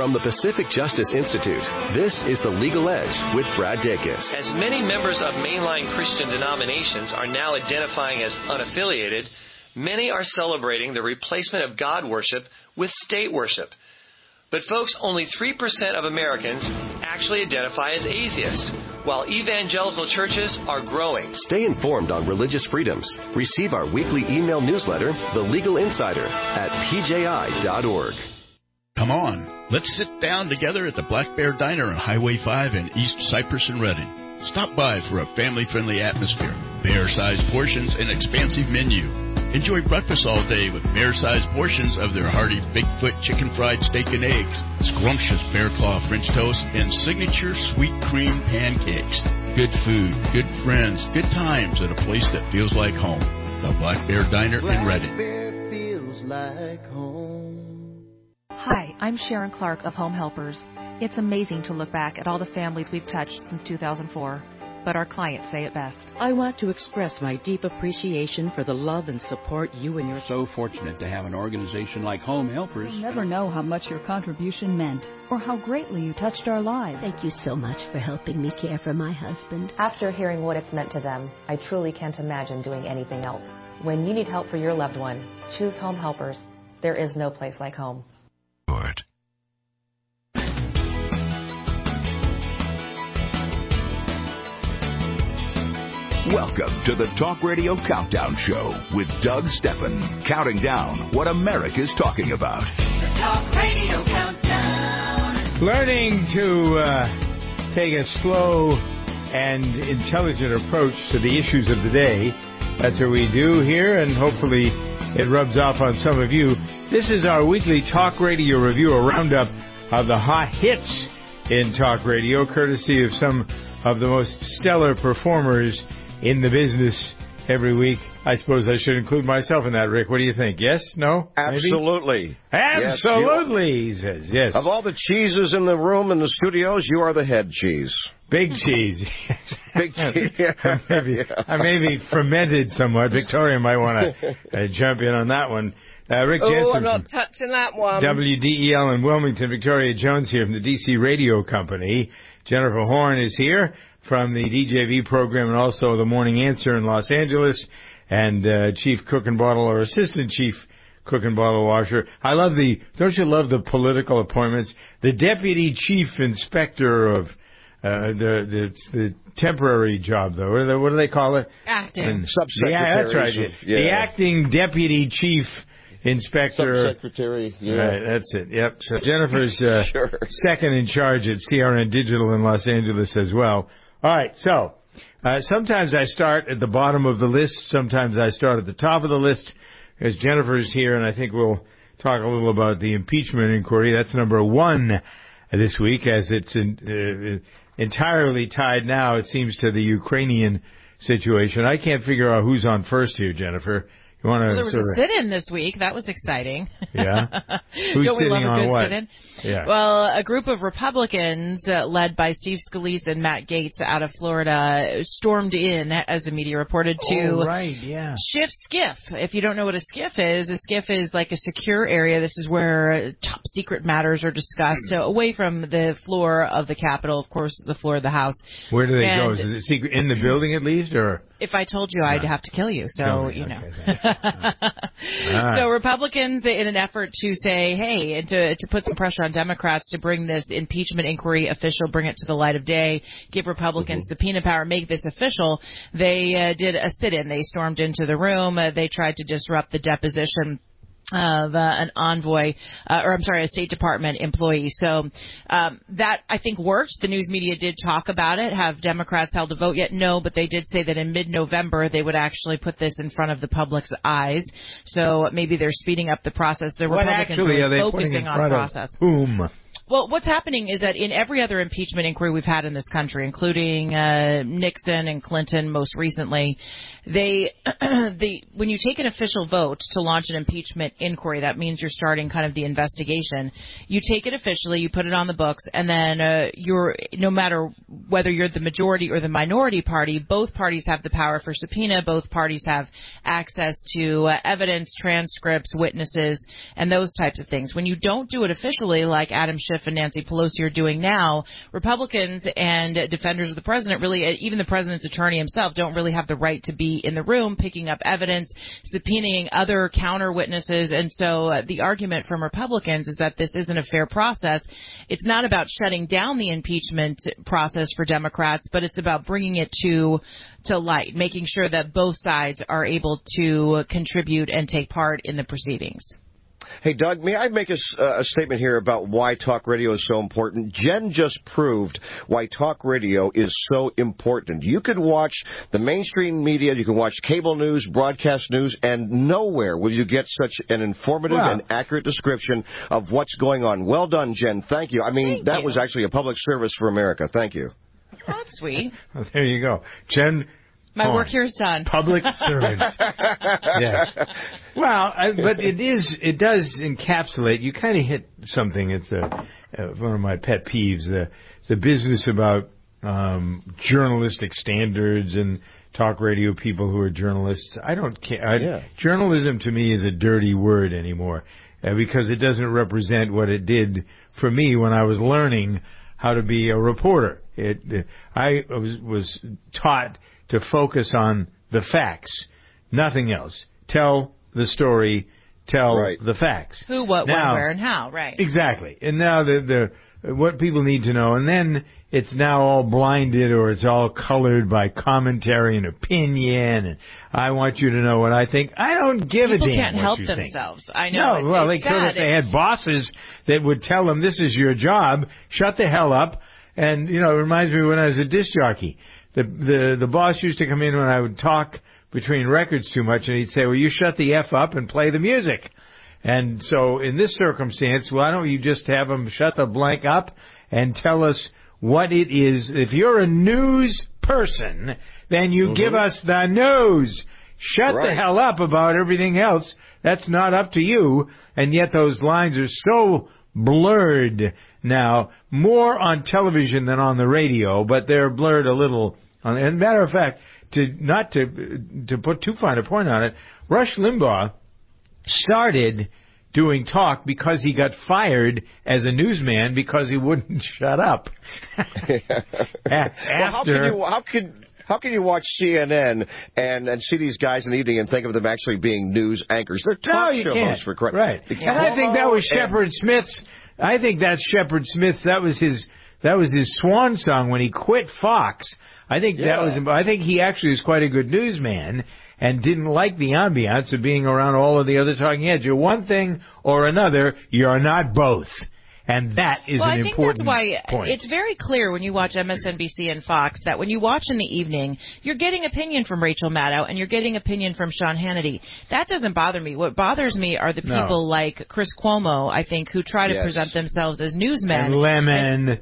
From the Pacific Justice Institute, this is The Legal Edge with Brad Dacus. As many members of mainline Christian denominations are now identifying as unaffiliated, many are celebrating the replacement of God worship with state worship. But folks, only 3% of Americans actually identify as atheists, while evangelical churches are growing. Stay informed on religious freedoms. Receive our weekly email newsletter, The Legal Insider, at pji.org. Come on, let's sit down together at the Black Bear Diner on Highway 5 in East Cypress and Redding. Stop by for a family-friendly atmosphere, bear-sized portions, and expansive menu. Enjoy breakfast all day with bear-sized portions of their hearty Bigfoot chicken fried steak and eggs, scrumptious bear claw French toast, and signature sweet cream pancakes. Good food, good friends, good times at a place that feels like home. The Black Bear Diner in Redding. Black Bear feels like home. Hi, I'm Sharon Clark of Home Helpers. It's amazing to look back at all the families we've touched since 2004. But our clients say it best. I want to express my deep appreciation for the love and support you and your... So fortunate to have an organization like Home Helpers. You'll never know how much your contribution meant or how greatly you touched our lives. Thank you so much for helping me care for my husband. After hearing what it's meant to them, I truly can't imagine doing anything else. When you need help for your loved one, choose Home Helpers. There is no place like home. Welcome to the Talk Radio Countdown Show with Doug Steffen, counting down what America's talking about. The Talk Radio Countdown. Learning to take a slow and intelligent approach to the issues of the day. That's what we do here, and hopefully it rubs off on some of you. This is our weekly Talk Radio review, a roundup of the hot hits in Talk Radio, courtesy of some of the most stellar performers in the business every week. I suppose I should include myself in that, Rick. What do you think? Yes? No? Absolutely. Maybe? Absolutely, he says. Yes. Of all the cheeses in the room, in the studios, you are the head cheese. Big cheese. Big cheese. I may be fermented somewhat. Victoria might want to jump in on that one. Rick Jensen. I'm not touching that one. WDEL in Wilmington. Victoria Jones here from the DC Radio Company. Jennifer Horn is here from the DJV program and also the Morning Answer in Los Angeles, and Chief Cook and Bottle, or Assistant Chief Cook and Bottle Washer. Don't you love the political appointments? The Deputy Chief Inspector of the temporary job, though. What do they call it? Acting. Subsecretary. Yeah, that's right. Yeah. The Acting Deputy Chief Inspector. Subsecretary. Yeah. Right, that's it. Yep. So Jennifer's sure. second in charge at CRN Digital in Los Angeles as well. All right, so sometimes I start at the bottom of the list. Sometimes I start at the top of the list, as Jennifer's here, and I think we'll talk a little about the impeachment inquiry. That's number one this week, as it's entirely tied now, it seems, to the Ukrainian situation. I can't figure out who's on first here, Jennifer. Well, there was a sit-in this week. That was exciting. Yeah. Who's Don't we sitting love a on good what? sit-in? Yeah. Well, a group of Republicans led by Steve Scalise and Matt Gaetz out of Florida stormed in, as the media reported, to Schiff SCIF. If you don't know what a SCIF is like a secure area. This is where top secret matters are discussed. So away from the floor of the Capitol, of course, the floor of the House. Where do they go? Is it secret in the building at least, or? If I told you, I'd have to kill you. So, you know. So Republicans, in an effort to say, hey, and to put some pressure on Democrats to bring this impeachment inquiry official, bring it to the light of day, give Republicans subpoena power, make this official, they did a sit-in. They stormed into the room. They tried to disrupt the deposition of an envoy, a State Department employee. So that, I think, worked. The news media did talk about it. Have Democrats held a vote yet? No, but they did say that in mid-November they would actually put this in front of the public's eyes. So maybe they're speeding up the process. The Republicans are focusing on process. Whom? Well, what's happening is that in every other impeachment inquiry we've had in this country, including Nixon and Clinton most recently, when you take an official vote to launch an impeachment inquiry, that means you're starting kind of the investigation. You take it officially, you put it on the books, and then no matter whether you're the majority or the minority party, both parties have the power for subpoena. Both parties have access to evidence, transcripts, witnesses, and those types of things. When you don't do it officially, like Adam Schiff Schiff and Nancy Pelosi are doing now, Republicans and defenders of the president, really, even the president's attorney himself, don't really have the right to be in the room picking up evidence, subpoenaing other counter witnesses. And so the argument from Republicans is that this isn't a fair process. It's not about shutting down the impeachment process for Democrats, but it's about bringing it to light, making sure that both sides are able to contribute and take part in the proceedings. Hey, Doug, may I make a statement here about why talk radio is so important? Jen just proved why talk radio is so important. You could watch the mainstream media, you can watch cable news, broadcast news, and nowhere will you get such an informative and accurate description of what's going on. Well done, Jen. Thank you. I mean, that was actually a public service for America. Thank you. Oh, that's sweet. Well, there you go. Jen. My work here is done. Public servants. Yes. Well, but it does encapsulate, you kind of hit something. It's one of my pet peeves, the business about journalistic standards and talk radio people who are journalists. I don't care. Journalism to me is a dirty word anymore because it doesn't represent what it did for me when I was learning how to be a reporter. I was taught to focus on the facts, nothing else. Tell the story, tell the facts. Who, what, when, where, and how, right. Exactly. And now the what people need to know, and then it's now all blinded or it's all colored by commentary and opinion, and I want you to know what I think. I don't give a damn what you think. People can't help themselves. I know. No, well, they could if they had bosses that would tell them, this is your job, shut the hell up. And, it reminds me when I was a disc jockey. The boss used to come in when I would talk between records too much, and he'd say, well, you shut the F up and play the music. And so in this circumstance, why don't you just have them shut the blank up and tell us what it is. If you're a news person, then you give us the news. Shut the hell up about everything else. That's not up to you. And yet those lines are so blurred now, more on television than on the radio, but they're blurred a little. And matter of fact, to put too fine a point on it, Rush Limbaugh started doing talk because he got fired as a newsman because he wouldn't shut up. How can you watch CNN and see these guys in the evening and think of them actually being news anchors? They're talk show hosts for credit. Right. And I think that was Shepard Smith's. I think that's Shepard Smith's. That was his swan song when he quit Fox. I think I think he actually was quite a good newsman and didn't like the ambiance of being around all of the other talking heads. You're one thing or another. You're not both. And that is an important point. I think that's why it's very clear when you watch MSNBC and Fox that when you watch in the evening, you're getting opinion from Rachel Maddow and you're getting opinion from Sean Hannity. That doesn't bother me. What bothers me are the people like Chris Cuomo, I think, who try to present themselves as newsmen. And Lemon.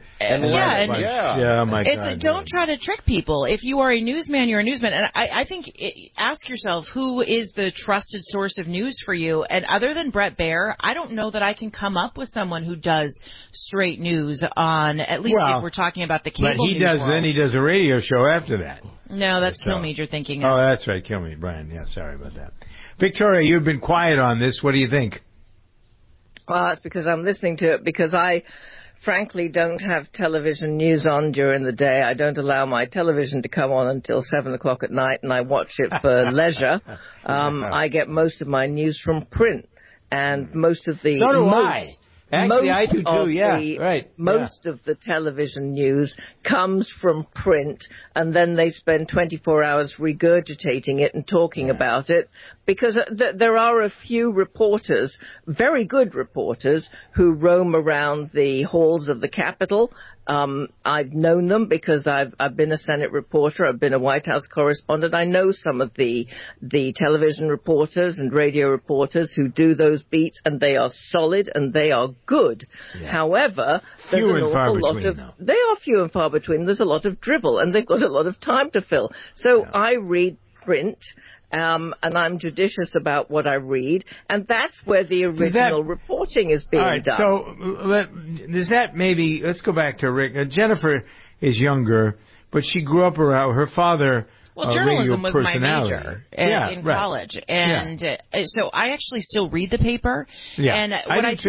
Oh my God. Don't try to trick people. If you are a newsman, you're a newsman. And I think, ask yourself, who is the trusted source of news for you? And other than Bret Baier, I don't know that I can come up with someone who does straight news on, at least if we're talking about the cable news world. Then he does a radio show after that. No, that's Kilmeade you're thinking of. Oh, that's right, Kilmeade, Brian. Yeah, sorry about that. Victoria, you've been quiet on this. What do you think? Well, it's because I'm listening to it, because I frankly don't have television news on during the day. I don't allow my television to come on until 7 o'clock at night, and I watch it for leisure. I get most of my news from print, and most of the... So do I. Actually, I do too, Most of the television news comes from print, and then they spend 24 hours regurgitating it and talking about it, because there are a few reporters, very good reporters, who roam around the halls of the Capitol. I've known them because I've been a Senate reporter. I've been a White House correspondent. I know some of the television reporters and radio reporters who do those beats, and they are solid and they are good. Yeah. However, there's an awful lot of... They are few and far between. There's a lot of dribble, and they've got a lot of time to fill. So I read print, and I'm judicious about what I read, and that's where the original reporting is being done. So does that maybe... Let's go back to Rick. Jennifer is younger, but she grew up around her father... Well, journalism was my major in college, and so I actually still read the paper. Yeah, and I do too.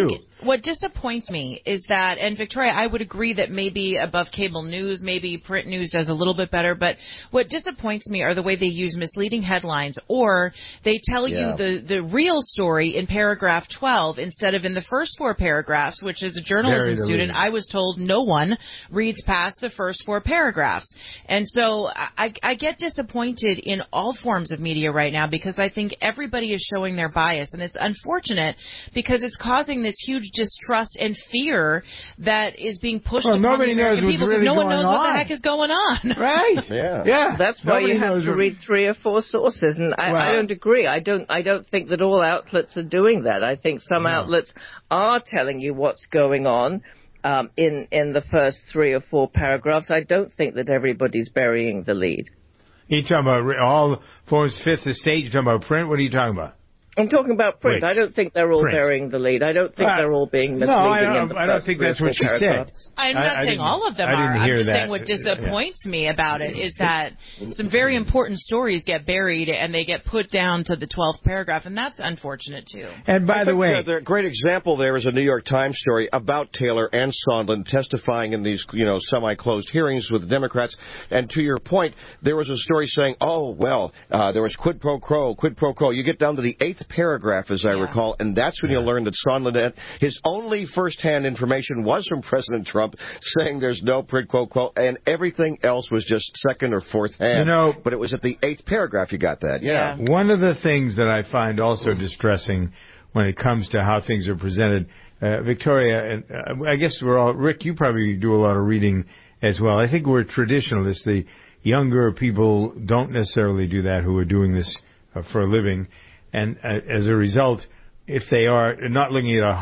what disappoints me is that, and Victoria, I would agree that maybe above cable news, maybe print news does a little bit better, but what disappoints me are the way they use misleading headlines, or they tell you the real story in paragraph 12 instead of in the first 4 paragraphs, which as a journalism student, I was told no one reads past the first 4 paragraphs. And so I get disappointed in all forms of media right now because I think everybody is showing their bias, and it's unfortunate because it's causing this huge distrust and fear that is being pushed upon the American people because no one knows what the heck is going on. Right. Yeah. That's why you have to read 3 or 4 sources, and I don't agree. I don't think that all outlets are doing that. I think some outlets are telling you what's going on in the first 3 or 4 paragraphs. I don't think that everybody's burying the lead. You talking about all forms Fifth Estate? You talking about print? What are you talking about? I'm talking about print. Which? I don't think they're all burying the lead. I don't think they're all being misleading. No, I don't think that's what she said. I'm not saying all of them are. I'm just saying what disappoints me about it is that some very important stories get buried and they get put down to the 12th paragraph, and that's unfortunate too. And by the way, the great example there is a New York Times story about Taylor and Sondland testifying in these, semi-closed hearings with the Democrats. And to your point, there was a story saying, there was quid pro quo. You get down to the 8th paragraph, as I recall, and that's when you learn that Sondland, his only first-hand information was from President Trump saying there's no quid pro quo, and everything else was just second or fourth hand. But it was at the 8th paragraph you got that. Yeah. One of the things that I find also distressing when it comes to how things are presented, Victoria, and I guess Rick, you probably do a lot of reading as well. I think we're traditionalists. The younger people don't necessarily do that who are doing this for a living. And as a result, if they are not looking at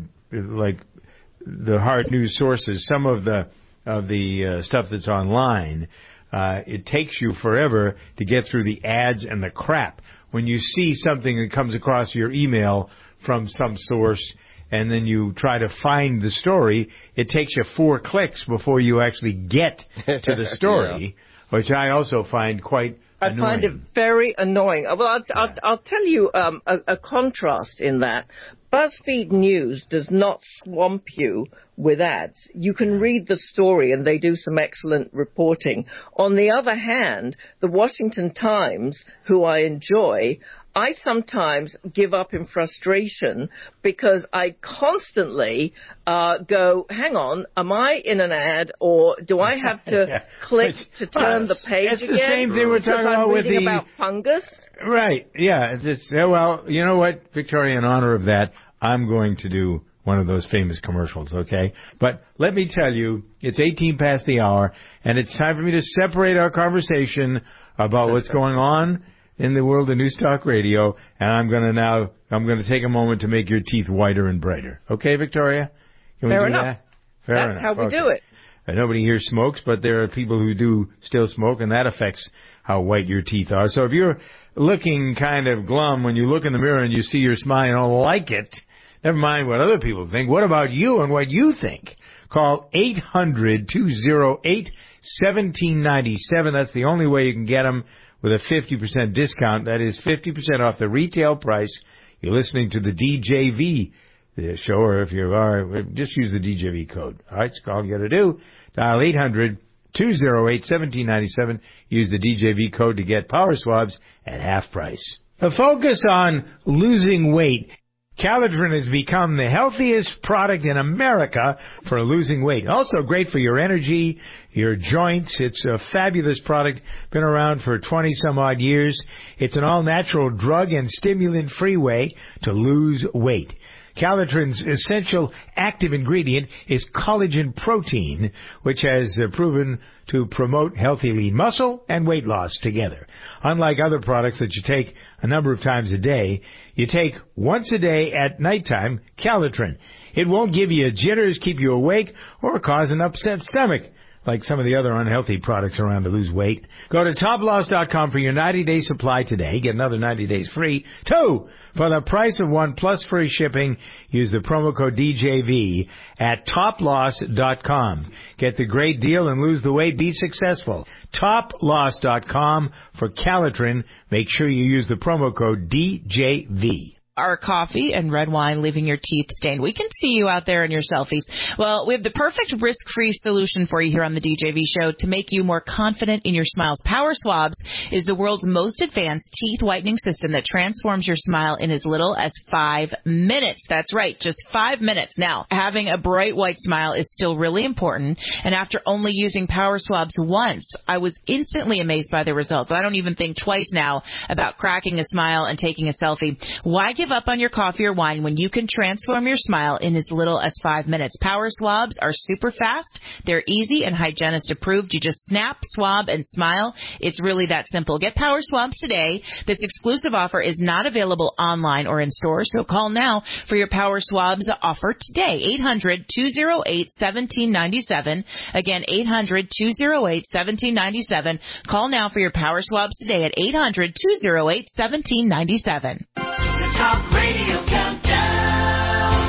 the hard news sources, some of the stuff that's online, it takes you forever to get through the ads and the crap. When you see something that comes across your email from some source, and then you try to find the story, it takes you 4 clicks before you actually get to the story, which I also find quite annoying. I find it very annoying. Well, I'll tell you a contrast in that. BuzzFeed News does not swamp you with ads. You can read the story, and they do some excellent reporting. On the other hand, the Washington Times, who I enjoy, I sometimes give up in frustration because I constantly go, hang on, am I in an ad, or do I have to click to turn the page again? It's the same thing we're talking about with about fungus. Right, yeah. Well, you know what, Victoria, in honor of that, I'm going to do one of those famous commercials, okay? But let me tell you, it's 18 past the hour, and it's time for me to separate our conversation about what's going on in the world of News Talk Radio, and I'm going to take a moment to make your teeth whiter and brighter. Okay, Victoria? Can we do that? Fair enough. That's how we do it. Nobody here smokes, but there are people who do still smoke, and that affects how white your teeth are. So if you're looking kind of glum when you look in the mirror and you see your smile and don't like it, never mind what other people think. What about you and what you think? Call 800-208-1797. That's the only way you can get them with a 50% discount. That is 50% off the retail price. You're listening to the DJV show, or if you are, just use the DJV code. All right, it's all you got to do. Dial 800-208-1797. Use the DJV code to get power swabs at half price. The focus on losing weight. Calitrin has become the healthiest product in America for losing weight. Also great for your energy, your joints. It's a fabulous product. Been around for 20-some-odd years. It's an all-natural drug and stimulant-free way to lose weight. Calitrin's essential active ingredient is collagen protein, which has proven to promote healthy lean muscle and weight loss together. Unlike other products that you take a number of times a day, you take once a day at nighttime Calitrin. It won't give you jitters, keep you awake, or cause an upset stomach like some of the other unhealthy products around to lose weight. Go to toploss.com for your 90-day supply today. Get another 90 days free. 2 for the price of 1 plus free shipping. Use the promo code DJV at toploss.com. Get the great deal and lose the weight. Be successful. Toploss.com for Calitrin. Make sure you use the promo code DJV. our coffee and red wine leaving your teeth stained? We can see you out there in your selfies. Well, we have the perfect risk-free solution for you here on the DJV show to make you more confident in your smiles. Power Swabs is the world's most advanced teeth whitening system that transforms your smile in as little as 5 minutes. That's right, just 5 minutes. Now, having a bright white smile is still really important, and after only using Power Swabs once, I was instantly amazed by the results. I don't even think twice now about cracking a smile and taking a selfie. Why give up on your coffee or wine when you can transform your smile in as little as 5 minutes? Power Swabs are super fast. They're easy and hygienist approved. You just snap, swab, and smile. It's really that simple. Get Power Swabs today. This exclusive offer is not available online or in stores, so call now for your Power Swabs offer today. 800-208-1797. Again, 800-208-1797. Call now for your Power Swabs today at 800-208-1797. Talk Radio Countdown.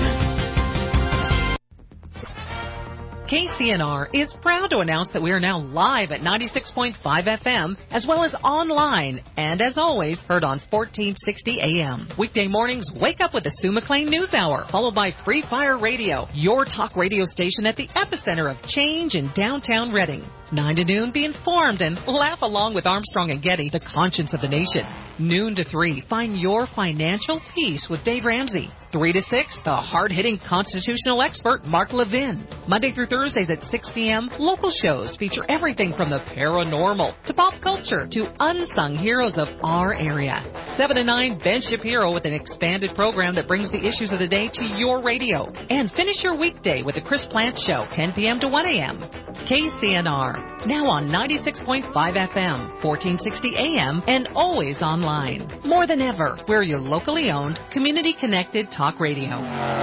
KCNR is proud to announce that we are now live at 96.5 FM, as well as online, and as always, heard on 1460 AM. Weekday mornings, wake up with the Sue McLean News Hour, followed by Free Fire Radio, your talk radio station at the epicenter of change in downtown Reading. 9 to noon, be informed and laugh along with Armstrong and Getty, the conscience of the nation. Noon to 3, find your financial peace with Dave Ramsey. 3 to 6, the hard-hitting constitutional expert Mark Levin. Monday through Thursdays at 6 p.m., local shows feature everything from the paranormal to pop culture to unsung heroes of our area. 7 to 9, Ben Shapiro with an expanded program that brings the issues of the day to your radio. And finish your weekday with the Chris Plant Show, 10 p.m. to 1 a.m. KCNR, now on 96.5 FM, 1460 AM, and always online. More than ever, we're your locally owned, community-connected talk radio.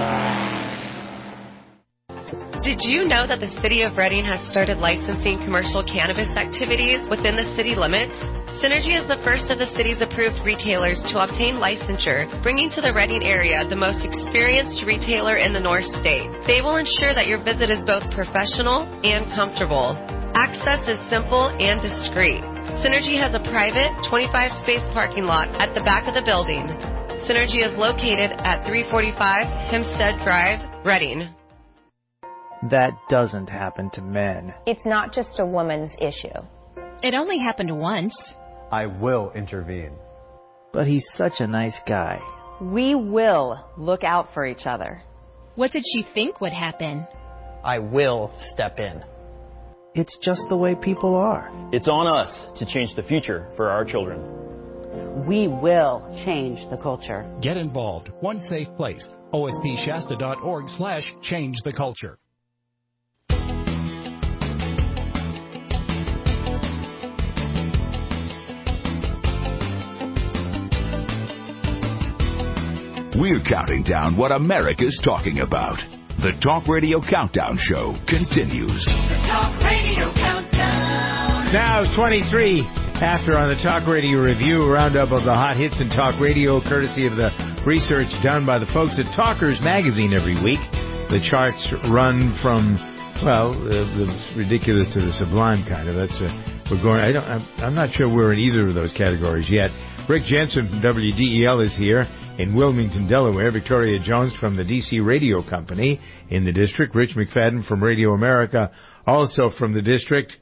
Did you know that the City of Reading has started licensing commercial cannabis activities within the city limits? Synergy is the first of the city's approved retailers to obtain licensure, bringing to the Reading area the most experienced retailer in the North State. They will ensure that your visit is both professional and comfortable. Access is simple and discreet. Synergy has a private 25-space parking lot at the back of the building. Synergy is located at 345 Hempstead Drive, Reading. That doesn't happen to men. It's not just a woman's issue. It only happened once. I will intervene. But he's such a nice guy. We will look out for each other. What did she think would happen? I will step in. It's just the way people are. It's on us to change the future for our children. We will change the culture. Get involved. One safe place. ospshasta.org/change the culture. We're counting down what America's talking about. The Talk Radio Countdown Show continues. The Talk Radio Countdown. Now 23 after on the Talk Radio Review, a roundup of the hot hits in talk radio, courtesy of the research done by the folks at Talkers Magazine every week. The charts run from, well, the ridiculous to the sublime kind of. That's we're going. I'm not sure we're in either of those categories yet. Rick Jensen from WDEL is here in Wilmington, Delaware. Victoria Jones from the D.C. Radio Company in the district. Rich McFadden from Radio America, also from the district.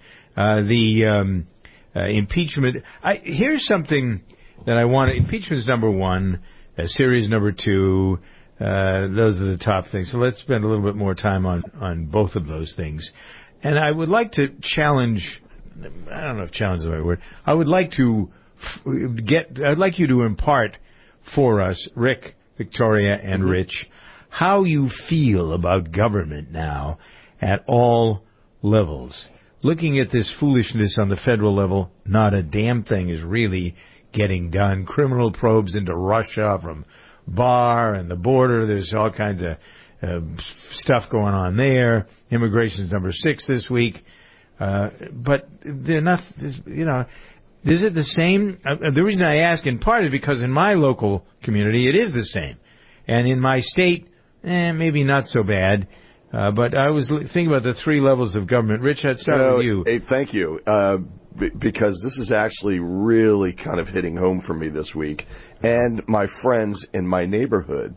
Impeachment. Here's something that I want. Impeachment is number one. Series number two. Those are the top things. So let's spend a little bit more time on both of those things. And I would like to challenge. I don't know if challenge is the right word. I would like to I'd like you to impart for us, Rick, Victoria, and Rich, how you feel about government now at all levels. Looking at this foolishness on the federal level, not a damn thing is really getting done. Criminal probes into Russia from Barr and the border. There's all kinds of stuff going on there. Immigration's number 6 this week. But they're not, you know, is it the same? The reason I ask in part is because in my local community it is the same. And in my state, maybe not so bad. But I was thinking about the 3 levels of government. Rich, I'd start with you. Hey, thank you. Because this is actually really kind of hitting home for me this week. And my friends in my neighborhood.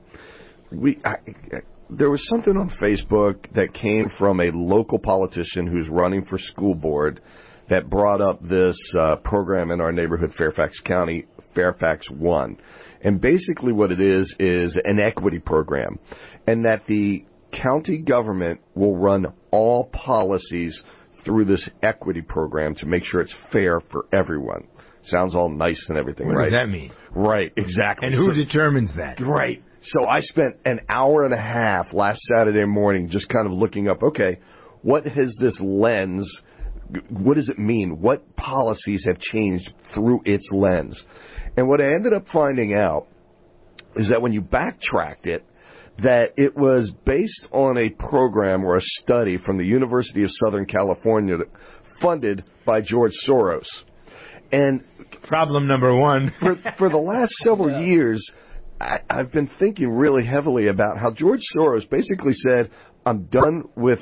There was something on Facebook that came from a local politician who's running for school board that brought up this program in our neighborhood, Fairfax County, Fairfax One. And basically what it is an equity program. And that the county government will run all policies through this equity program to make sure it's fair for everyone. Sounds all nice and everything, right? What does that mean? Right, exactly. And who determines that? Right. So I spent an hour and a half last Saturday morning just kind of looking up, okay, what has this lens, what does it mean? What policies have changed through its lens? And what I ended up finding out is that when you backtracked it, that it was based on a program or a study from the University of Southern California funded by George Soros. And problem number one. for the last several years, I've been thinking really heavily about how George Soros basically said, I'm done with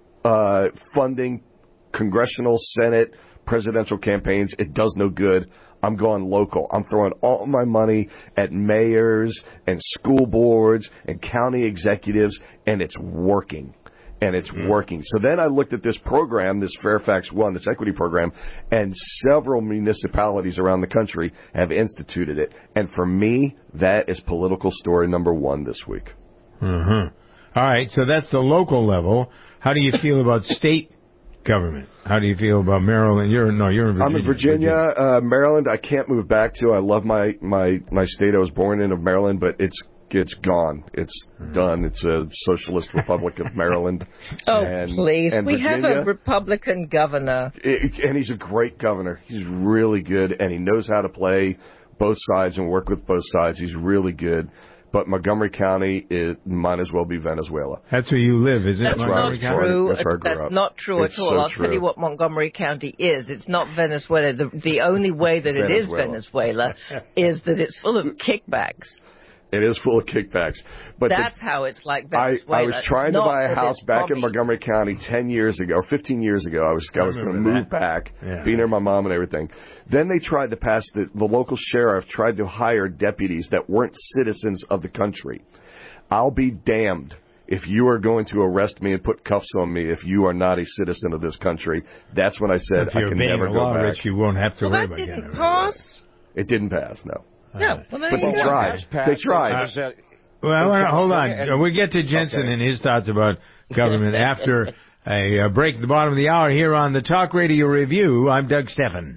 funding congressional, Senate, presidential campaigns. It does no good. I'm going local. I'm throwing all my money at mayors and school boards and county executives, and it's working. And it's working. So then I looked at this program, this Fairfax One, this equity program, and several municipalities around the country have instituted it. And for me, that is political story number 1 this week. Mm-hmm. All right, so that's the local level. How do you feel about state government? How do you feel about Maryland? You're in Virginia. I'm in Virginia. Maryland, I can't move back to. I love my state. I was born in Maryland, but it's gone. It's done. It's a Socialist Republic of Maryland. Please. And we Virginia, have a Republican governor. And he's a great governor. He's really good, and he knows how to play both sides and work with both sides. He's really good. But Montgomery County, it might as well be Venezuela. That's where you live, isn't it? That's not true. That's where I grew That's up. not true at all. So I'll true. tell you what Montgomery County is. It's not Venezuela. The only way that it is Venezuela is that it's full of kickbacks. It is full of kickbacks. But that's how it's like Venezuela. I was trying to buy a house back in Montgomery County 10 years ago, or 15 years ago. I was going to move back, be near my mom and everything. Then they tried to pass, the local sheriff tried to hire deputies that weren't citizens of the country. I'll be damned if you are going to arrest me and put cuffs on me if you are not a citizen of this country. That's when I said I can never go back. Rich, you won't have to worry about that. Didn't pass? It didn't pass, no. No, well, but they tried. They tried. Well, hold on. We'll get to Jensen and his thoughts about government after a break at the bottom of the hour here on the Talk Radio Review. I'm Doug Steffen.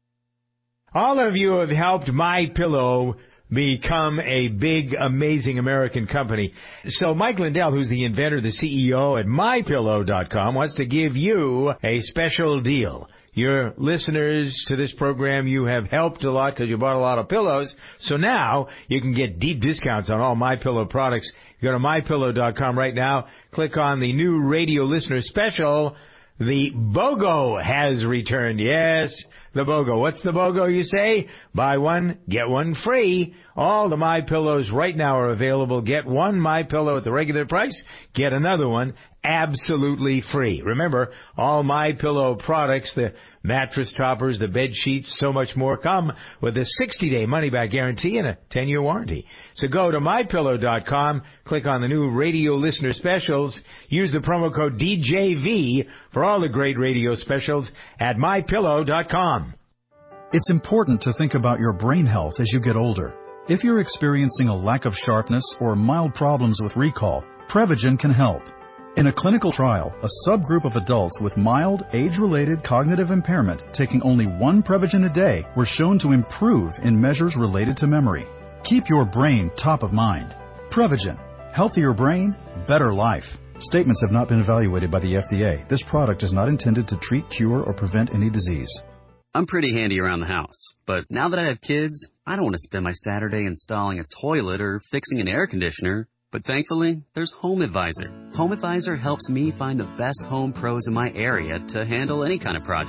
All of you have helped MyPillow become a big, amazing American company. So Mike Lindell, who's the inventor, the CEO at MyPillow.com, wants to give you a special deal. Your listeners to this program, you have helped a lot because you bought a lot of pillows. So now you can get deep discounts on all MyPillow products. You go to MyPillow.com right now. Click on the new radio listener special. The BOGO has returned. Yes, the BOGO. What's the BOGO, you say? Buy one, get one free. All the MyPillows right now are available. Get one MyPillow at the regular price. Get another one absolutely free. Remember, all MyPillow products, the mattress toppers, the bed sheets, so much more, come with a 60-day money-back guarantee and a 10-year warranty. So go to MyPillow.com, click on the new radio listener specials, use the promo code DJV for all the great radio specials at MyPillow.com. It's important to think about your brain health as you get older. If you're experiencing a lack of sharpness or mild problems with recall, Prevagen can help. In a clinical trial, a subgroup of adults with mild, age-related cognitive impairment taking only one Prevagen a day were shown to improve in measures related to memory. Keep your brain top of mind. Prevagen. Healthier brain, better life. Statements have not been evaluated by the FDA. This product is not intended to treat, cure, or prevent any disease. I'm pretty handy around the house, but now that I have kids, I don't want to spend my Saturday installing a toilet or fixing an air conditioner. But thankfully, there's Home Advisor. Home Advisor helps me find the best home pros in my area to handle any kind of project.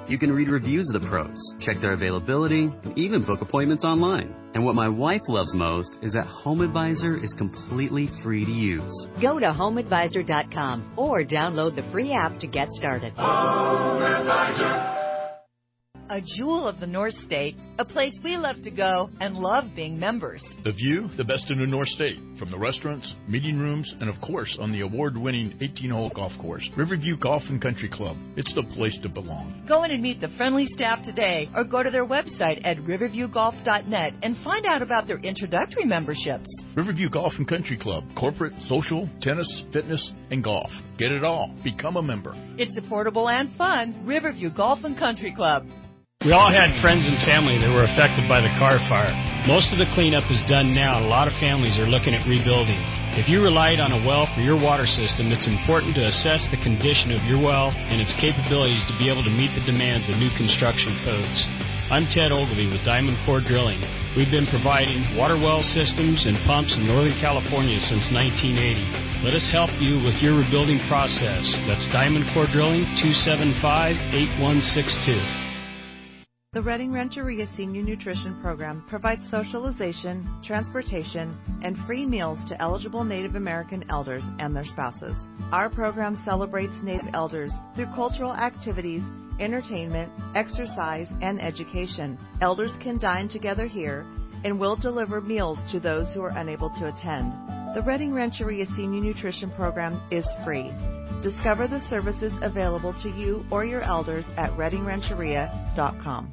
You can read reviews of the pros, check their availability, and even book appointments online. And what my wife loves most is that HomeAdvisor is completely free to use. Go to HomeAdvisor.com or download the free app to get started. HomeAdvisor. A jewel of the North State, a place we love to go and love being members. The view, the best in the North State, from the restaurants, meeting rooms, and of course on the award-winning 18-hole golf course, Riverview Golf and Country Club. It's the place to belong. Go in and meet the friendly staff today or go to their website at riverviewgolf.net and find out about their introductory memberships. Riverview Golf and Country Club, corporate, social, tennis, fitness, and golf. Get it all. Become a member. It's affordable and fun. Riverview Golf and Country Club. We all had friends and family that were affected by the Carr fire. Most of the cleanup is done now, and a lot of families are looking at rebuilding. If you relied on a well for your water system, it's important to assess the condition of your well and its capabilities to be able to meet the demands of new construction codes. I'm Ted Ogilvy with Diamond Core Drilling. We've been providing water well systems and pumps in Northern California since 1980. Let us help you with your rebuilding process. That's Diamond Core Drilling, 275-8162. The Redding Rancheria Senior Nutrition Program provides socialization, transportation, and free meals to eligible Native American elders and their spouses. Our program celebrates Native elders through cultural activities, entertainment, exercise, and education. Elders can dine together here and will deliver meals to those who are unable to attend. The Redding Rancheria Senior Nutrition Program is free. Discover the services available to you or your elders at reddingrancheria.com.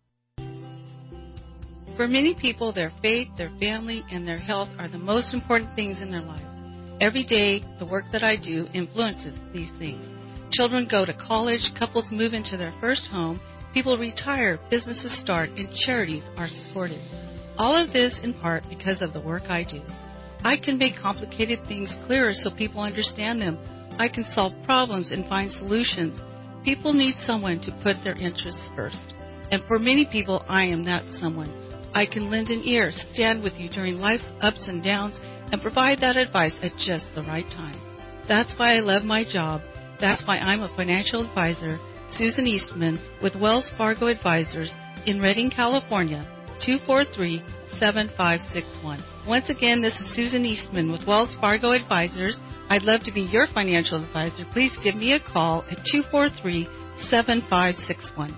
For many people, their faith, their family, and their health are the most important things in their lives. Every day, the work that I do influences these things. Children go to college, couples move into their first home, people retire, businesses start, and charities are supported. All of this in part because of the work I do. I can make complicated things clearer so people understand them. I can solve problems and find solutions. People need someone to put their interests first. And for many people, I am that someone. I can lend an ear, stand with you during life's ups and downs, and provide that advice at just the right time. That's why I love my job. That's why I'm a financial advisor, Susan Eastman, with Wells Fargo Advisors in Redding, California, 243-7561. Once again, this is Susan Eastman with Wells Fargo Advisors. I'd love to be your financial advisor. Please give me a call at 243-7561.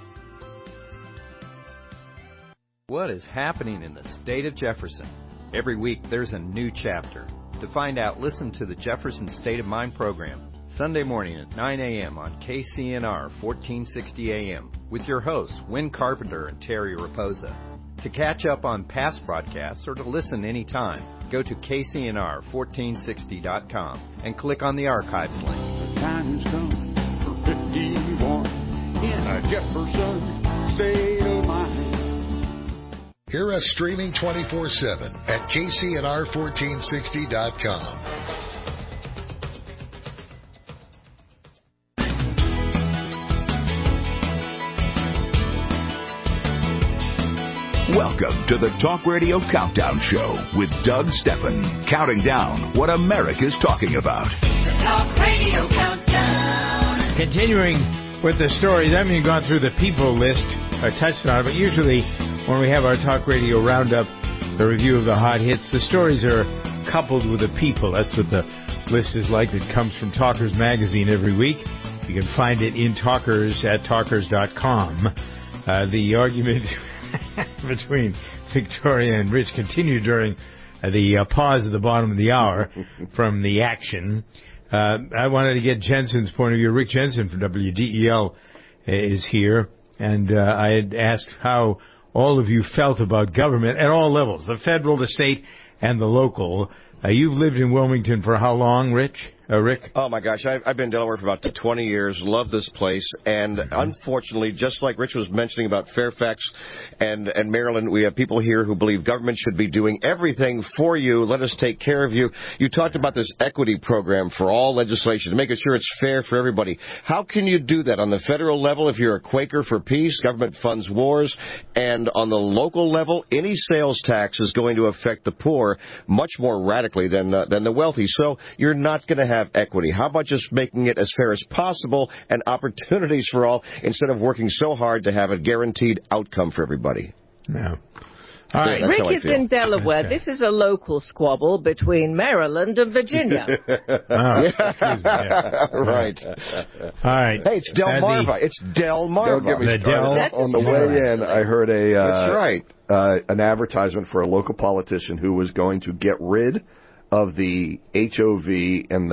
What is happening in the state of Jefferson? Every week there's a new chapter. To find out, listen to the Jefferson State of Mind program, Sunday morning at 9 a.m. on KCNR 1460 a.m. with your hosts, Wynn Carpenter and Terry Raposa. To catch up on past broadcasts or to listen anytime, go to KCNR1460.com and click on the archives link. The time has come for 51 in a Jefferson State of Mind. Hear us streaming 24/7 at KCNR1460.com. Welcome to the Talk Radio Countdown Show with Doug Steffen, counting down what America's talking about. The Talk Radio Countdown. Continuing with the stories, I haven't gone through the people list or touched on it, but usually when we have our Talk Radio Roundup, the review of the hot hits, the stories are coupled with the people. That's what the list is like. It comes from Talkers Magazine every week. You can find it in Talkers at Talkers.com. The argument between Victoria and Rich continued during the pause at the bottom of the hour from the action. I wanted to get Jensen's point of view. Rick Jensen from WDEL is here, and I had asked how all of you felt about government at all levels, the federal, the state, and the local. You've lived in Wilmington for how long, Rick? Oh, my gosh. I've been in Delaware for about 20 years. Love this place. And unfortunately, just like Rich was mentioning about Fairfax and Maryland, we have people here who believe government should be doing everything for you. Let us take care of you. You talked about this equity program for all legislation, making sure it's fair for everybody. How can you do that on the federal level if you're a Quaker for peace, government funds wars, and on the local level, any sales tax is going to affect the poor much more radically than the wealthy. So you're not going to have have equity? How about just making it as fair as possible and opportunities for all instead of working so hard to have a guaranteed outcome for everybody? No. All right. Rick is in Delaware. Okay. This is a local squabble between Maryland and Virginia. Right. All right. Hey, it's Delmarva. It's Delmarva. Don't get me started. On the way in, I heard That's right. An advertisement for a local politician who was going to get rid of the HOV and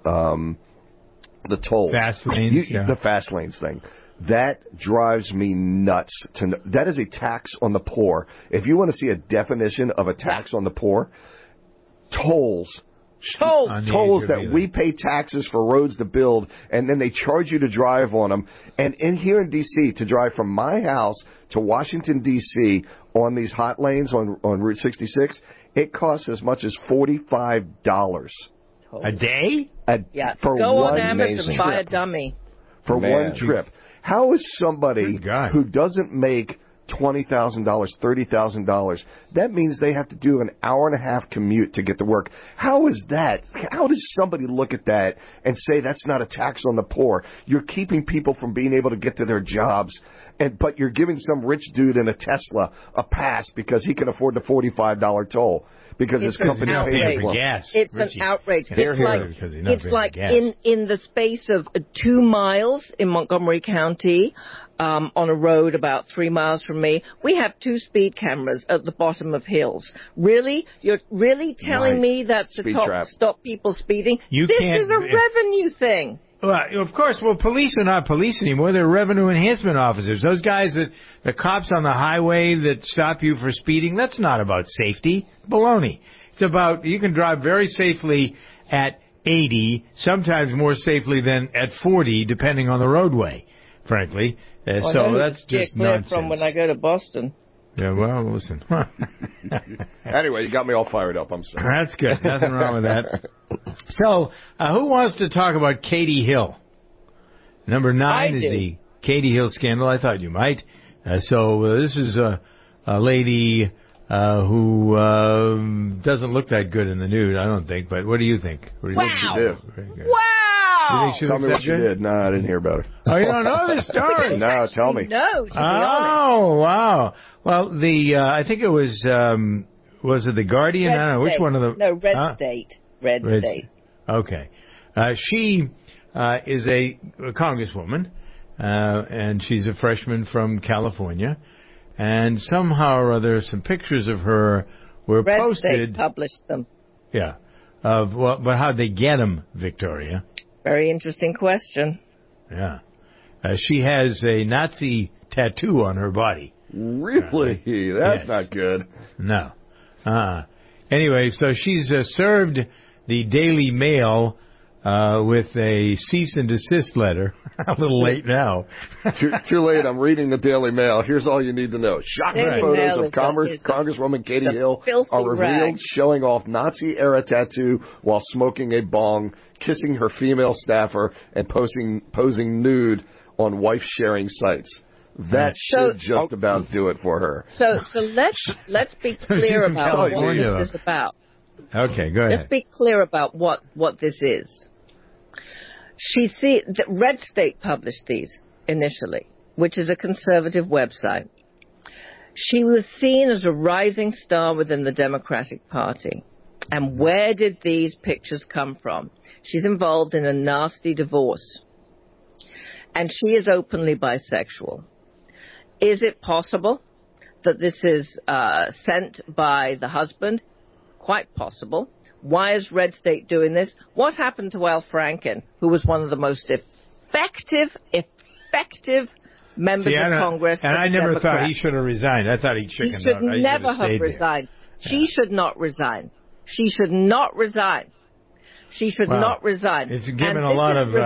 the tolls. Fast lanes. The fast lanes thing. That drives me nuts. That is a tax on the poor. If you want to see a definition of a tax on the poor, tolls that we pay taxes for roads to build, and then they charge you to drive on them. And in here in D.C., to drive from my house to Washington, D.C. on these hot lanes on Route 66, it costs as much as $45. A day? For go one on Amazon and buy a dummy. For one trip. How is somebody who doesn't make $20,000, $30,000, that means they have to do an hour and a half commute to get to work. How is that? How does somebody look at that and say that's not a tax on the poor? You're keeping people from being able to get to their jobs, but you're giving some rich dude in a Tesla a pass because he can afford the $45 toll. Because his company pays for gas. It's an outrage. It's like in the space of 2 miles in Montgomery County, on a road about 3 miles from me, we have 2 speed cameras at the bottom of hills. Really? You're really telling me that's to stop people speeding? This is a revenue thing. Well, of course. Well, police are not police anymore. They're revenue enhancement officers. Those guys the cops on the highway that stop you for speeding, that's not about safety. Baloney. It's about you can drive very safely at 80, sometimes more safely than at 40, depending on the roadway, frankly. So that's just nonsense. From when I go to Boston. Yeah, well, listen. Anyway, you got me all fired up. I'm sorry. That's good. Nothing wrong with that. So, who wants to talk about Katie Hill? Number 9 is the Katie Hill scandal. I thought you might. This is a lady who doesn't look that good in the nude, I don't think. But what do you think? What do you think she did? Wow! You think she tell me what she did. No, I didn't hear about her. Oh, you don't know this story? No, tell me. No, to be honest. Oh, wow. Well, I think it was it The Guardian? Red I don't know. Which one of the... No, Red State. Red State. Okay. She is a congresswoman, and she's a freshman from California. And somehow or other, some pictures of her were posted. Red State published them. Yeah. But how'd they get them, Victoria? Very interesting question. Yeah. She has a Nazi tattoo on her body. Really? That's not good. No. Anyway, so she's served the Daily Mail with a cease and desist letter. A little late now. Too late. I'm reading the Daily Mail. Here's all you need to know. Shocking photos of Congresswoman Katie Hill are revealed showing off Nazi-era tattoo while smoking a bong, kissing her female staffer, and posing nude on wife-sharing sites. That should just about do it for her. So let's be clear about what this is about. Okay, go ahead. Let's be clear about what this is. Red State published these initially, which is a conservative website. She was seen as a rising star within the Democratic Party. And where did these pictures come from? She's involved in a nasty divorce. And she is openly bisexual. Is it possible that this is sent by the husband? Quite possible. Why is Red State doing this? What happened to Al Franken, who was one of the most effective members of Congress? And I never thought he should have resigned. I thought he should never have resigned. She should not resign. She should not resign. She should not resign. It's given a lot of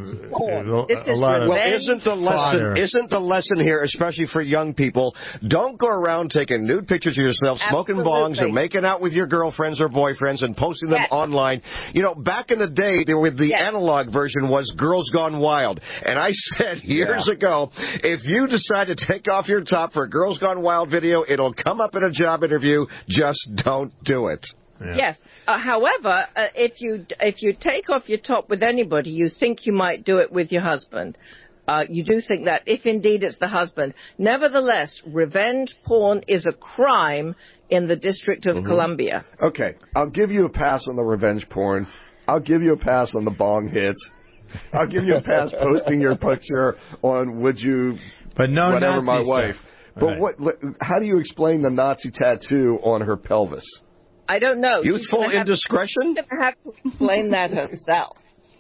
isn't the lesson here, especially for young people? Don't go around taking nude pictures of yourself, smoking bongs, or making out with your girlfriends or boyfriends and posting them online. You know, back in the day, the analog version was Girls Gone Wild, and I said years ago, if you decide to take off your top for a Girls Gone Wild video, it'll come up in a job interview. Just don't do it. Yeah. Yes. However, if you take off your top with anybody, you think you might do it with your husband. You do think that, if indeed it's the husband. Nevertheless, revenge porn is a crime in the District of Columbia. Okay, I'll give you a pass on the revenge porn. I'll give you a pass on the bong hits. I'll give you a pass posting your picture on would you, but no whatever, Nazi my stuff. wife. But Right. how do you explain the Nazi tattoo on her pelvis? I don't know. Youthful indiscretion? She's going to have to explain that herself.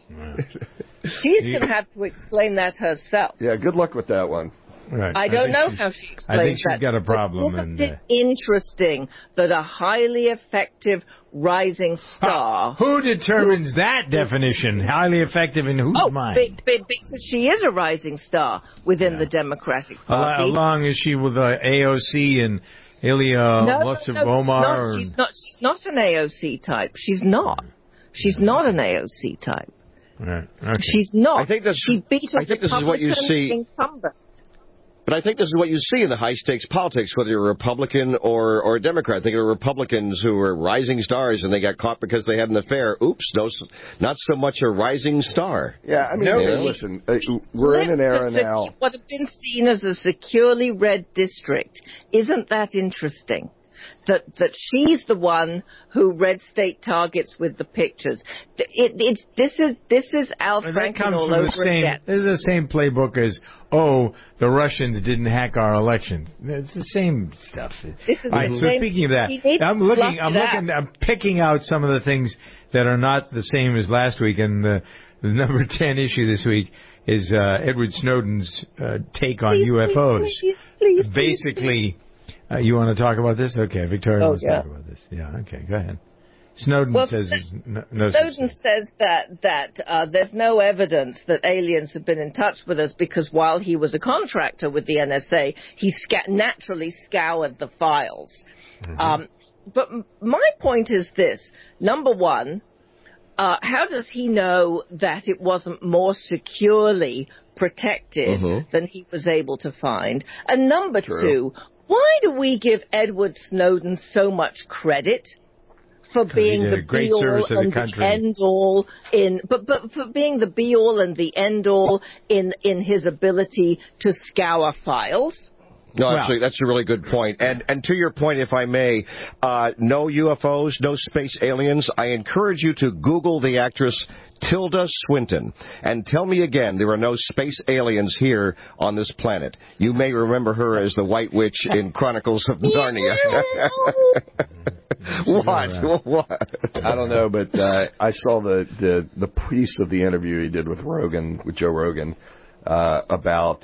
She's going to have to explain that herself. Yeah, good luck with that one. Right. I don't know how she explains that. I think she's got a problem. Isn't it interesting that a highly effective rising star... Who determines that definition? Highly effective in whose mind? Because she is a rising star within the Democratic Party. Along is she with AOC and Ilya Omar? She's not an AOC type. She's not. She's not an AOC type. Right. Okay. She's not. I think this is what you see. Incumbent. But I think this is what you see in the high-stakes politics, whether you're a Republican or a Democrat. I think there were Republicans who were rising stars, and they got caught because they had an affair. Oops, no, not so much a rising star. Yeah, I mean, listen, we're in an era now. What have been seen as a securely red district, isn't that interesting? That she's the one who red state targets with the pictures. This is Al Franken all over again. This is the same playbook as the Russians didn't hack our election. It's the same stuff. This is all right. The so same, speaking of that, I'm picking out some of the things that are not the same as last week, and the number 10 issue this week is Edward Snowden's take on UFOs. Please, basically. You want to talk about this? Okay, Victoria wants to talk about this. Yeah, okay, go ahead. Snowden says Snowden says that there's no evidence that aliens have been in touch with us because while he was a contractor with the NSA, he naturally scoured the files. But my point is this. Number one, how does he know that it wasn't more securely protected than he was able to find? And number two, why do we give Edward Snowden so much credit for being the be-all and the end-all for being the be-all and the end-all in his ability to scour files? No, actually, that's a really good point. And to your point, if I may, no UFOs, no space aliens. I encourage you to Google the actress Tilda Swinton and tell me again there are no space aliens here on this planet. You may remember her as the White Witch in Chronicles of Narnia. What? I don't know, but I saw the piece of the interview he did with Joe Rogan, about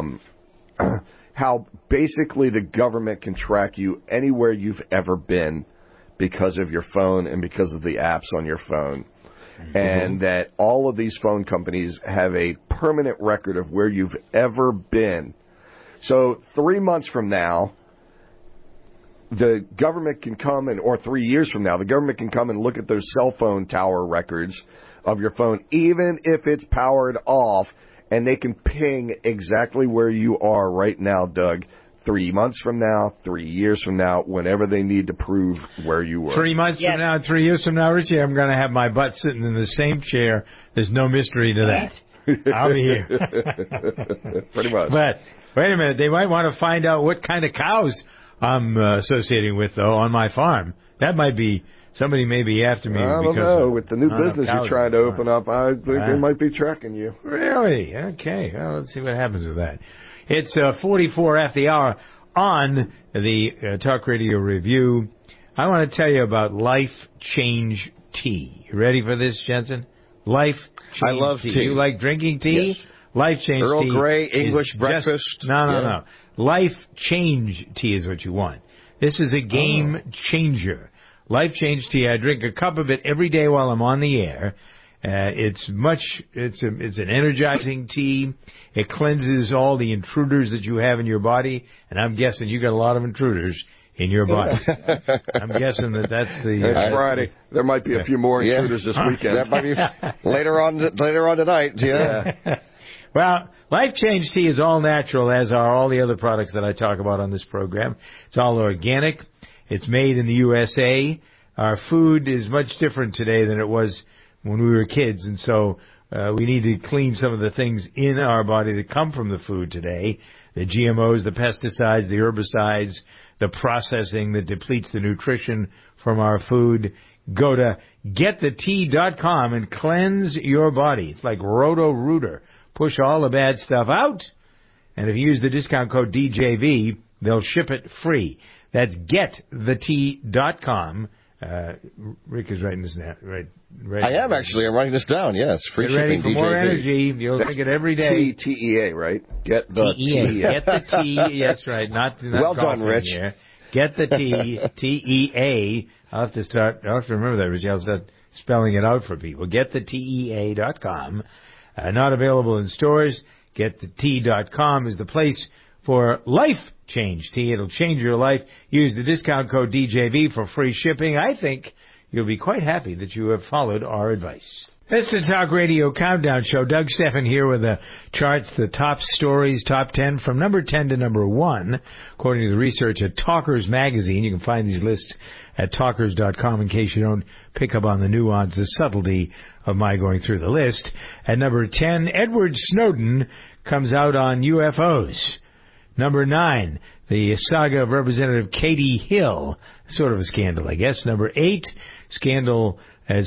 how basically the government can track you anywhere you've ever been because of your phone and because of the apps on your phone. And that all of these phone companies have a permanent record of where you've ever been. So 3 months from now, the government can come or 3 years from now, the government can come and look at those cell phone tower records of your phone, even if it's powered off, and they can ping exactly where you are right now, Doug. 3 months from now, 3 years from now, whenever they need to prove where you were. 3 months from now, 3 years from now, Richie, I'm going to have my butt sitting in the same chair. There's no mystery to that. I'll be here. Pretty much. But wait a minute, they might want to find out what kind of cows I'm associating with, though, on my farm. That might be, somebody may be after me. I don't know. With the new business you're trying to open up, I think they might be tracking you. Really? Okay. Well, let's see what happens with that. It's 44 after the hour on the Talk Radio Review. I want to tell you about Life Change Tea. You ready for this, Jensen? Life Change Tea. I love tea. You like drinking tea? Yes. Life Change Tea. Earl Grey, English breakfast. No. Life Change Tea is what you want. This is a game changer. Life Change Tea. I drink a cup of it every day while I'm on the air. It's an energizing tea. It cleanses all the intruders that you have in your body, and I'm guessing you got a lot of intruders in your body. I'm guessing that's the... It's Friday. There might be a few more intruders this weekend. That might be later on tonight. Yeah. Well, Life Change Tea is all natural, as are all the other products that I talk about on this program. It's all organic. It's made in the USA. our food is much different today than it was when we were kids, and so we need to clean some of the things in our body that come from the food today, the GMOs, the pesticides, the herbicides, the processing that depletes the nutrition from our food. Go to getthetea.com and cleanse your body. It's like Roto-Rooter. Push all the bad stuff out, and if you use the discount code DJV, they'll ship it free. That's getthetea.com. Rick is writing this down. Right. I am actually. I'm writing this down. Yes, free Get shipping. Ready for DJV. more energy. You'll think it every day. TEA, right? Get the TEA. Get the T. That's right. Not well done, Rich. Here. Get the T. TEA. I'll have to remember that, Rich. I'll start spelling it out for people. GetTheTEA.com. Not available in stores. GetTheTea.com is the place for life change tea. It'll change your life. Use the discount code DJV for free shipping. I think you'll be quite happy that you have followed our advice. It's the Talk Radio Countdown Show. Doug Steffen here with the charts, the top stories, top 10, from number 10 to number 1, according to the research at Talkers Magazine. You can find these lists at talkers.com in case you don't pick up on the nuance, the subtlety of my going through the list. At number 10, Edward Snowden comes out on UFOs. Number 9, the saga of Representative Katie Hill. Sort of a scandal, I guess. Number 8, scandal as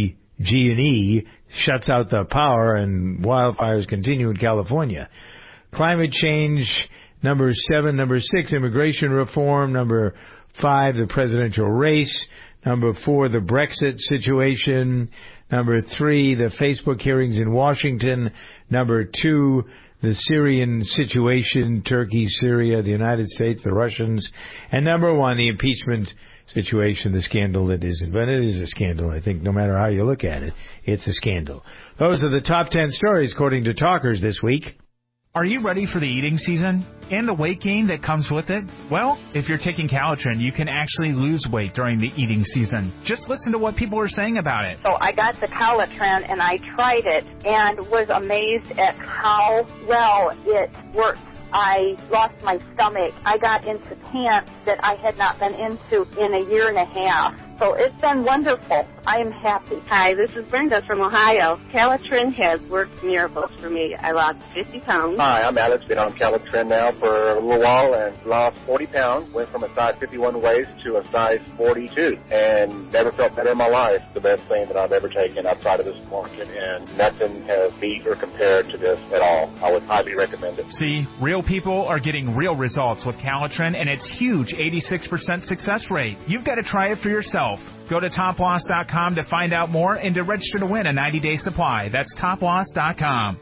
PG&E shuts out the power and wildfires continue in California. Climate change, number 7. Number 6, immigration reform. Number 5, the presidential race. Number 4, the Brexit situation. Number 3, the Facebook hearings in Washington. Number 2, the Syrian situation, Turkey, Syria, the United States, the Russians. And number 1, the impeachment situation, the scandal that isn't. But it is a scandal, I think, no matter how you look at it. It's a scandal. Those are the top 10 stories, according to Talkers this week. Are you ready for the eating season and the weight gain that comes with it? Well, if you're taking Calitrin, you can actually lose weight during the eating season. Just listen to what people are saying about it. So I got the Calitrin and I tried it and was amazed at how well it worked. I lost my stomach. I got into pants that I had not been into in a year and a half. So it's been wonderful. I am happy. Hi, this is Brenda from Ohio. Calitrin has worked miracles for me. I lost 50 pounds. Hi, I'm Alex. Been on Calitrin now for a little while and lost 40 pounds. Went from a size 51 waist to a size 42 and never felt better in my life. The best thing that I've ever taken outside of this market, and nothing has beat or compared to this at all. I would highly recommend it. See, real people are getting real results with Calitrin, and its huge 86% success rate. You've got to try it for yourself. Go to toploss.com to find out more and to register to win a 90-day supply. That's toploss.com.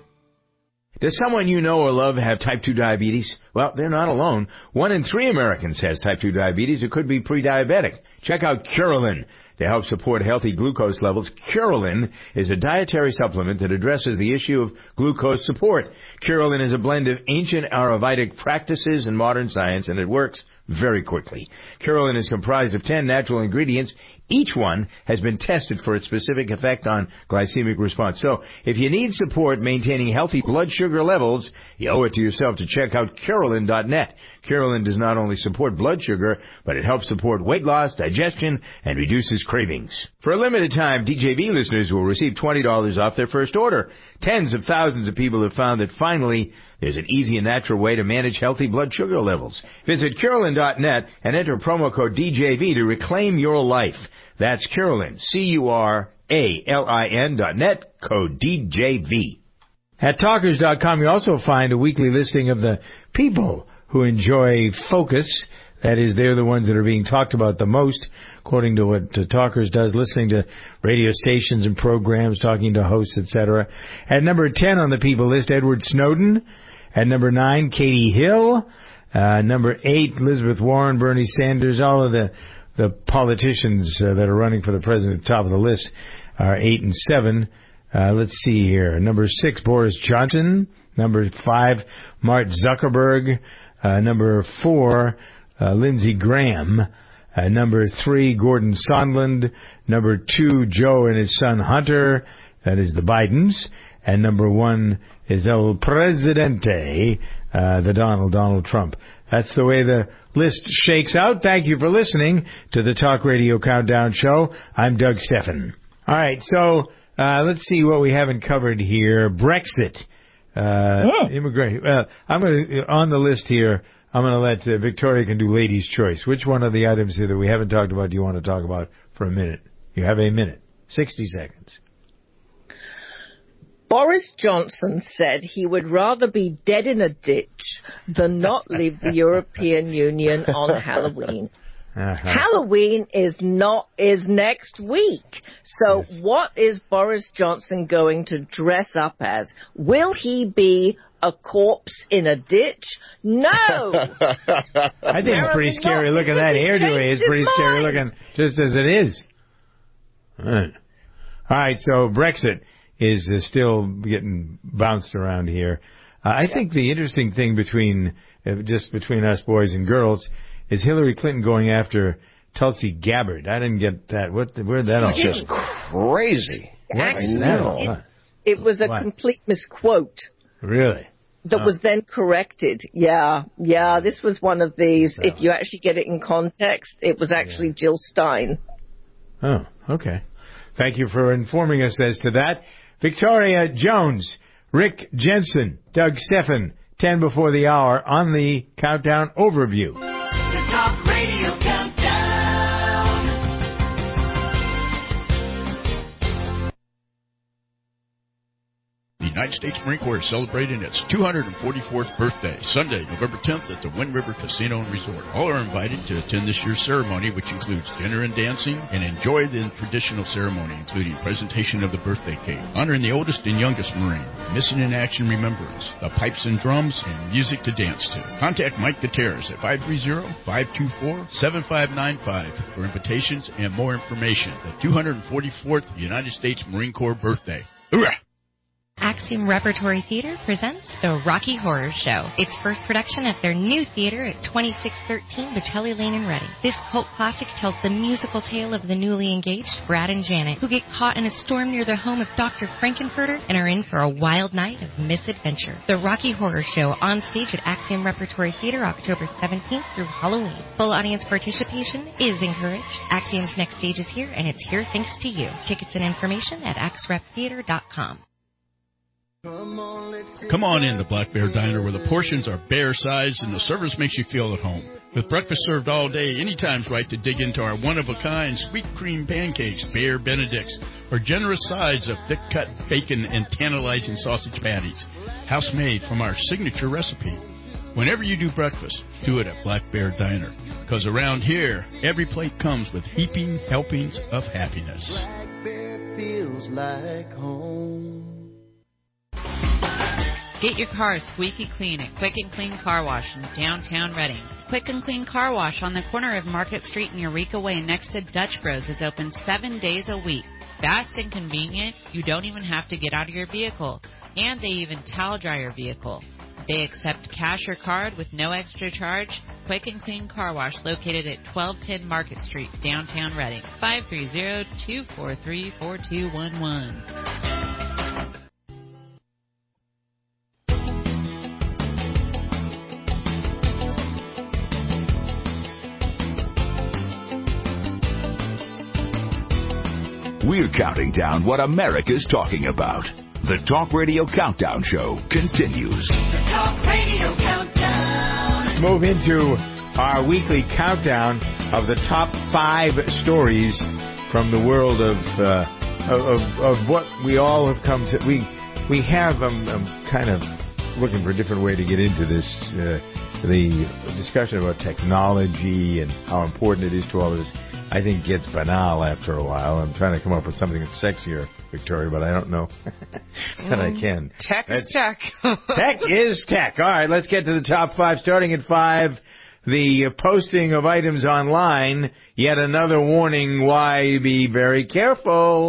Does someone you know or love have type 2 diabetes? Well, they're not alone. 1 in 3 Americans has type 2 diabetes or could be pre-diabetic. Check out Curelin. To help support healthy glucose levels, Curelin is a dietary supplement that addresses the issue of glucose support. Curelin is a blend of ancient Ayurvedic practices and modern science, and it works very quickly. Curelin is comprised of 10 natural ingredients. Each one has been tested for its specific effect on glycemic response. So if you need support maintaining healthy blood sugar levels, you owe it to yourself to check out Curelin.net. Curelin does not only support blood sugar, but it helps support weight loss, digestion, and reduces cravings. For a limited time, DJV listeners will receive $20 off their first order. Tens of thousands of people have found that finally there's an easy and natural way to manage healthy blood sugar levels. Visit Curelin.net and enter promo code DJV to reclaim your life. That's Curelin, Curalin.net, code DJV. At Talkers.com, you also find a weekly listing of the people who enjoy Focus. That is, they're the ones that are being talked about the most, according to what Talkers does, listening to radio stations and programs, talking to hosts, etc. At number 10 on the people list, Edward Snowden. At number 9, Katie Hill. Number 8, Elizabeth Warren, Bernie Sanders. All of the politicians that are running for the president at the top of the list are 8 and 7. Let's see here. Number 6, Boris Johnson. Number 5, Mark Zuckerberg. Number 4, Lindsey Graham. Number 3, Gordon Sondland. Number 2, Joe and his son Hunter. That is the Bidens. And number 1 is El Presidente, the Donald Trump. That's the way the list shakes out. Thank you for listening to the Talk Radio Countdown Show. I'm Doug Steffen. All right, so let's see what we haven't covered here. Brexit. Immigration. I'm going to, on the list here, I'm going to let Victoria can do ladies' choice. Which one of the items here that we haven't talked about do you want to talk about for a minute? You have a minute. 60 seconds. Boris Johnson said he would rather be dead in a ditch than not leave the European Union on Halloween. Halloween is next week. So what is Boris Johnson going to dress up as? Will he be a corpse in a ditch? No! I think it's pretty scary looking. That hairdo is pretty scary looking, just as it is. All right, so Brexit is still getting bounced around here. I think the interesting thing between us boys and girls is Hillary Clinton going after Tulsi Gabbard. I didn't get that. Where'd that all come? Just crazy. Actually, it was a complete misquote. Really? That was then corrected. Yeah, this was one of these. If you actually get it in context, it was actually Jill Stein. Oh, okay. Thank you for informing us as to that. Victoria Jones, Rick Jensen, Doug Steffen, 10 before the hour on the Countdown Overview. The Talk Radio The United States Marine Corps is celebrating its 244th birthday, Sunday, November 10th at the Wind River Casino and Resort. All are invited to attend this year's ceremony, which includes dinner and dancing, and enjoy the traditional ceremony, including presentation of the birthday cake, honoring the oldest and youngest Marine, missing in action remembrance, the pipes and drums, and music to dance to. Contact Mike Gutierrez at 530-524-7595 for invitations and more information. The 244th United States Marine Corps birthday. Hoorah! Axiom Repertory Theater presents The Rocky Horror Show, its first production at their new theater at 2613 Bocelli Lane in Reading. This cult classic tells the musical tale of the newly engaged Brad and Janet, who get caught in a storm near the home of Dr. Frankenfurter and are in for a wild night of misadventure. The Rocky Horror Show on stage at Axiom Repertory Theater October 17th through Halloween. Full audience participation is encouraged. Axiom's next stage is here, and it's here thanks to you. Tickets and information at axreptheater.com. Come on in to Black Bear Diner, where the portions are bear-sized and the service makes you feel at home. With breakfast served all day, any time's right to dig into our one-of-a-kind sweet cream pancakes, Bear Benedicts, or generous sides of thick-cut bacon and tantalizing sausage patties, house-made from our signature recipe. Whenever you do breakfast, do it at Black Bear Diner, because around here, every plate comes with heaping helpings of happiness. Black Bear feels like home. Get your car squeaky clean at Quick and Clean Car Wash in downtown Reading. Quick and Clean Car Wash on the corner of Market Street and Eureka Way next to Dutch Bros is open 7 days a week. Fast and convenient, you don't even have to get out of your vehicle. And they even towel dry your vehicle. They accept cash or card with no extra charge. Quick and Clean Car Wash located at 1210 Market Street, downtown Reading. 530-243-4211. We're counting down what America's talking about. The Talk Radio Countdown Show continues. The Talk Radio Countdown. Let's move into our weekly countdown of the top 5 stories from the world of what we all have come to. We have. I'm kind of looking for a different way to get into this. The discussion about technology and how important it is to all of this, I think, gets banal after a while. I'm trying to come up with something that's sexier, Victoria, but I don't know that I can. Tech is tech. Tech is tech. All right, let's get to the top 5. Starting at 5, the posting of items online. Yet another warning, why be very careful.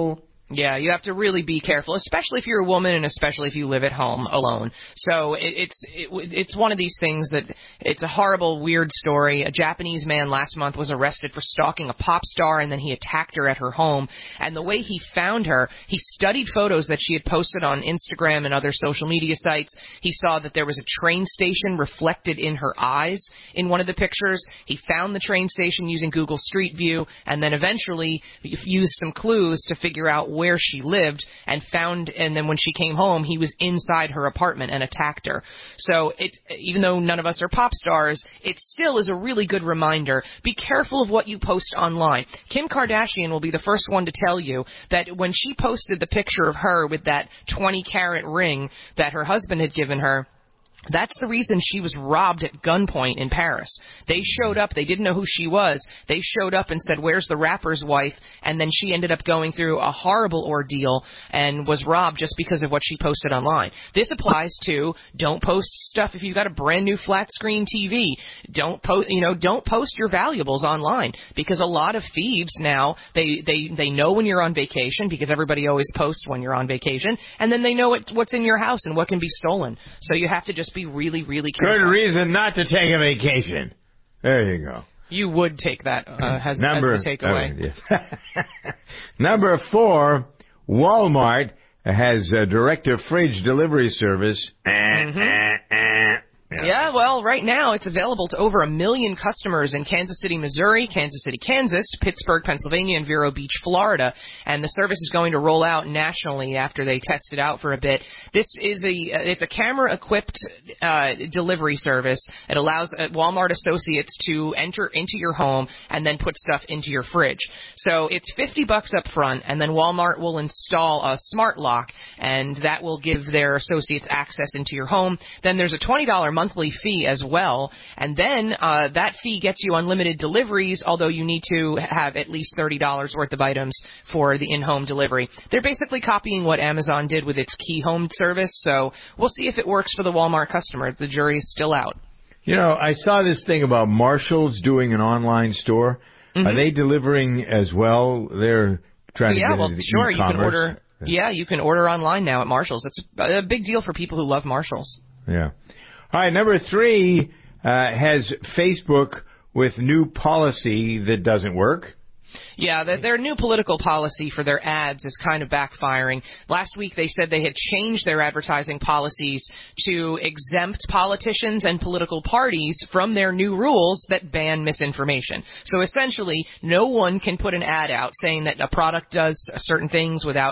Yeah, you have to really be careful, especially if you're a woman and especially if you live at home alone. So it's one of these things that it's a horrible, weird story. A Japanese man last month was arrested for stalking a pop star, and then he attacked her at her home. And the way he found her, he studied photos that she had posted on Instagram and other social media sites. He saw that there was a train station reflected in her eyes in one of the pictures. He found the train station using Google Street View, and then eventually used some clues to figure out where she lived, and then when she came home, he was inside her apartment and attacked her. So even though none of us are pop stars, it still is a really good reminder. Be careful of what you post online. Kim Kardashian will be the first one to tell you that when she posted the picture of her with that 20-carat ring that her husband had given her, that's the reason she was robbed at gunpoint in Paris. They showed up. They didn't know who she was. They showed up and said, "Where's the rapper's wife?" And then she ended up going through a horrible ordeal and was robbed just because of what she posted online. This applies to don't post stuff if you've got a brand new flat screen TV. Don't post your valuables online, because a lot of thieves now, they know when you're on vacation, because everybody always posts when you're on vacation, and then they know what's in your house and what can be stolen. So you have to just be really, really careful. Good reason not to take a vacation. There you go. You would take that as the takeaway. Number 4, Walmart has a direct-to-fridge delivery service. Yeah, well, right now it's available to over 1 million customers in Kansas City, Missouri, Kansas City, Kansas, Pittsburgh, Pennsylvania, and Vero Beach, Florida. And the service is going to roll out nationally after they test it out for a bit. This is it's a camera-equipped delivery service. It allows Walmart associates to enter into your home and then put stuff into your fridge. So it's $50 up front, and then Walmart will install a smart lock, and that will give their associates access into your home. Then there's a $20 monthly fee as well, and then that fee gets you unlimited deliveries, although you need to have at least $30 worth of items for the in-home delivery. They're basically copying what Amazon did with its Key Home service, so we'll see if it works for the Walmart customer. The jury is still out. You know, I saw this thing about Marshall's doing an online store. Mm-hmm. Are they delivering as well? They're trying to get into sure, e-commerce. You can order. Yeah, you can order online now at Marshall's. It's a big deal for people who love Marshall's. Yeah. All right, number 3 has Facebook with new policy that doesn't work. Yeah, their new political policy for their ads is kind of backfiring. Last week they said they had changed their advertising policies to exempt politicians and political parties from their new rules that ban misinformation. So essentially, no one can put an ad out saying that a product does certain things without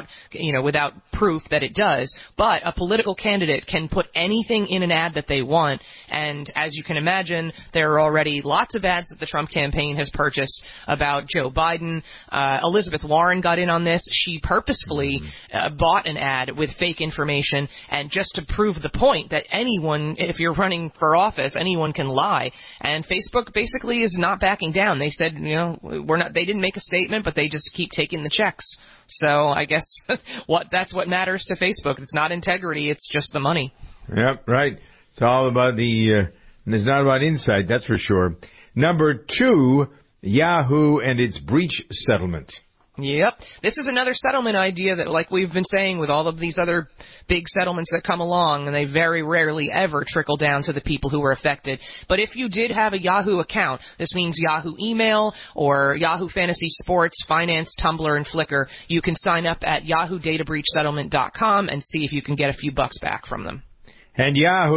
proof that it does, but a political candidate can put anything in an ad that they want. And as you can imagine, there are already lots of ads that the Trump campaign has purchased about Joe Biden. Elizabeth Warren got in on this. She purposefully bought an ad with fake information, and just to prove the point that anyone, if you're running for office, anyone can lie. And Facebook basically is not backing down. They said, they didn't make a statement, but they just keep taking the checks. So I guess that's what matters to Facebook. It's not integrity, it's just the money. Yep, right. It's all about it's not about insight, that's for sure. Number 2, Yahoo and its breach settlement. Yep. This is another settlement idea that, like we've been saying with all of these other big settlements that come along, and they very rarely ever trickle down to the people who were affected. But if you did have a Yahoo account, this means Yahoo email or Yahoo Fantasy Sports, Finance, Tumblr, and Flickr, you can sign up at YahooDataBreachSettlement.com and see if you can get a few bucks back from them. And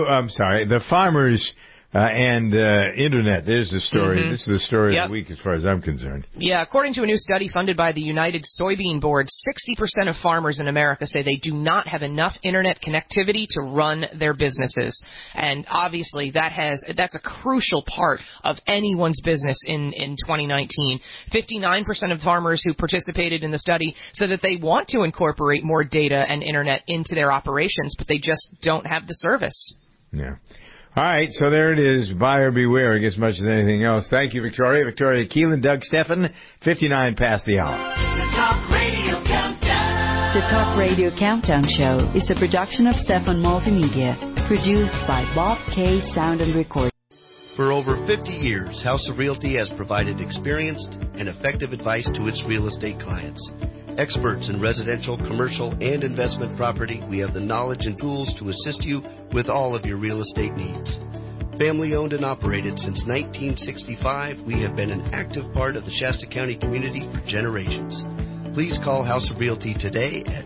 the farmers and Internet. There's the story. Mm-hmm. This is the story of the week as far as I'm concerned. Yeah, according to a new study funded by the United Soybean Board, 60% of farmers in America say they do not have enough Internet connectivity to run their businesses. And obviously that's a crucial part of anyone's business in 2019. 59% of farmers who participated in the study said that they want to incorporate more data and Internet into their operations, but they just don't have the service. Yeah. All right, so there it is. Buyer beware, I guess, much as anything else. Thank you, Victoria. Victoria Keelan, Doug Steffen, 59 past the hour. The Talk Radio Countdown. The Talk Radio Countdown Show is a production of Steffen Multimedia, produced by Bob K. Sound and Recording. For over 50 years, House of Realty has provided experienced and effective advice to its real estate clients. Experts in residential, commercial, and investment property, we have the knowledge and tools to assist you with all of your real estate needs. Family owned and operated since 1965, we have been an active part of the Shasta County community for generations. Please call House of Realty today at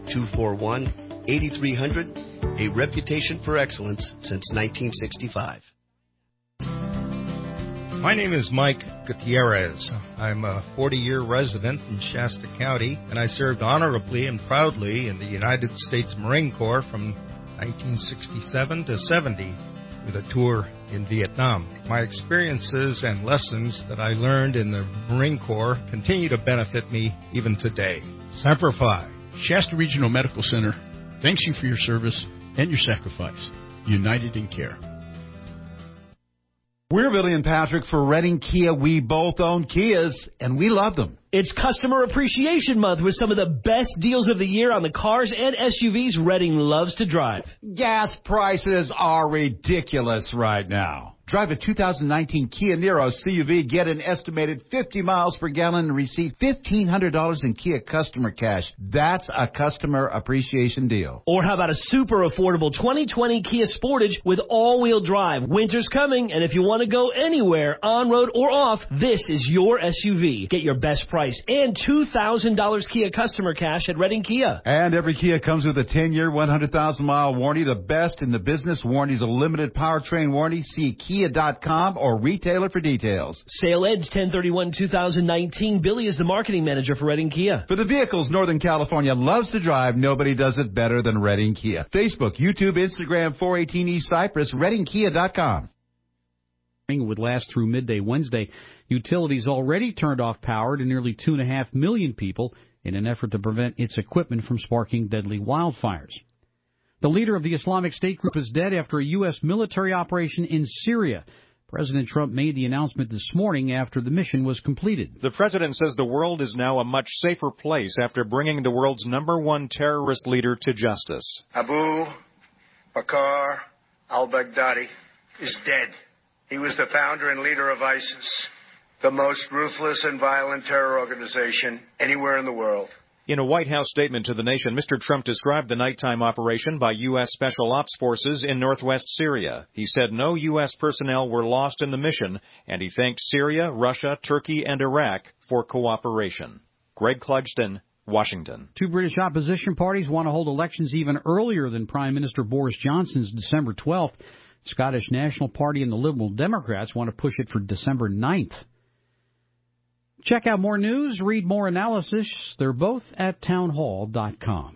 241-8300, a reputation for excellence since 1965. My name is Mike Gutierrez. I'm a 40-year resident in Shasta County, and I served honorably and proudly in the United States Marine Corps from 1967 to 70 with a tour in Vietnam. My experiences and lessons that I learned in the Marine Corps continue to benefit me even today. Semper Fi. Shasta Regional Medical Center thanks you for your service and your sacrifice. United in Care. We're Billy and Patrick for Redding Kia. We both own Kias, and we love them. It's Customer Appreciation Month with some of the best deals of the year on the cars and SUVs Redding loves to drive. Gas prices are ridiculous right now. Drive a 2019 Kia Niro CUV, get an estimated 50 miles per gallon, and receive $1,500 in Kia customer cash. That's a customer appreciation deal. Or how about a super affordable 2020 Kia Sportage with all-wheel drive? Winter's coming, and if you want to go anywhere, on-road or off, this is your SUV. Get your best price and $2,000 Kia customer cash at Redding Kia. And every Kia comes with a 10-year, 100,000-mile warranty. The best in the business. Warranty is a limited powertrain warranty. See Kia.com or retailer for details. Sale ends 10/31/2019. Billy is the marketing manager for Redding Kia. For the vehicles Northern California loves to drive, nobody does it better than Redding Kia. Facebook, YouTube, Instagram, 418 East Cypress, ReddingKia.com. Would last through midday Wednesday. Utilities already turned off power to nearly 2.5 million people in an effort to prevent its equipment from sparking deadly wildfires. The leader of the Islamic State group is dead after a U.S. military operation in Syria. President Trump made the announcement this morning after the mission was completed. The president says the world is now a much safer place after bringing the world's #1 terrorist leader to justice. Abu Bakr al-Baghdadi is dead. He was the founder and leader of ISIS, the most ruthless and violent terror organization anywhere in the world. In a White House statement to the nation, Mr. Trump described the nighttime operation by U.S. Special Ops Forces in northwest Syria. He said no U.S. personnel were lost in the mission, and he thanked Syria, Russia, Turkey, and Iraq for cooperation. Greg Clugston, Washington. Two British opposition parties want to hold elections even earlier than Prime Minister Boris Johnson's December 12th. Scottish National Party and the Liberal Democrats want to push it for December 9th. Check out more news, read more analysis. They're both at townhall.com.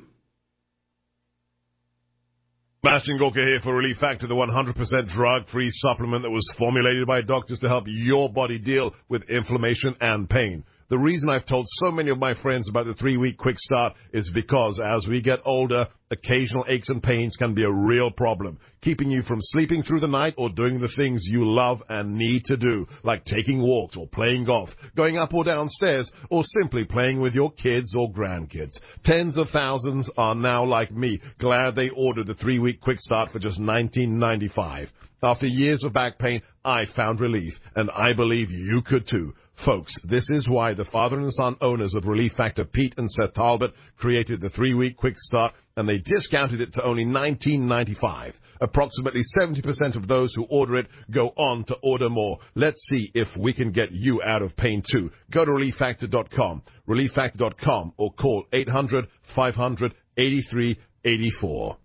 Sebastian Gorka here for Relief Factor, the 100% drug-free supplement that was formulated by doctors to help your body deal with inflammation and pain. The reason I've told so many of my friends about the 3-week quick start is because as we get older, occasional aches and pains can be a real problem, keeping you from sleeping through the night or doing the things you love and need to do, like taking walks or playing golf, going up or down stairs, or simply playing with your kids or grandkids. Tens of thousands are now like me, glad they ordered the 3-week quick start for just $19.95. After years of back pain, I found relief, and I believe you could too. Folks, this is why the father and son owners of Relief Factor, Pete and Seth Talbot, created the 3-week quick start, and they discounted it to only $19.95. Approximately 70% of those who order it go on to order more. Let's see if we can get you out of pain too. Go to ReliefFactor.com, ReliefFactor.com, or call 800-500-8384.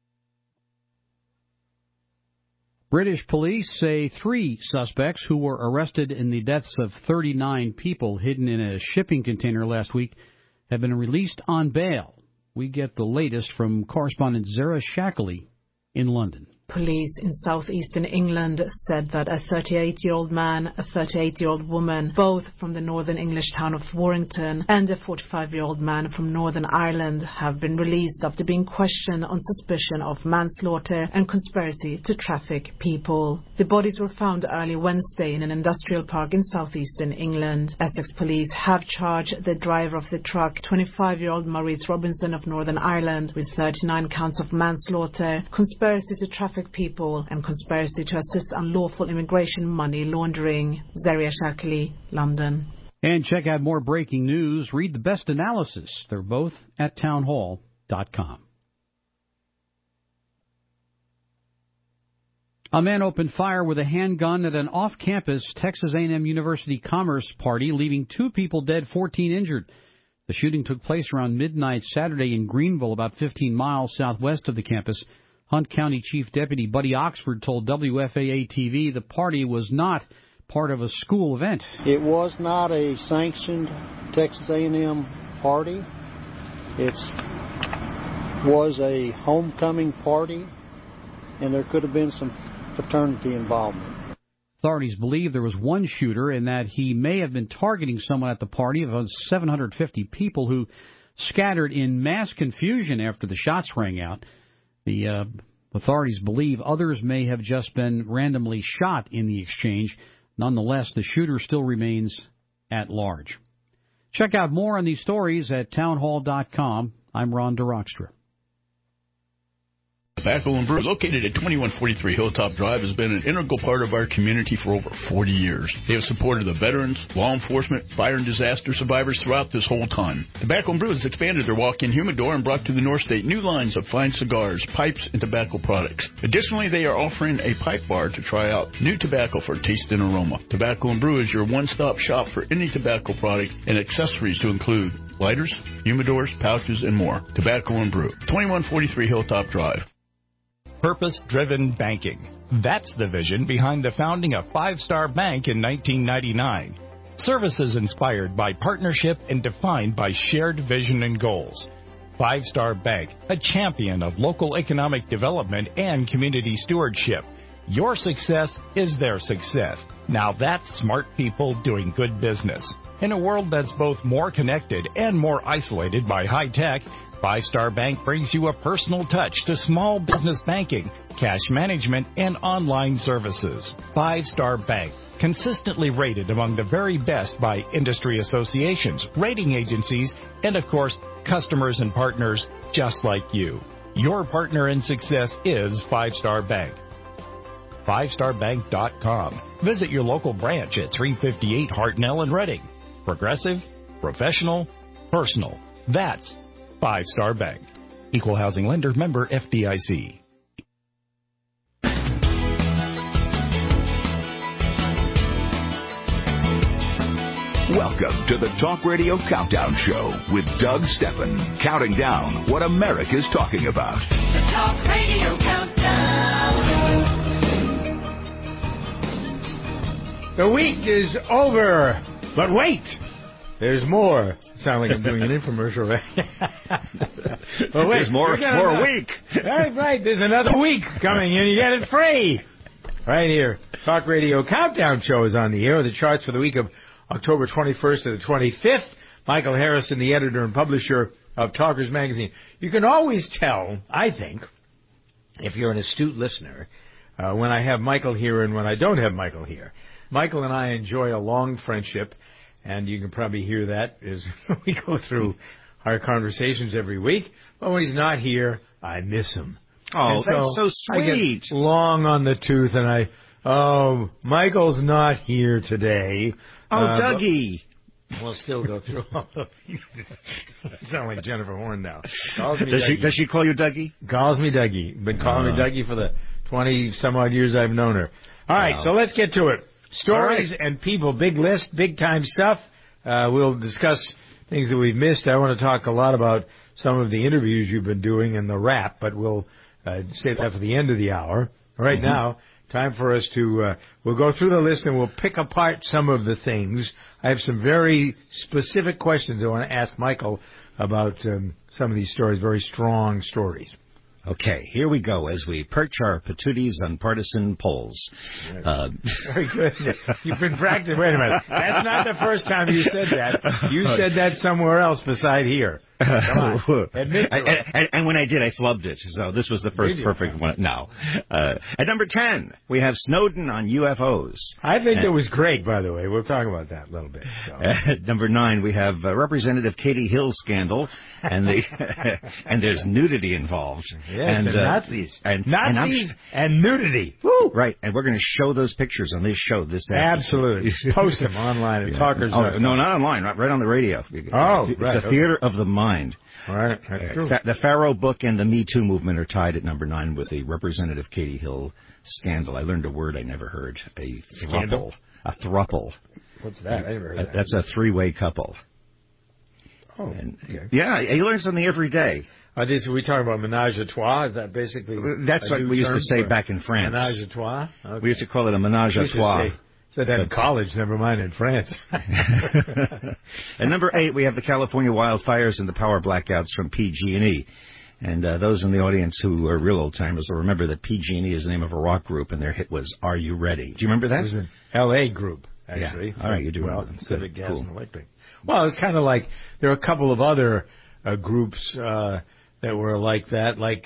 British police say 3 suspects who were arrested in the deaths of 39 people hidden in a shipping container last week have been released on bail. We get the latest from correspondent Zara Shackley in London. Police in southeastern England said that a 38-year-old man, a 38-year-old woman, both from the northern English town of Warrington, and a 45-year-old man from Northern Ireland have been released after being questioned on suspicion of manslaughter and conspiracy to traffic people. The bodies were found early Wednesday in an industrial park in southeastern England. Essex police have charged the driver of the truck, 25-year-old Maurice Robinson of Northern Ireland, with 39 counts of manslaughter, conspiracy to traffic people, and conspiracy to assist unlawful immigration money laundering. Zaria Shakli, London. And check out more breaking news. Read the best analysis. They're both at townhall.com. A man opened fire with a handgun at an off-campus Texas A&M University Commerce party, leaving 2 people dead, 14 injured. The shooting took place around midnight Saturday in Greenville, about 15 miles southwest of the campus. Hunt County Chief Deputy Buddy Oxford told WFAA-TV the party was not part of a school event. It was not a sanctioned Texas A&M party. It was a homecoming party, and there could have been some fraternity involvement. Authorities believe there was one shooter and that he may have been targeting someone at the party of about 750 people who scattered in mass confusion after the shots rang out. The authorities believe others may have just been randomly shot in the exchange. Nonetheless, the shooter still remains at large. Check out more on these stories at townhall.com. I'm Ron DeRockstra. Tobacco and Brew, located at 2143 Hilltop Drive, has been an integral part of our community for over 40 years. They have supported the veterans, law enforcement, fire and disaster survivors throughout this whole time. Tobacco and Brew has expanded their walk-in humidor and brought to the North State new lines of fine cigars, pipes, and tobacco products. Additionally, they are offering a pipe bar to try out new tobacco for taste and aroma. Tobacco and Brew is your one-stop shop for any tobacco product and accessories to include lighters, humidors, pouches, and more. Tobacco and Brew, 2143 Hilltop Drive. Purpose-driven banking. That's the vision behind the founding of Five Star Bank in 1999. Services inspired by partnership and defined by shared vision and goals. Five Star Bank, a champion of local economic development and community stewardship. Your success is their success. Now that's smart people doing good business. In a world that's both more connected and more isolated by high tech, Five Star Bank brings you a personal touch to small business banking, cash management, and online services. Five Star Bank, consistently rated among the very best by industry associations, rating agencies, and of course, customers and partners just like you. Your partner in success is Five Star Bank. FiveStarBank.com. Visit your local branch at 358 Hartnell in Reading. Progressive, professional, personal. That's Five Star Bank. Equal housing lender, member FDIC. Welcome to the Talk Radio Countdown Show with Doug Steffen, counting down what America's talking about. The Talk Radio Countdown. The week is over, but wait, there's more. Sound like I'm doing an infomercial, right? Well, wait, there's more week. Right. There's another week coming, and you get it free. Right here. Talk Radio Countdown Show is on the air. The charts for the week of October 21st to the 25th. Michael Harrison, the editor and publisher of Talkers Magazine. You can always tell, I think, if you're an astute listener, when I have Michael here and when I don't have Michael here. Michael and I enjoy a long friendship, and you can probably hear that as we go through our conversations every week. But when he's not here, I miss him. Oh, that's so sweet. I get long on the tooth, and Michael's not here today. Oh, Dougie. We'll still go through all of you. Sound like Jennifer Horn now. Does she call you Dougie? Calls me Dougie. Been calling me Dougie for the 20-some-odd years I've known her. All right, so let's get to it. Stories and people, big list, big-time stuff. We'll discuss things that we've missed. I want to talk a lot about some of the interviews you've been doing and the rap, but we'll save that for the end of the hour. Right now, time for us to, we'll go through the list and we'll pick apart some of the things. I have some very specific questions I want to ask Michael about some of these stories, very strong stories. Okay, here we go as we perch our patooties on partisan polls. Very good. You've been practicing. Wait a minute. That's not the first time you said that. You said that somewhere else beside here. Come on. Admit to it. And when I did, I flubbed it. So this was the first perfect one. No. At number 10, we have Snowden on UFOs. I think it was great, by the way. We'll talk about that a little bit. So. At number 9, we have Representative Katie Hill scandal, and and there's nudity involved. Yes, and Nazis. Nazis and nudity. Woo! Right, and we're going to show those pictures on this show this afternoon. Absolutely. Post them online at Talkers. Oh, no, not online, right on the radio. It's a theater of the mind. All right, that's true. The Pharaoh book and the Me Too movement are tied at number 9 with the Representative Katie Hill scandal. I learned a word I never heard. A thruple. A thruple. What's that? I never heard that. That's a three-way couple. Oh, okay. Yeah, you learn something every day. We talking about menage a trois? Is that basically... That's what we used to say back in France. Menage a trois? Okay. We used to call it a menage a trois. Said that in college, never mind in France. At number 8, we have the California wildfires and the power blackouts from PG&E. And those in the audience who are real old-timers will remember that PG&E is the name of a rock group, and their hit was Are You Ready? Do you remember that? It was an L.A. group, actually. Yeah. All right, you do well, remember them. Pacific Gas and Electric. Well, it's kind of like there are a couple of other groups that were like that, like...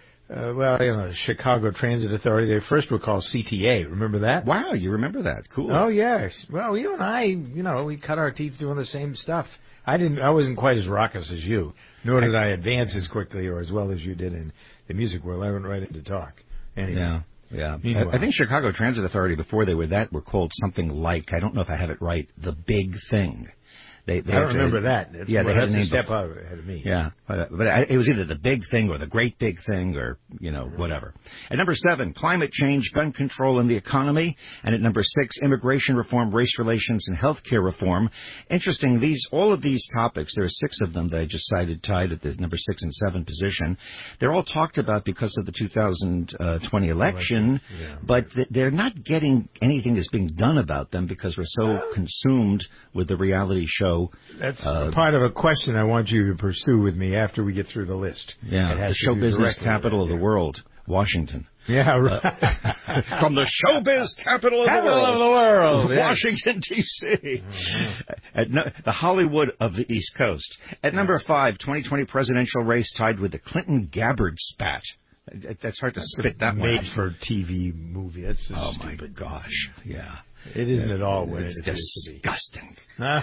Chicago Transit Authority. They first were called CTA. Remember that? Wow, you remember that? Cool. Oh yes. Well, you and I, we cut our teeth doing the same stuff. I wasn't quite as raucous as you, nor did I advance as quickly or as well as you did in the music world. I went right into talk. Anyway. Yeah. I think Chicago Transit Authority, before they were that, were called something like, I don't know if I have it right, The Big Thing. I don't remember that. They had a name step out ahead of me. Yeah, but it was either the big thing or the great big thing or, whatever. At number 7, climate change, gun control, and the economy. And at number 6, immigration reform, race relations, and health care reform. Interesting, all of these topics, there are 6 of them that I just cited tied at the number 6 and 7 position. They're all talked about because of the 2020 election, but they're not getting anything that's being done about them because we're so consumed with the reality show. That's part of a question I want you to pursue with me after we get through the list. Yeah, the show business capital of the world, Washington. Yeah, right. From the showbiz capital of the world, Washington, D.C. The Hollywood of the East Coast. At number 5, 2020 presidential race tied with the Clinton-Gabbard spat. That's hard to spit that one out. Made-for-TV movie. That's oh, my gosh. Yeah. It isn't at all what it's it appears to be. Disgusting.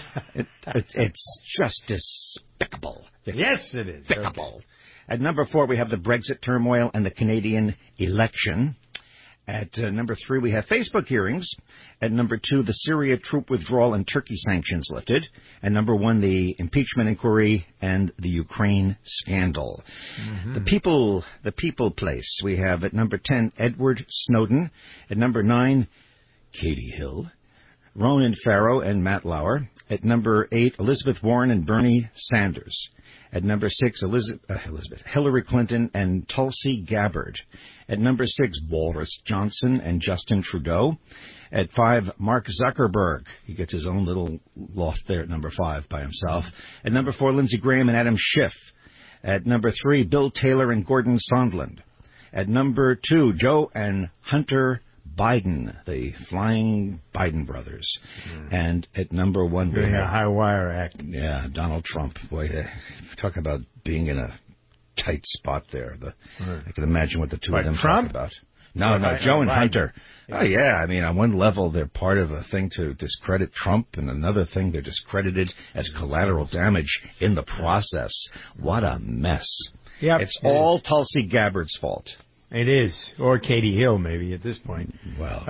It's just despicable. Yes, it is. Despicable. Okay. At number 4, we have the Brexit turmoil and the Canadian election. At number 3, we have Facebook hearings. At number 2, the Syria troop withdrawal and Turkey sanctions lifted. At number 1, the impeachment inquiry and the Ukraine scandal. Mm-hmm. The people place. We have at number 10, Edward Snowden. At number 9, Katie Hill, Ronan Farrow and Matt Lauer. At number 8, Elizabeth Warren and Bernie Sanders. At number 6, Hillary Clinton and Tulsi Gabbard. At number 6, Boris Johnson and Justin Trudeau. At 5, Mark Zuckerberg. He gets his own little loft there at number 5 by himself. At number 4, Lindsey Graham and Adam Schiff. At number 3, Bill Taylor and Gordon Sondland. At number 2, Joe and Hunter Biden, the Flying Biden brothers. And at number 1... Doing a high wire act. Yeah, Donald Trump. Boy, talk about being in a tight spot there. I can imagine what the two of them Trump? talk about. No, Joe and Hunter. Yeah. Oh, yeah. I mean, on one level, they're part of a thing to discredit Trump, and another thing, they're discredited as collateral damage in the process. What a mess. Yep. It's all Tulsi Gabbard's fault. It is, or Katie Hill, maybe at this point. Well,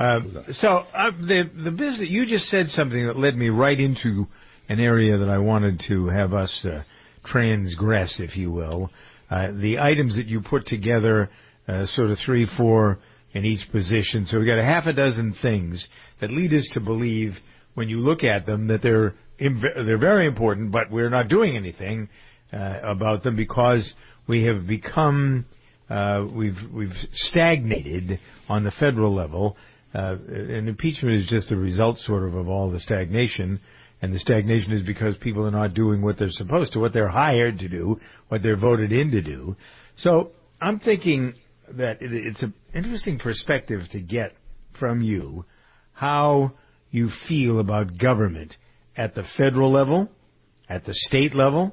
the business. You just said something that led me right into an area that I wanted to have us transgress, if you will. The items that you put together, sort of 3, 4 in each position. So we got a half a dozen things that lead us to believe, when you look at them, that they're very important, but we're not doing anything about them because we have become. We've stagnated on the federal level, and impeachment is just the result sort of all the stagnation, and the stagnation is because people are not doing what they're supposed to, what they're hired to do, what they're voted in to do. So I'm thinking that it's an interesting perspective to get from you how you feel about government at the federal level, at the state level,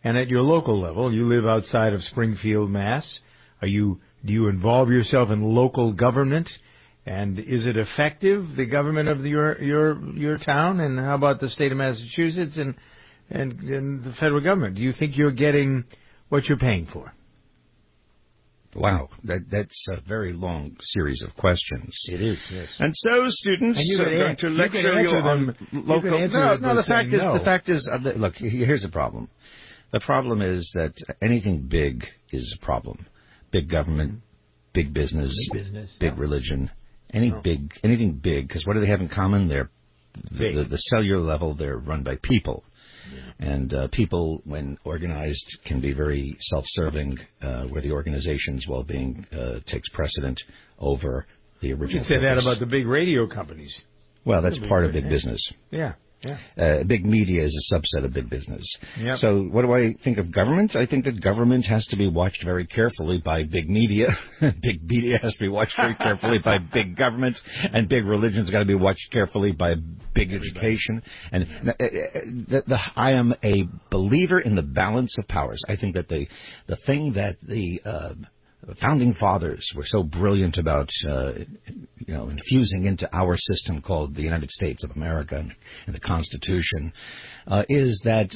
And at your local level, you live outside of Springfield, Mass. Do you involve yourself in local government? And is it effective, the government of your town? And how about the state of Massachusetts and the federal government? Do you think you're getting what you're paying for? Wow, that's a very long series of questions. It is, yes. And so, students, and I'm going to lecture you on local. The fact is, look, here's the problem. The problem is that anything big is a problem. Big government, big business, big religion, anything big. Because what do they have in common? They're the cellular level. They're run by people. Yeah. And people, when organized, can be very self-serving, where the organization's well-being takes precedent over the original. You can say that about the big radio companies. Well, that's part of big business. Yeah. Big media is a subset of big business. Yep. So what do I think of government? I think that government has to be watched very carefully by big media. Big media has to be watched very carefully by big government. And big religion's got to be watched carefully by big education. And I am a believer in the balance of powers. I think that the thing that the founding fathers were so brilliant about, infusing into our system called the United States of America and the Constitution, is that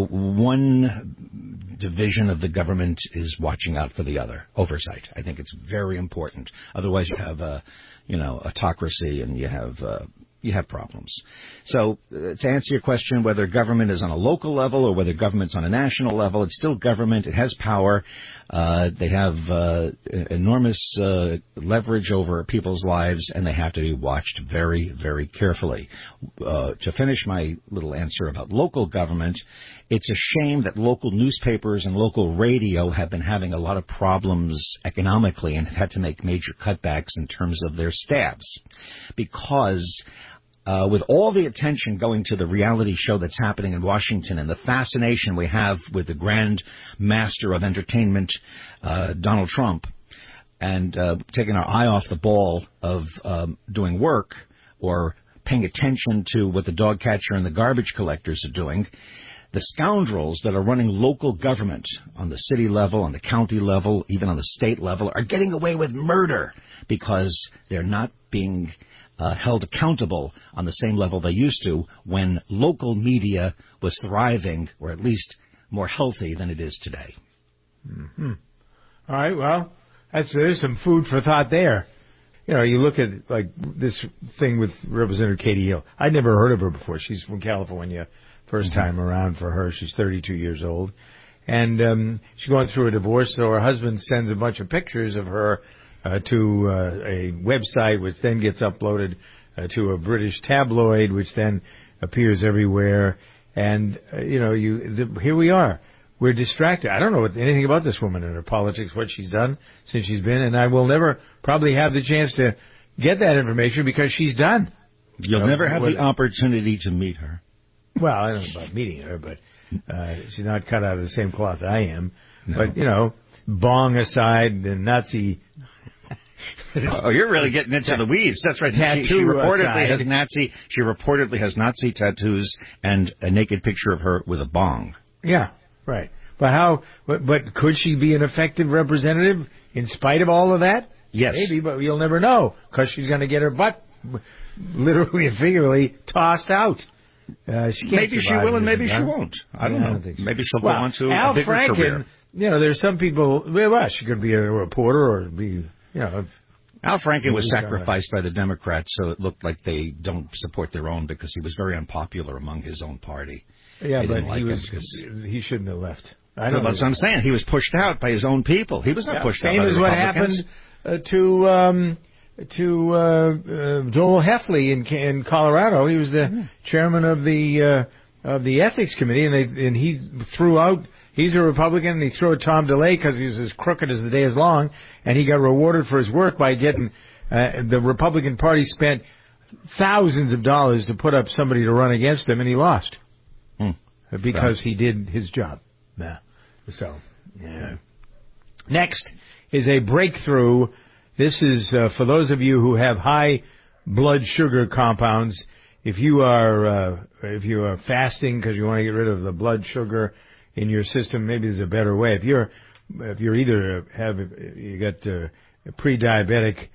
one division of the government is watching out for the other. Oversight. I think it's very important. Otherwise, you have autocracy, and you have problems. So, to answer your question, whether government is on a local level or whether government's on a national level, it's still government. It has power. They have enormous leverage over people's lives, and they have to be watched very, very carefully. To finish my little answer about local government, it's a shame that local newspapers and local radio have been having a lot of problems economically and have had to make major cutbacks in terms of their staffs, because with all the attention going to the reality show that's happening in Washington and the fascination we have with the grand master of entertainment, Donald Trump, and taking our eye off the ball of doing work or paying attention to what the dog catcher and the garbage collectors are doing, the scoundrels that are running local government on the city level, on the county level, even on the state level, are getting away with murder because they're not being held accountable on the same level they used to when local media was thriving, or at least more healthy than it is today. Mm-hmm. All right, well, there's some food for thought there. You look at like this thing with Representative Katie Hill. I'd never heard of her before. She's from California. First time around for her. She's 32 years old. And she's going through a divorce, so her husband sends a bunch of pictures of her to a website, which then gets uploaded to a British tabloid, which then appears everywhere. And, here we are. We're distracted. I don't know anything about this woman and her politics, what she's done since she's been, and I will never probably have the chance to get that information because she's done. You'll never have the opportunity to meet her. Well, I don't know about meeting her, but she's not cut out of the same cloth I am. No. But, bong aside, the Nazi... Oh, you're really getting into the weeds. That's right. She reportedly has Nazi tattoos and a naked picture of her with a bong. Yeah, right. But But could she be an effective representative in spite of all of that? Yes. Maybe, but you'll never know because she's going to get her butt literally and figuratively tossed out. Maybe she will and maybe she won't. I don't know. So. Maybe she'll go on to a bigger career. There's some people, she could be a reporter or be, Al Franken was sacrificed by the Democrats, so it looked like they don't support their own because he was very unpopular among his own party. Yeah, but he shouldn't have left. That's what I'm saying. He was pushed out by his own people. He was not pushed out by the Republicans. Same as what happened to Joel Heffley in Colorado. He was the chairman of the ethics committee, and he threw out. He's a Republican, and he threw out Tom DeLay because he was as crooked as the day is long, and he got rewarded for his work by getting the Republican Party spent thousands of dollars to put up somebody to run against him, and he lost because he did his job. Yeah. So, yeah. Next is a breakthrough. This is for those of you who have high blood sugar compounds. If you are fasting because you want to get rid of the blood sugar in your system. Maybe there's a better way. If you're either you got a pre-diabetic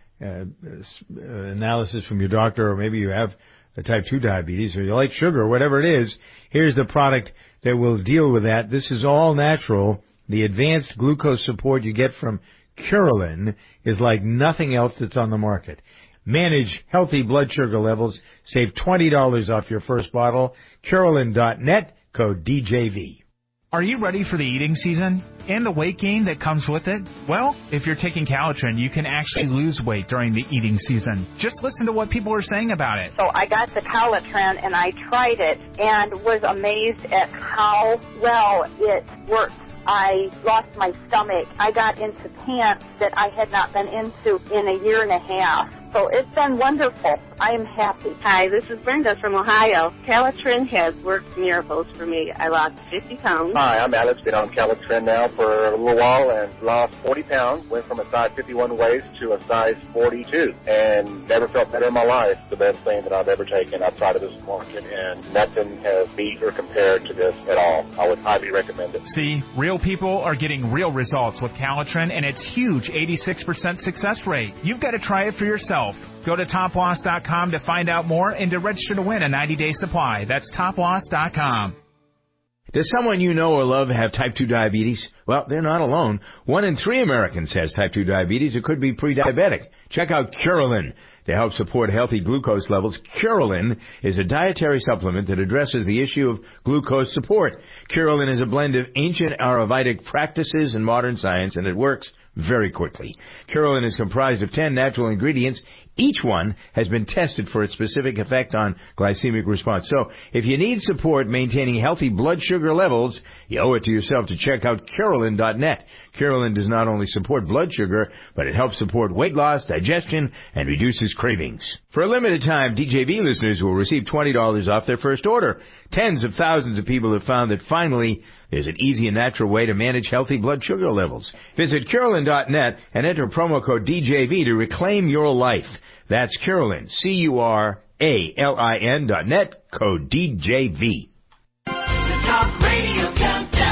analysis from your doctor, or maybe you have a type 2 diabetes, or you like sugar, or whatever it is, here's the product that will deal with that. This is all natural. The advanced glucose support you get from Curelin is like nothing else that's on the market. Manage healthy blood sugar levels. Save $20 off your first bottle. Curelin.net, code DJV. Are you ready for the eating season and the weight gain that comes with it? Well, if you're taking Calitrin, you can actually lose weight during the eating season. Just listen to what people are saying about it. So I got the Calitrin and I tried it and was amazed at how well it worked. I lost my stomach. I got into pants that I had not been into in a year and a half. So it's been wonderful. I am happy. Hi, this is Brenda from Ohio. Calitrin has worked miracles for me. I lost 50 pounds. Hi, I'm Alex. Been on Calitrin now for a little while and lost 40 pounds. Went from a size 51 waist to a size 42 and never felt better in my life. The best thing that I've ever taken outside of this market, and nothing has beat or compared to this at all. I would highly recommend it. See, real people are getting real results with Calitrin, and its huge 86% success rate. You've got to try it for yourself. Go to toploss.com to find out more and to register to win a 90-day supply. That's toploss.com. Does someone you know or love have type 2 diabetes? Well, they're not alone. 1 in 3 Americans has type 2 diabetes or could be pre-diabetic. Check out Curelin. To help support healthy glucose levels, Curelin is a dietary supplement that addresses the issue of glucose support. Curelin is a blend of ancient Ayurvedic practices and modern science, and it works very quickly. Curelin is comprised of 10 natural ingredients. Each one has been tested for its specific effect on glycemic response. So if you need support maintaining healthy blood sugar levels, you owe it to yourself to check out Curelin.net. Curelin does not only support blood sugar, but it helps support weight loss, digestion, and reduces cravings. For a limited time, DJV listeners will receive $20 off their first order. Tens of thousands of people have found that finally there's an easy and natural way to manage healthy blood sugar levels. Visit Curelin.net and enter promo code DJV to reclaim your life. That's Curelin, Curalin.net, code DJV. The Talk Radio Countdown.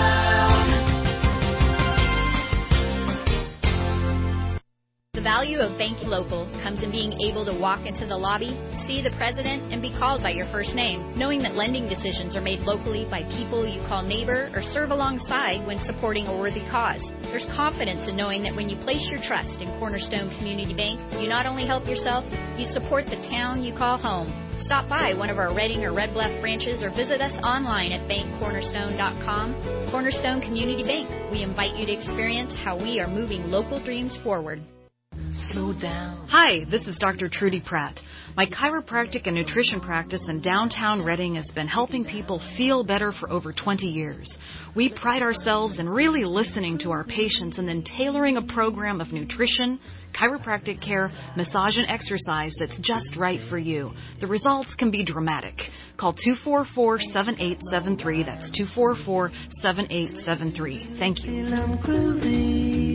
The value of banking local comes in being able to walk into the lobby, see the president, and be called by your first name, knowing that lending decisions are made locally by people you call neighbor or serve alongside when supporting a worthy cause. There's confidence in knowing that when you place your trust in Cornerstone Community Bank, you not only help yourself, you support the town you call home. Stop by one of our Reading or Red Bluff branches or visit us online at bankcornerstone.com. Cornerstone Community Bank. We invite you to experience how we are moving local dreams forward. Slow down. Hi, this is Dr. Trudy Pratt. My chiropractic and nutrition practice in downtown Reading has been helping people feel better for over 20 years. We pride ourselves in really listening to our patients and then tailoring a program of nutrition, chiropractic care, massage, and exercise that's just right for you. The results can be dramatic. Call 244-7873. That's 244-7873. Thank you.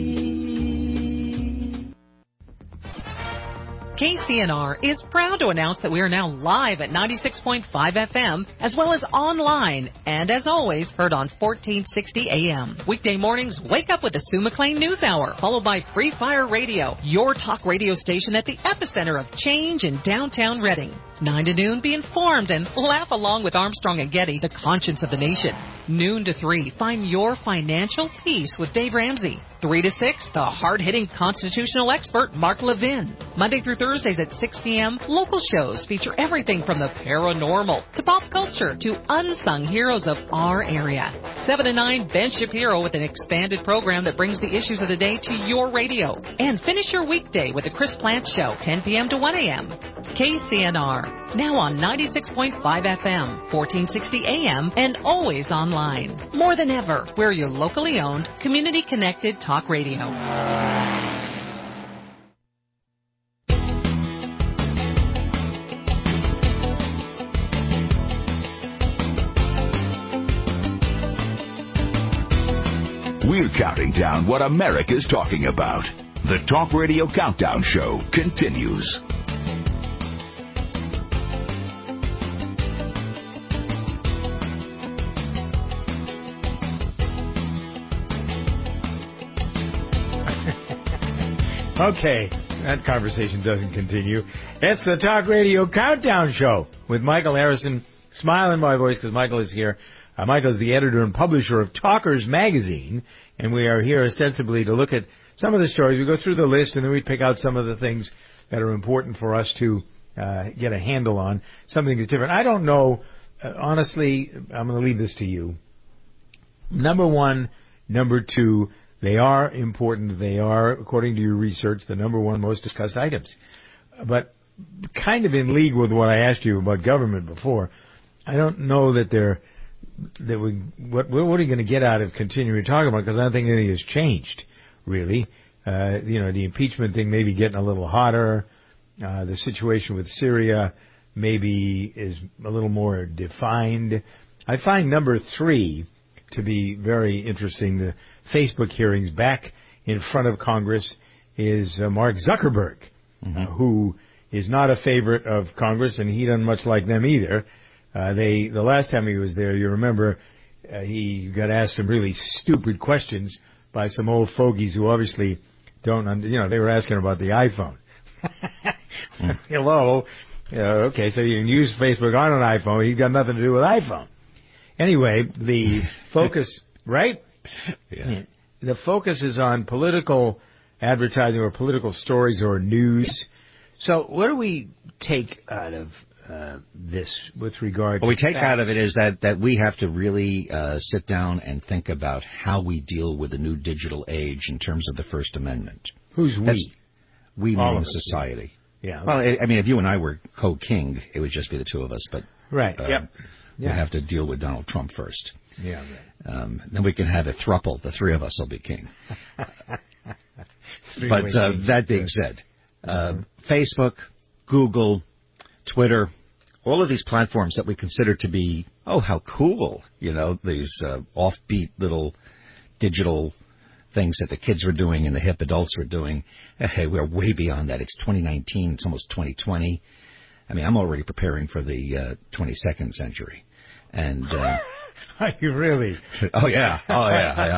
KCNR is proud to announce that we are now live at 96.5 FM, as well as online, and as always, heard on 1460 AM. Weekday mornings, wake up with the Sue McLean News Hour, followed by Free Fire Radio, your talk radio station at the epicenter of change in downtown Reading. 9 to noon, be informed and laugh along with Armstrong and Getty, the conscience of the nation. Noon to 3, find your financial peace with Dave Ramsey. 3 to 6, the hard-hitting constitutional expert, Mark Levin. Monday through Thursdays at 6 p.m., local shows feature everything from the paranormal to pop culture to unsung heroes of our area. 7 to 9, Ben Shapiro with an expanded program that brings the issues of the day to your radio. And finish your weekday with the Chris Plant Show, 10 p.m. to 1 a.m. KCNR, now on 96.5 FM, 1460 AM, and always online. More than ever, we're your locally owned, community-connected talk radio. We're counting down what America's talking about. The Talk Radio Countdown Show continues. Okay, that conversation doesn't continue. It's the Talk Radio Countdown Show with Michael Harrison. Smile in my voice because Michael is here. Michael is the editor and publisher of Talkers Magazine, and we are here ostensibly to look at some of the stories. We go through the list, and then we pick out some of the things that are important for us to get a handle on. Something that's different. I don't know. Honestly, I'm going to leave this to you. Number one, number two, they are important. They are, according to your research, the number one most discussed items. But kind of in league with what I asked you about government before, I don't know that what are you going to get out of continuing to talk about? Because I don't think anything has changed, really. The impeachment thing may be getting a little hotter. The situation with Syria maybe is a little more defined. I find number 3 to be very interesting. The Facebook hearings back in front of Congress is Mark Zuckerberg, who is not a favorite of Congress, and he doesn't much like them either. The last time he was there, you remember, he got asked some really stupid questions by some old fogies who obviously don't, they were asking about the iPhone. Hello. Okay, so you can use Facebook on an iPhone. He's got nothing to do with iPhone. Anyway, the focus, right? Yeah. The focus is on political advertising or political stories or news. So what do we take out of this with regard to what we take facts? out of it is that we have to really sit down and think about how we deal with the new digital age in terms of the First Amendment. Who's we? We mean society. Yeah. Well, I mean, if you and I were co-king, it would just be the two of us. But right. Yep. We have to deal with Donald Trump first. Yeah. Right. Then we can have a throuple. The three of us will be king. But that being said, Facebook, Google, Twitter, all of these platforms that we consider to be, how cool, these offbeat little digital things that the kids were doing and the hip adults were doing. Hey, we're way beyond that. It's 2019. It's almost 2020. I mean, I'm already preparing for the 22nd century. And are you really? Oh, yeah.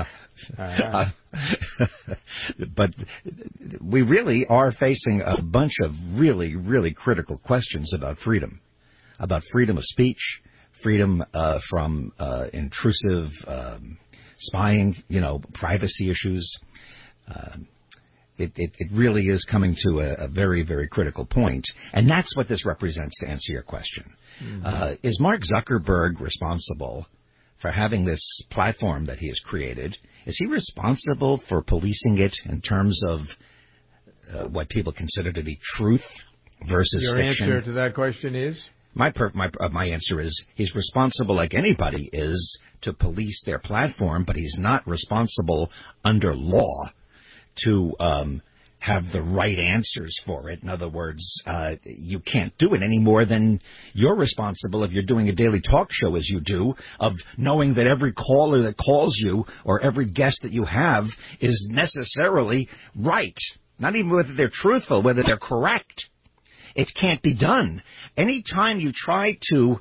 But we really are facing a bunch of really, really critical questions about freedom of speech, freedom from intrusive spying, privacy issues. It really is coming to a very, very critical point. And that's what this represents, to answer your question. Is Mark Zuckerberg responsible for having this platform that he has created? Is he responsible for policing it in terms of what people consider to be truth versus fiction? Your answer to that question is? My answer is he's responsible, like anybody is, to police their platform, but he's not responsible under law to have the right answers for it. In other words, you can't do it any more than you're responsible if you're doing a daily talk show as you do, of knowing that every caller that calls you or every guest that you have is necessarily right. Not even whether they're truthful, whether they're correct. It can't be done. Anytime you try to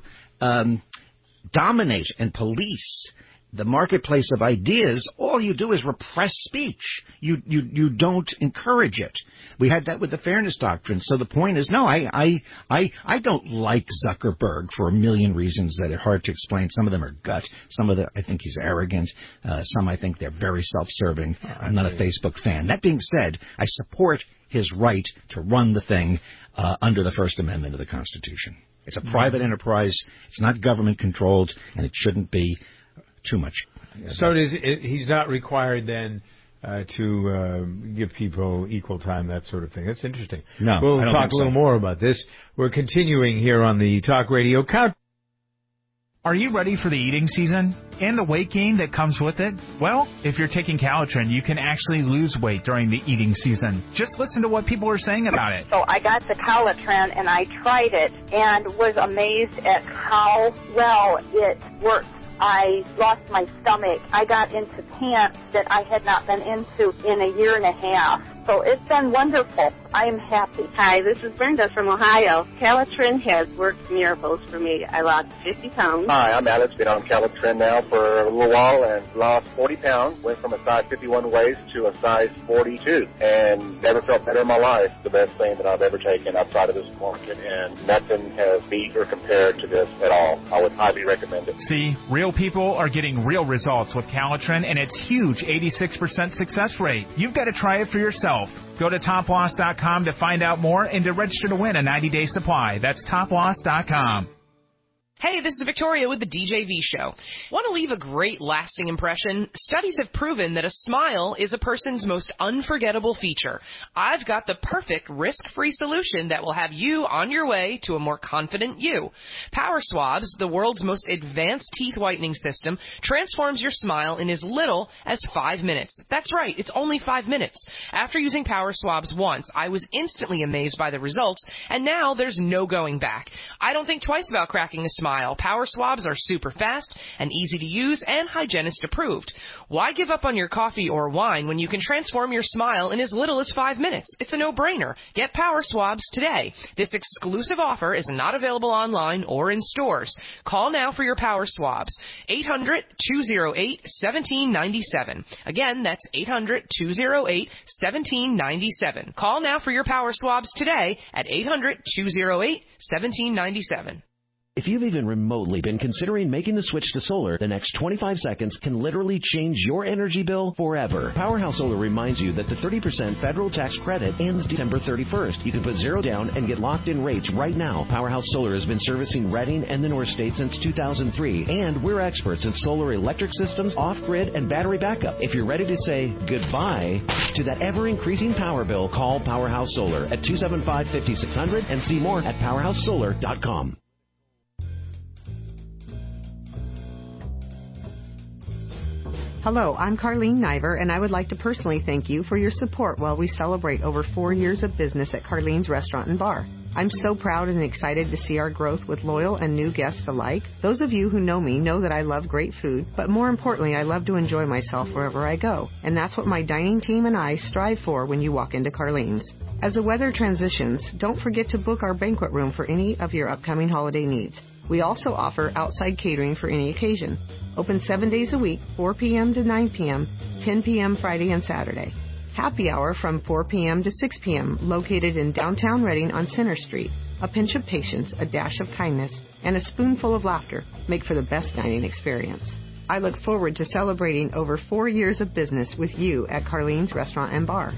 dominate and police the marketplace of ideas, all you do is repress speech. You don't encourage it. We had that with the Fairness Doctrine. So the point is, no, I don't like Zuckerberg for a million reasons that are hard to explain. Some of them are gut. Some of them, I think he's arrogant. Some I think they're very self-serving. I'm not a Facebook fan. That being said, I support his right to run the thing under the First Amendment of the Constitution. It's a private enterprise. It's not government-controlled, and it shouldn't be too much. So he's not required then to give people equal time, that sort of thing. That's interesting. No, we'll talk a little more about this. We're continuing here on the Talk Radio Count. Are you ready for the eating season and the weight gain that comes with it? Well, if you're taking Calitrin, you can actually lose weight during the eating season. Just listen to what people are saying about it. So I got the Calitrin and I tried it and was amazed at how well it worked. I lost my stomach. I got into pants that I had not been into in a year and a half. So it's been wonderful. I'm happy. Hi, this is Brenda from Ohio. Calitrin has worked miracles for me. I lost 50 pounds. Hi, I'm Alex. Been on Calitrin now for a little while and lost 40 pounds. Went from a size 51 waist to a size 42 and never felt better in my life. The best thing that I've ever taken outside of this market, and nothing has beat or compared to this at all. I would highly recommend it. See, real people are getting real results with Calitrin and its huge 86% success rate. You've got to try it for yourself. Go to toploss.com to find out more and to register to win a 90-day supply. That's toploss.com. Hey, this is Victoria with the DJV Show. Want to leave a great lasting impression? Studies have proven that a smile is a person's most unforgettable feature. I've got the perfect risk-free solution that will have you on your way to a more confident you. Power Swabs, the world's most advanced teeth whitening system, transforms your smile in as little as 5 minutes. That's right, it's only 5 minutes. After using Power Swabs once, I was instantly amazed by the results, and now there's no going back. I don't think twice about cracking a smile. Power Swabs are super fast and easy to use and hygienist approved. Why give up on your coffee or wine when you can transform your smile in as little as 5 minutes? It's a no-brainer. Get Power Swabs today. This exclusive offer is not available online or in stores. Call now for your Power Swabs. 800-208-1797. Again, that's 800-208-1797. Call now for your Power Swabs today at 800-208-1797. If you've even remotely been considering making the switch to solar, the next 25 seconds can literally change your energy bill forever. Powerhouse Solar reminds you that the 30% federal tax credit ends December 31st. You can put zero down and get locked-in rates right now. Powerhouse Solar has been servicing Redding and the North State since 2003, and we're experts in solar electric systems, off-grid, and battery backup. If you're ready to say goodbye to that ever-increasing power bill, call Powerhouse Solar at 275-5600 and see more at powerhousesolar.com. Hello, I'm Carlene Niver, and I would like to personally thank you for your support while we celebrate over 4 years of business at Carlene's Restaurant and Bar. I'm so proud and excited to see our growth with loyal and new guests alike. Those of you who know me know that I love great food, but more importantly, I love to enjoy myself wherever I go. And that's what my dining team and I strive for when you walk into Carlene's. As the weather transitions, don't forget to book our banquet room for any of your upcoming holiday needs. We also offer outside catering for any occasion. Open 7 days a week, 4 p.m. to 9 p.m., 10 p.m. Friday and Saturday. Happy hour from 4 p.m. to 6 p.m., located in downtown Reading on Center Street. A pinch of patience, a dash of kindness, and a spoonful of laughter make for the best dining experience. I look forward to celebrating over 4 years of business with you at Carlene's Restaurant and Bar.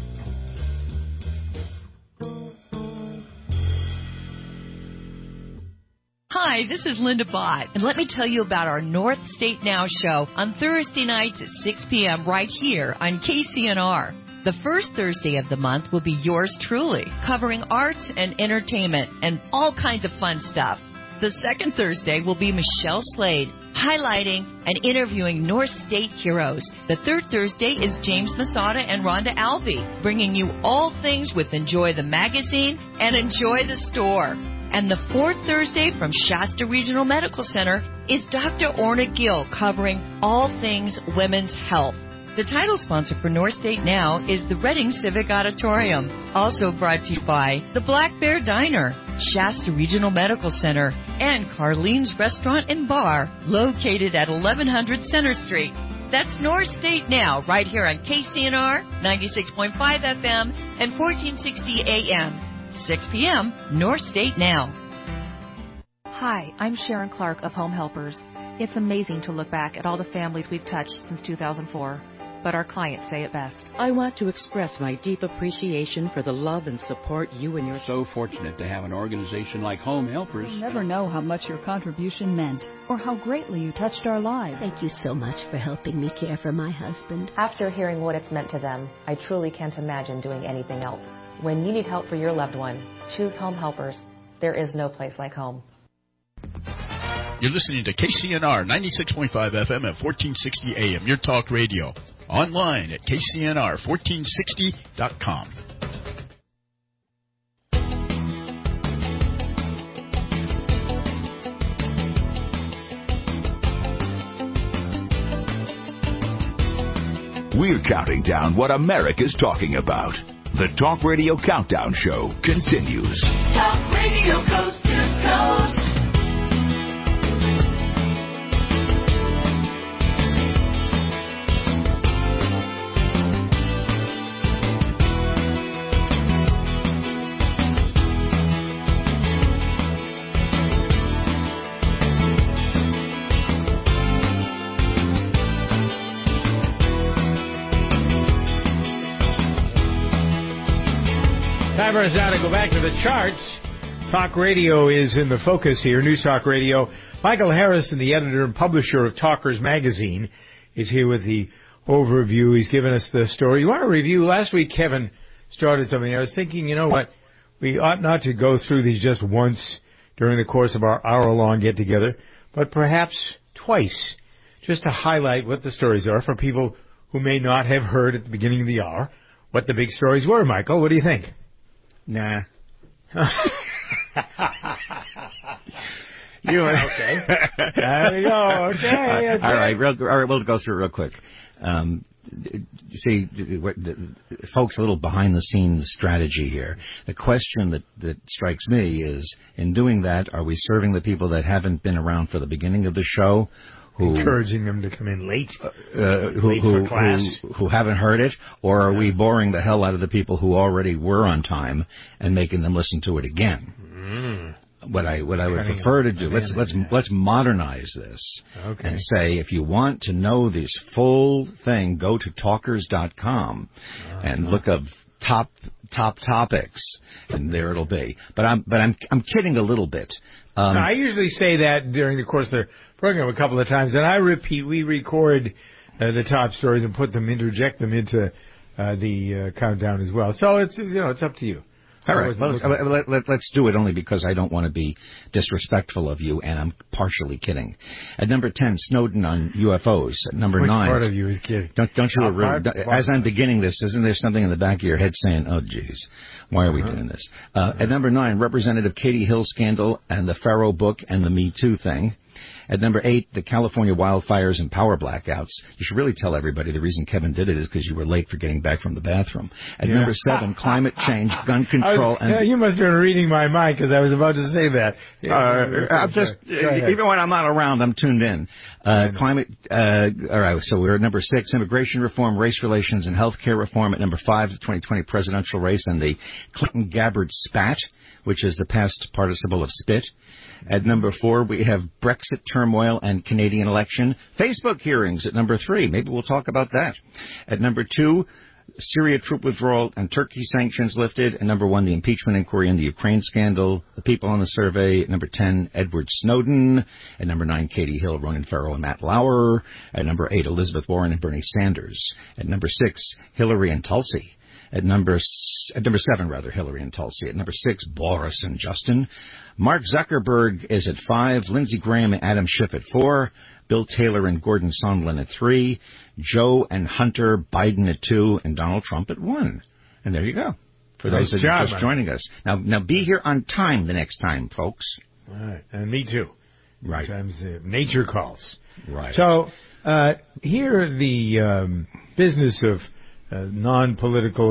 Hi, this is Linda Bott, and let me tell you about our North State Now show on Thursday nights at 6 p.m. right here on KCNR. The first Thursday of the month will be yours truly, covering arts and entertainment and all kinds of fun stuff. The second Thursday will be Michelle Slade, highlighting and interviewing North State heroes. The third Thursday is James Masada and Rhonda Alvey, bringing you all things with Enjoy the Magazine and Enjoy the Store. And the fourth Thursday from Shasta Regional Medical Center is Dr. Orna Gill, covering all things women's health. The title sponsor for North State Now is the Reading Civic Auditorium. Also brought to you by the Black Bear Diner, Shasta Regional Medical Center, and Carlene's Restaurant and Bar, located at 1100 Center Street. That's North State Now, right here on KCNR, 96.5 FM, and 1460 AM. 6 p.m., North State Now. Hi, I'm Sharon Clark of Home Helpers. It's amazing to look back at all the families we've touched since 2004, but our clients say it best. I want to express my deep appreciation for the love and support you and your... So fortunate to have an organization like Home Helpers. You'll never know how much your contribution meant or how greatly you touched our lives. Thank you so much for helping me care for my husband. After hearing what it's meant to them, I truly can't imagine doing anything else. When you need help for your loved one, choose Home Helpers. There is no place like home. You're listening to KCNR 96.5 FM at 1460 AM, your talk radio. Online at KCNR1460.com. We're counting down what America's talking about. The Talk Radio Countdown Show continues. Talk Radio Coast to Coast. Time for us now to go back to the charts. Talk Radio is in the focus here. News Talk Radio. Michael Harrison, the editor and publisher of Talkers Magazine, is here with the overview. He's given us the story. You want to review? Last week, Kevin started something. I was thinking, you know what? We ought not to go through these just once during the course of our hour-long get-together, but perhaps twice, just to highlight what the stories are for people who may not have heard at the beginning of the hour what the big stories were. Michael, what do you think? Nah. You okay? There you go. Okay. All right. We'll go through it real quick. See, folks, a little behind-the-scenes strategy here. The question that strikes me is, in doing that, are we serving the people that haven't been around for the beginning of the show? Encouraging them to come in late, late for class, who haven't heard it, or are we boring the hell out of the people who already were on time and making them listen to it again? What I would prefer to do, let's modernize this and say, if you want to know this full thing, go to talkers.com and look up top topics, and there it'll be. But I'm kidding a little bit. I usually say that during the course of the program a couple of times, and we record the top stories and interject them into the countdown as well. So it's up to you. All right, let's do it only because I don't want to be disrespectful of you, and I'm partially kidding. At number 10, Snowden on UFOs. At number 9, part of you is kidding? Don't you? As I'm beginning this, isn't there something in the back of your head saying, "Oh, geez, why are we doing this?" At number 9, Representative Katie Hill scandal and the Faro book and the Me Too thing. At number 8, the California wildfires and power blackouts. You should really tell everybody the reason Kevin did it is because you were late for getting back from the bathroom. At number 7, climate change, gun control, and... You must have been reading my mind because I was about to say that. I'm just, even when I'm not around, I'm tuned in. All right, so we're at number 6, immigration reform, race relations, and health care reform. At number 5, the 2020 presidential race and the Clinton-Gabbard spat, which is the past participle of spit. At number 4, we have Brexit turmoil and Canadian election. Facebook hearings at number 3. Maybe we'll talk about that. At number 2, Syria troop withdrawal and Turkey sanctions lifted. At number 1, the impeachment inquiry and the Ukraine scandal. The people on the survey. At number 10, Edward Snowden. At number 9, Katie Hill, Ronan Farrow, and Matt Lauer. At number 8, Elizabeth Warren and Bernie Sanders. At number 6, Hillary and Tulsi. At number 7, Hillary and Tulsi. At number 6, Boris and Justin. Mark Zuckerberg is at 5. Lindsey Graham and Adam Schiff at 4. Bill Taylor and Gordon Sondland at 3. Joe and Hunter Biden at 2. And Donald Trump at 1. And there you go. For those that are just joining us. Now be here on time the next time, folks. All right. And me too. Right. Sometimes nature calls. Right. So here the business of non-political,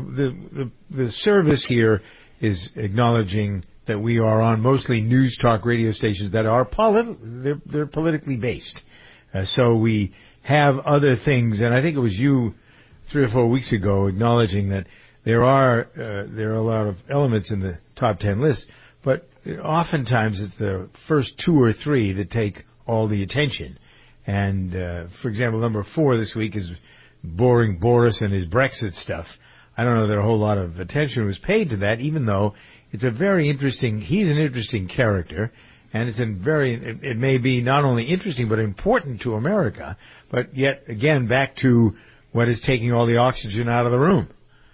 the service here is acknowledging that we are on mostly news talk radio stations that are they're politically based. So we have other things, and I think it was you 3 or 4 weeks ago acknowledging that there are a lot of elements in the top 10 list, but oftentimes it's the first 2 or 3 that take all the attention. And for example, number 4 this week is boring Boris and his Brexit stuff. I don't know that a whole lot of attention was paid to that, even though it's a very interesting, he's an interesting character, and it may be not only interesting but important to America, but yet again back to what is taking all the oxygen out of the room.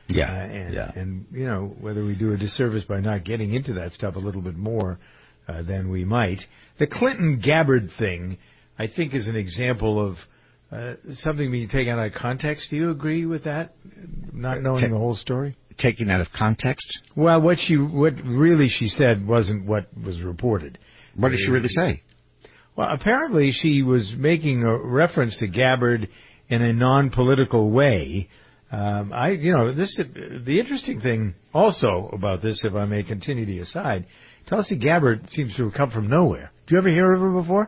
And you know, whether we do a disservice by not getting into that stuff a little bit more than we might. The Clinton-Gabbard thing, I think, is an example of something being taken out of context. Do you agree with that? Not knowing the whole story? Taken out of context? Well, what really she said wasn't what was reported. What did she really say? Well, apparently she was making a reference to Gabbard in a non-political way, The interesting thing also about this, if I may continue the aside, Tulsi Gabbard seems to have come from nowhere. Do you ever hear of her before?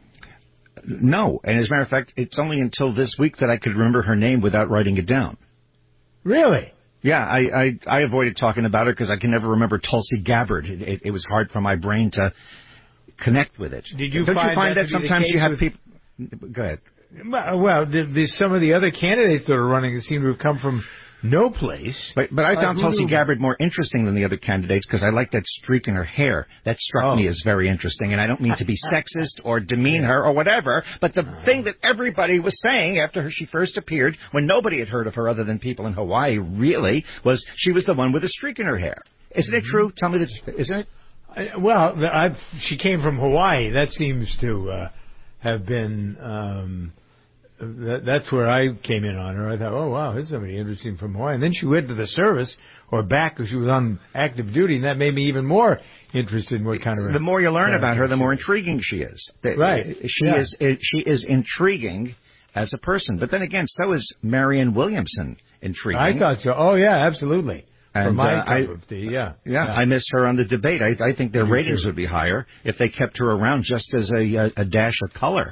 No. And as a matter of fact, it's only until this week that I could remember her name without writing it down. Really? Yeah, I avoided talking about her because I can never remember Tulsi Gabbard. It was hard for my brain to connect with it. Don't you find that to sometimes you have people... Go ahead. Well, some of the other candidates that are running seem to have come from no place. But I found Tulsi Gabbard more interesting than the other candidates because I like that streak in her hair. That struck me as very interesting, and I don't mean to be sexist or demean her or whatever, but the thing that everybody was saying after she first appeared, when nobody had heard of her other than people in Hawaii, really, was she was the one with a streak in her hair. Isn't it true? Tell me isn't it? Well, she came from Hawaii. That seems to have been... that's where I came in on her. I thought, oh, wow, here's somebody interesting from Hawaii. And then she went to the service or back because she was on active duty, and that made me even more interested in what kind of... The more you learn about her, the more intriguing she is. Right. She is intriguing as a person. But then again, so is Marianne Williamson intriguing. I thought so. Oh, yeah, absolutely. And for my cup of tea, yeah. I missed her on the debate. I think their ratings would be higher if they kept her around just as a dash of color.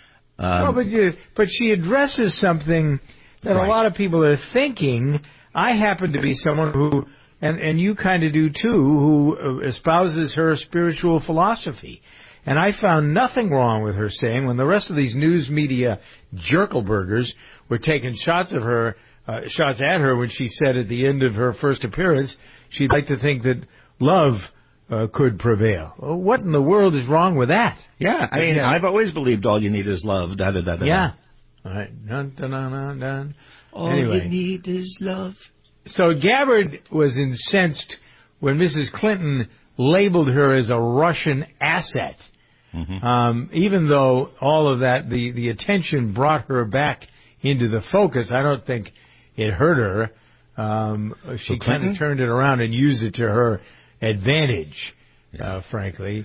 But she addresses something that a lot of people are thinking. I happen to be someone who, and you kind of do too, who espouses her spiritual philosophy. And I found nothing wrong with her saying, when the rest of these news media jerkelburgers were taking shots at her when she said at the end of her first appearance, she'd like to think that love could prevail. Well, what in the world is wrong with that? Yeah, I mean, I've always believed all you need is love. Da da da da. Yeah. All right. Dun, dun, dun, dun, dun. All you need is love. So Gabbard was incensed when Mrs. Clinton labeled her as a Russian asset. Mm-hmm. Even though all of that, the attention brought her back into the focus, I don't think it hurt her. She kind of turned it around and used it to her advantage, frankly.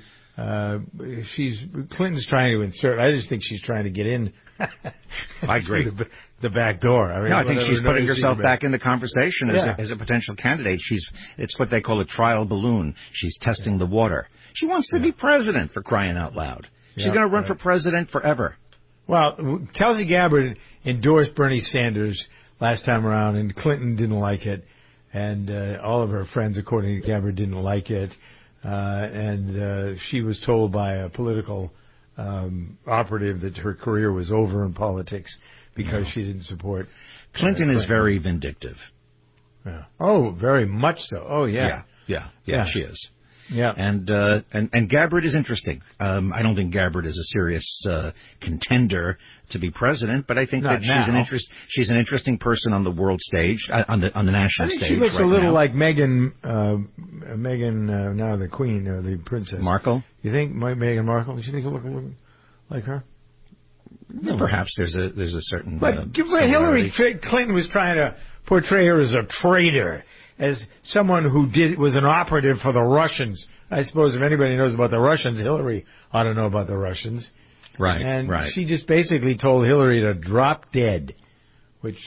Clinton's trying to insert. I just think she's trying to get in. I agree. The back door. I mean, I think she's putting herself back in the conversation as a potential candidate. It's what they call a trial balloon. She's testing the water. She wants to be president, for crying out loud. She's going to run for president forever. Well, Tulsi Gabbard endorsed Bernie Sanders last time around, and Clinton didn't like it. And all of her friends, according to Gabbard, didn't like it. And she was told by a political operative that her career was over in politics because she didn't support Clinton is very vindictive. Yeah. Oh, very much so. Oh, yeah. Yeah, she is. Yeah. And Gabbard is interesting. I don't think Gabbard is a serious contender to be president, but I think that she's an interesting person on the world stage, on the national stage. She looks a little like Meghan, now the Queen, or the Princess Markle. You think Meghan Markle? Does she think it look like her? No, perhaps there's a certain. But Hillary Clinton was trying to portray her as a traitor, as someone who was an operative for the Russians. I suppose if anybody knows about the Russians, Hillary ought to know about the Russians. Right, and right. She just basically told Hillary to drop dead, which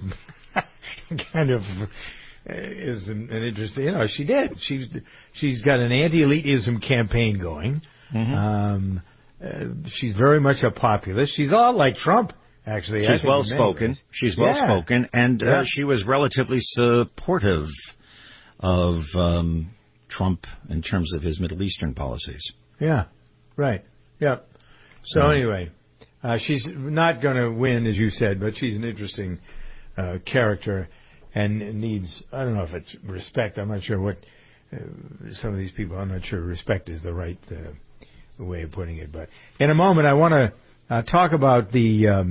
kind of is an interesting. She did. She's got an anti-elitism campaign going. Mm-hmm. She's very much a populist. She's a lot like Trump, actually. She's well-spoken. She's well-spoken, and she was relatively supportive of Trump in terms of his Middle Eastern policies. Yeah, right. Yep. So anyway, she's not going to win, as you said, but she's an interesting character and needs, I don't know if it's respect. I'm not sure what some of these people, I'm not sure respect is the right way of putting it. But in a moment, I want to talk about let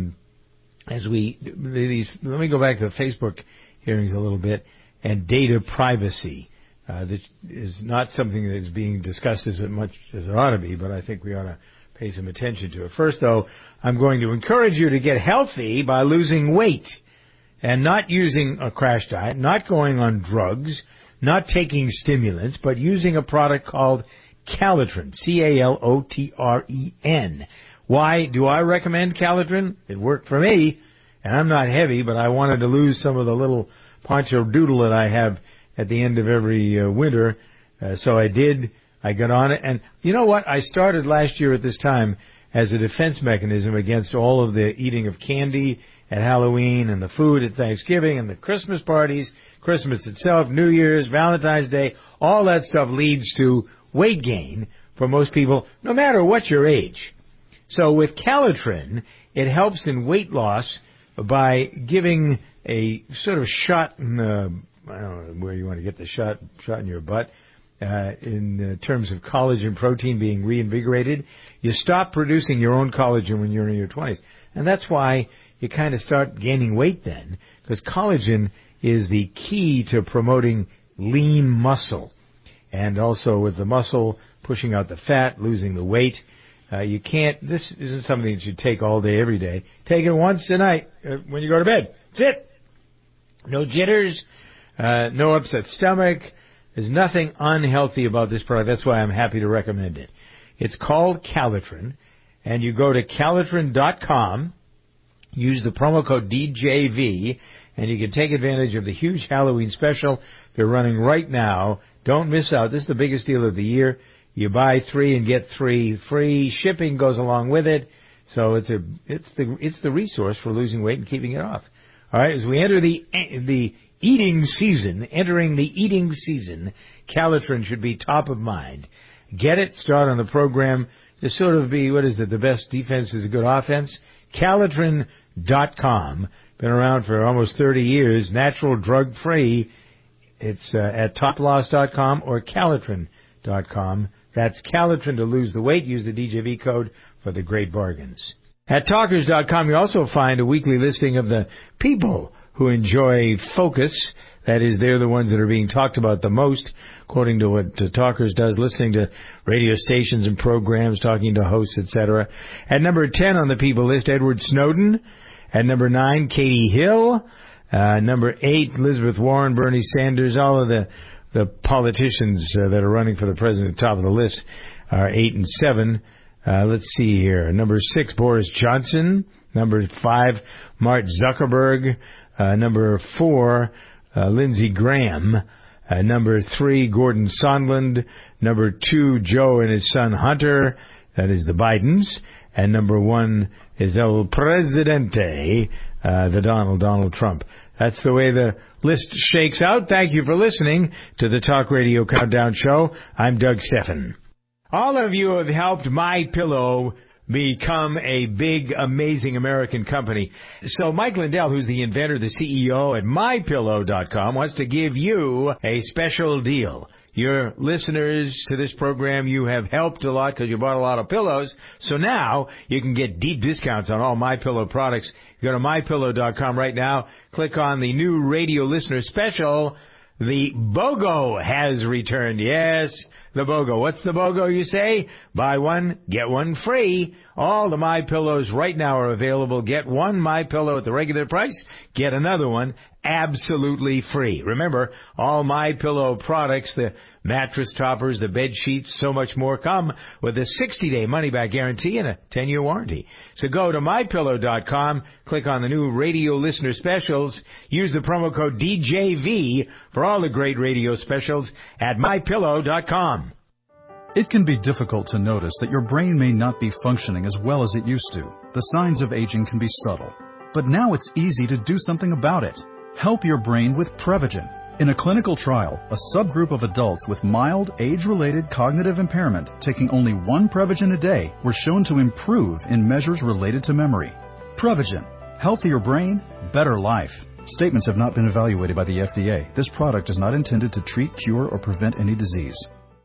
me go back to the Facebook hearings a little bit, and data privacy. That is not something that is being discussed as much as it ought to be, but I think we ought to pay some attention to it. First, though, I'm going to encourage you to get healthy by losing weight and not using a crash diet, not going on drugs, not taking stimulants, but using a product called Calitrin, Calotren. Why do I recommend Calitrin? It worked for me, And I'm not heavy, but I wanted to lose some of the little poncho doodle that I have at the end of every winter. So I did. I got on it. And you know what? I started last year at this time as a defense mechanism against all of the eating of candy at Halloween and the food at Thanksgiving and the Christmas parties, Christmas itself, New Year's, Valentine's Day. All that stuff leads to weight gain for most people, no matter what your age. So with Calitrin, it helps in weight loss by giving a sort of shot in I don't know where you want to get the shot in your butt, in terms of collagen protein being reinvigorated. You stop producing your own collagen when you're in your 20s. And that's why you kind of start gaining weight then, because collagen is the key to promoting lean muscle. And also with the muscle pushing out the fat, losing the weight, this isn't something that you take all day, every day. Take it once a night when you go to bed. That's it. No jitters, no upset stomach. There's nothing unhealthy about this product. That's why I'm happy to recommend it. It's called Calitrin, and you go to Calitrin.com, use the promo code DJV, and you can take advantage of the huge Halloween special they're running right now. Don't miss out. This is the biggest deal of the year. You buy 3 and get 3 free. Shipping goes along with it. So it's the resource for losing weight and keeping it off. All right, as we enter the eating season, Calitrin should be top of mind. Get it, start on the program. This sort of be, the best defense is a good offense. Calitrin.com. Been around for almost 30 years. Natural, drug-free. It's at toploss.com or Calitrin.com. That's Calitrin to lose the weight. Use the DJV code for the great bargains. At Talkers.com, you also find a weekly listing of the people who enjoy Focus. That is, they're the ones that are being talked about the most, according to what Talkers does, listening to radio stations and programs, talking to hosts, etc. At number 10 on the people list, Edward Snowden. At number 9, Katie Hill. Number 8, Elizabeth Warren, Bernie Sanders. All of the politicians that are running for the president, top of the list, are 8 and 7. Let's see here. Number 6, Boris Johnson. Number 5, Mark Zuckerberg. Number 4, Lindsey Graham. Number 3, Gordon Sondland. Number 2, Joe and his son Hunter. That is the Bidens. And number 1 is El Presidente, the Donald Trump. That's the way the list shakes out. Thank you for listening to the Talk Radio Countdown Show. I'm Doug Steffen. All of you have helped MyPillow become a big, amazing American company. So Mike Lindell, who's the inventor, the CEO at MyPillow.com, wants to give you a special deal. Your listeners to this program, you have helped a lot because you bought a lot of pillows. So now you can get deep discounts on all MyPillow products. Go to MyPillow.com right now. Click on the new radio listener special. The BOGO has returned. Yes, the BOGO. What's the BOGO, you say? Buy one, get one free. All the MyPillows right now are available. Get one MyPillow at the regular price. Get another one absolutely free. Remember, all MyPillow products, the mattress toppers, the bed sheets, so much more, come with a 60-day money-back guarantee and a 10-year warranty. So go to MyPillow.com, click on the new radio listener specials, use the promo code DJV for all the great radio specials at MyPillow.com. It can be difficult to notice that your brain may not be functioning as well as it used to. The signs of aging can be subtle. But now it's easy to do something about it. Help your brain with Prevagen. In a clinical trial, a subgroup of adults with mild, age-related cognitive impairment taking only one Prevagen a day were shown to improve in measures related to memory. Prevagen. Healthier brain, better life. Statements have not been evaluated by the FDA. This product is not intended to treat, cure, or prevent any disease.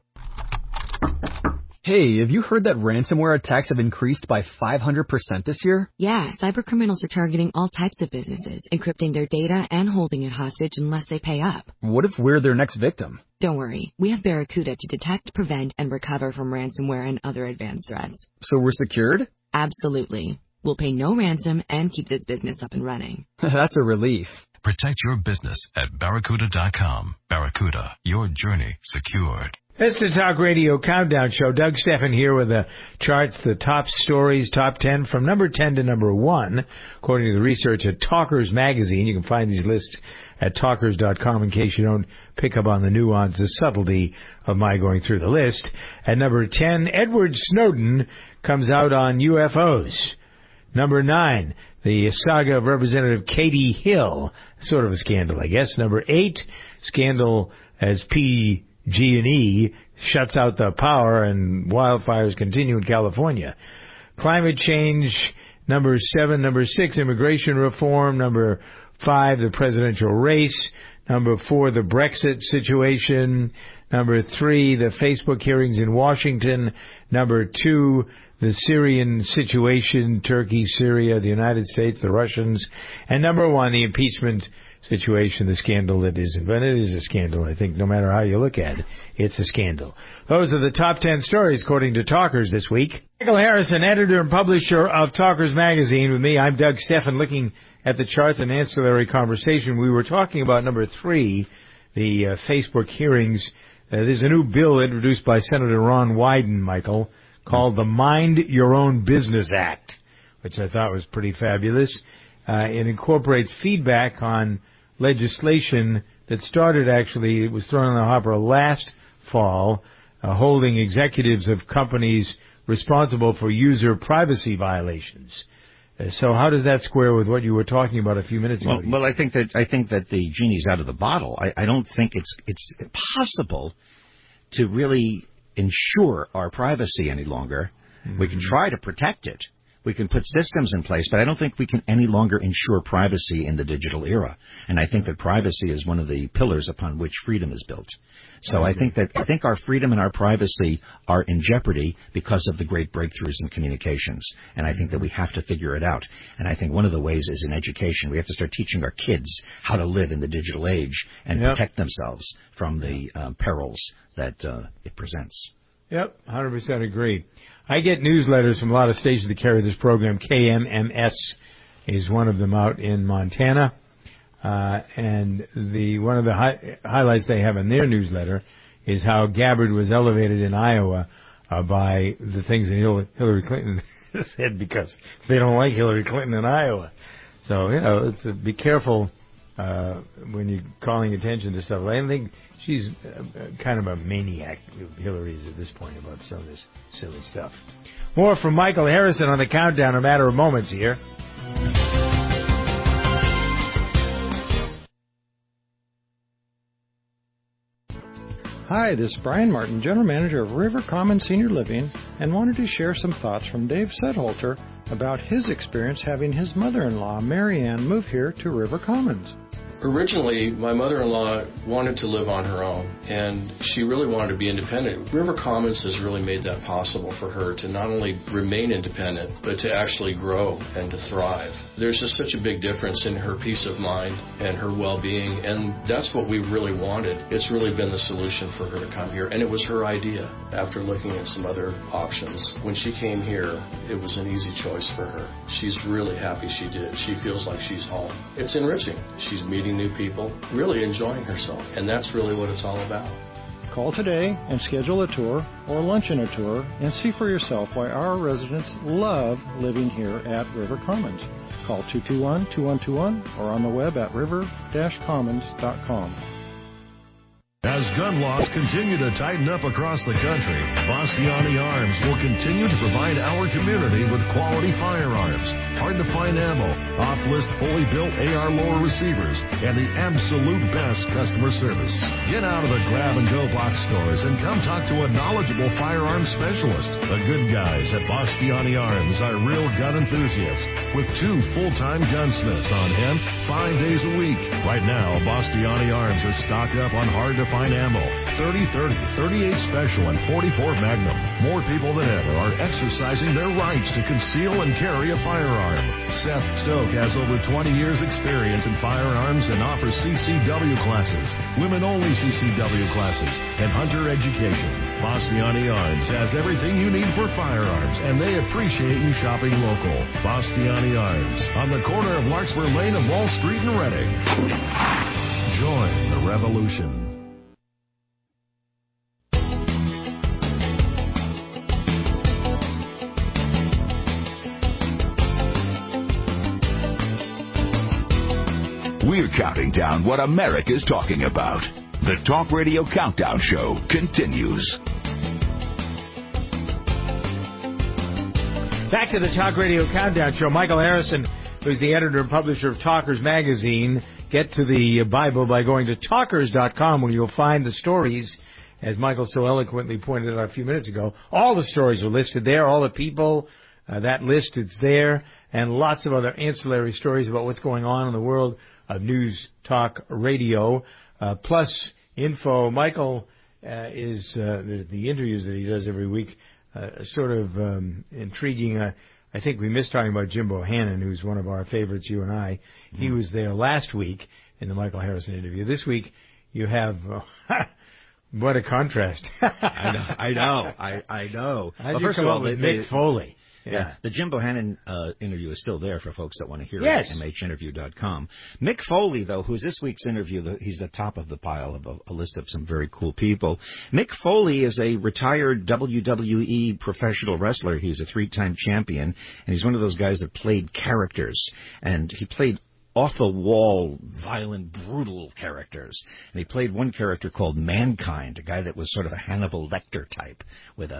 Hey, have you heard that ransomware attacks have increased by 500% this year? Yeah, cybercriminals are targeting all types of businesses, encrypting their data and holding it hostage unless they pay up. What if we're their next victim? Don't worry, we have Barracuda to detect, prevent, and recover from ransomware and other advanced threats. So we're secured? Absolutely. We'll pay no ransom and keep this business up and running. That's a relief. Protect your business at Barracuda.com. Barracuda, your journey secured. It's the Talk Radio Countdown Show. Doug Steffen here with the charts, the top stories, top 10, from number 10 to number 1, according to the research at Talkers Magazine. You can find these lists at talkers.com in case you don't pick up on the nuance, the subtlety of my going through the list. At number 10, Edward Snowden comes out on UFOs. Number 9, the saga of Representative Katie Hill. Sort of a scandal, I guess. Number 8, scandal as PG&E shuts out the power and wildfires continue in California. Climate change, number 7. Number 6, immigration reform. Number 5, the presidential race. Number 4, the Brexit situation. Number 3, the Facebook hearings in Washington. Number 2, the Syrian situation, Turkey, Syria, the United States, the Russians. And number 1, the impeachment situation, the scandal that isn't. But it is a scandal, I think, no matter how you look at it. It's a scandal. Those are the top 10 stories, according to Talkers this week. Michael Harrison, editor and publisher of Talkers Magazine. With me, I'm Doug Steffen, looking at the charts and ancillary conversation. We were talking about number 3, the Facebook hearings. There's a new bill introduced by Senator Ron Wyden, Michael, called the Mind Your Own Business Act, which I thought was pretty fabulous. It incorporates feedback on legislation that started, actually, it was thrown in the hopper last fall, holding executives of companies responsible for user privacy violations. So how does that square with what you were talking about a few minutes ago? Well, I think that the genie's out of the bottle. I don't think it's possible to really ensure our privacy any longer. Mm-hmm. We can try to protect it. We can put systems in place, but I don't think we can any longer ensure privacy in the digital era. And I think that privacy is one of the pillars upon which freedom is built. So I think our freedom and our privacy are in jeopardy because of the great breakthroughs in communications. And I think that we have to figure it out. And I think one of the ways is in education. We have to start teaching our kids how to live in the digital age and protect themselves from the perils that it presents. Yep, 100% agree. I get newsletters from a lot of stations that carry this program. KMMS is one of them out in Montana. And one of the highlights they have in their newsletter is how Gabbard was elevated in Iowa by the things that Hillary Clinton said, because they don't like Hillary Clinton in Iowa. So, be careful when you're calling attention to stuff. I think she's kind of a maniac, Hillary is at this point, about some of this silly stuff. More from Michael Harrison on the Countdown in a matter of moments here. Hi, this is Brian Martin, General Manager of River Commons Senior Living, and wanted to share some thoughts from Dave Sedholter about his experience having his mother-in-law, Marianne, move here to River Commons. Originally, my mother-in-law wanted to live on her own, and she really wanted to be independent. River Commons has really made that possible for her to not only remain independent, but to actually grow and to thrive. There's just such a big difference in her peace of mind and her well-being, and that's what we really wanted. It's really been the solution for her to come here, and it was her idea after looking at some other options. When she came here, it was an easy choice for her. She's really happy she did. She feels like she's home. It's enriching. She's meeting new people, really enjoying herself, and that's really what it's all about. Call today and schedule a tour or lunch and a tour and see for yourself why our residents love living here at River Commons. Call 221-2121 or on the web at river-commons.com. As gun laws continue to tighten up across the country, Bastiani Arms will continue to provide our community with quality firearms, hard-to-find ammo, off-list fully built AR lower receivers, and the absolute best customer service. Get out of the grab-and-go box stores and come talk to a knowledgeable firearms specialist. The good guys at Bastiani Arms are real gun enthusiasts with 2 full-time gunsmiths on hand 5 days a week. Right now, Bastiani Arms is stocked up on hard-to-find ammo, 30-30, 38 Special, and 44 Magnum. More people than ever are exercising their rights to conceal and carry a firearm. Seth Stoke has over 20 years experience in firearms and offers CCW classes, women-only CCW classes, and hunter education. Bastiani Arms has everything you need for firearms, and they appreciate you shopping local. Bastiani Arms, on the corner of Larkspur Lane and Wall Street in Reading. Join the revolution. We're counting down what America's talking about. The Talk Radio Countdown Show continues. Back to the Talk Radio Countdown Show. Michael Harrison, who's the editor and publisher of Talkers Magazine. Get to the Bible by going to talkers.com, where you'll find the stories, as Michael so eloquently pointed out a few minutes ago. All the stories are listed there, all the people, that list is there, and lots of other ancillary stories about what's going on in the world of news, talk, radio, plus info. Michael is the interviews that he does every week, sort of intriguing. I think we missed talking about Jim Bohannon, who's one of our favorites, you and I. Mm-hmm. He was there last week in the Michael Harrison interview. This week you have... what a contrast. I know. How'd you come up with Mick Foley? Yeah. The Jim Bohannon interview is still there for folks that want to hear yes. it at mhinterview.com. Mick Foley, though, who's this week's interview, he's the top of the pile of a list of some very cool people. Mick Foley is a retired WWE professional wrestler. He's a 3-time champion, and he's one of those guys that played characters. And he played off-the-wall, violent, brutal characters. And he played one character called Mankind, a guy that was sort of a Hannibal Lecter type, with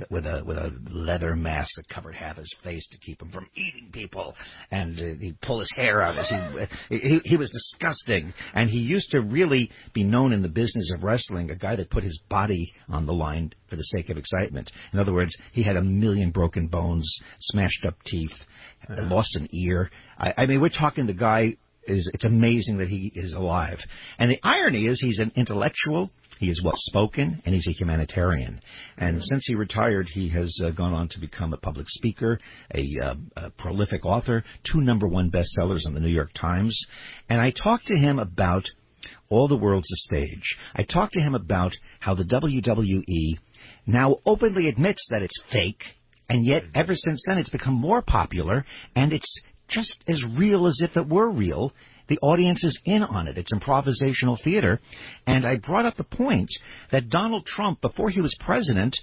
a leather mask that covered half his face to keep him from eating people. And he'd pull his hair out as he was disgusting. And he used to really be known in the business of wrestling, a guy that put his body on the line for the sake of excitement. In other words, he had 1 million broken bones, smashed up teeth, lost an ear. I mean, we're talking the guy it's amazing that he is alive. And the irony is he's an intellectual, he is well-spoken, and he's a humanitarian. And since he retired, he has gone on to become a public speaker, a prolific author, 2 #1 bestsellers in the New York Times. And I talked to him about All the World's a Stage. I talked to him about how the WWE now openly admits that it's fake, and yet ever since then it's become more popular, and it's just as real as if it were real. The audience is in on it. It's improvisational theater. And I brought up the point that Donald Trump, before he was president,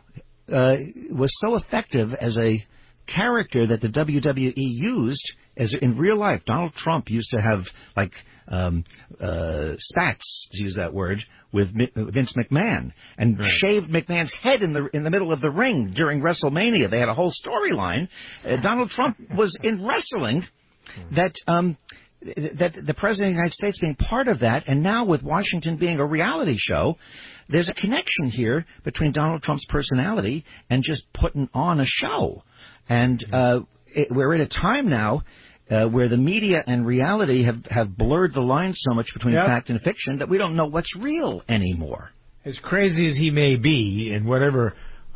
was so effective as a character that the WWE used as in real life. Donald Trump used to have spats, to use that word, with Vince McMahon, and shaved McMahon's head in the middle of the ring during WrestleMania. They had a whole storyline. Donald Trump was in wrestling that the President of the United States being part of that, and now with Washington being a reality show, there's a connection here between Donald Trump's personality and just putting on a show. And we're at a time now where the media and reality have blurred the line so much between fact and fiction that we don't know what's real anymore. As crazy as he may be, in whatever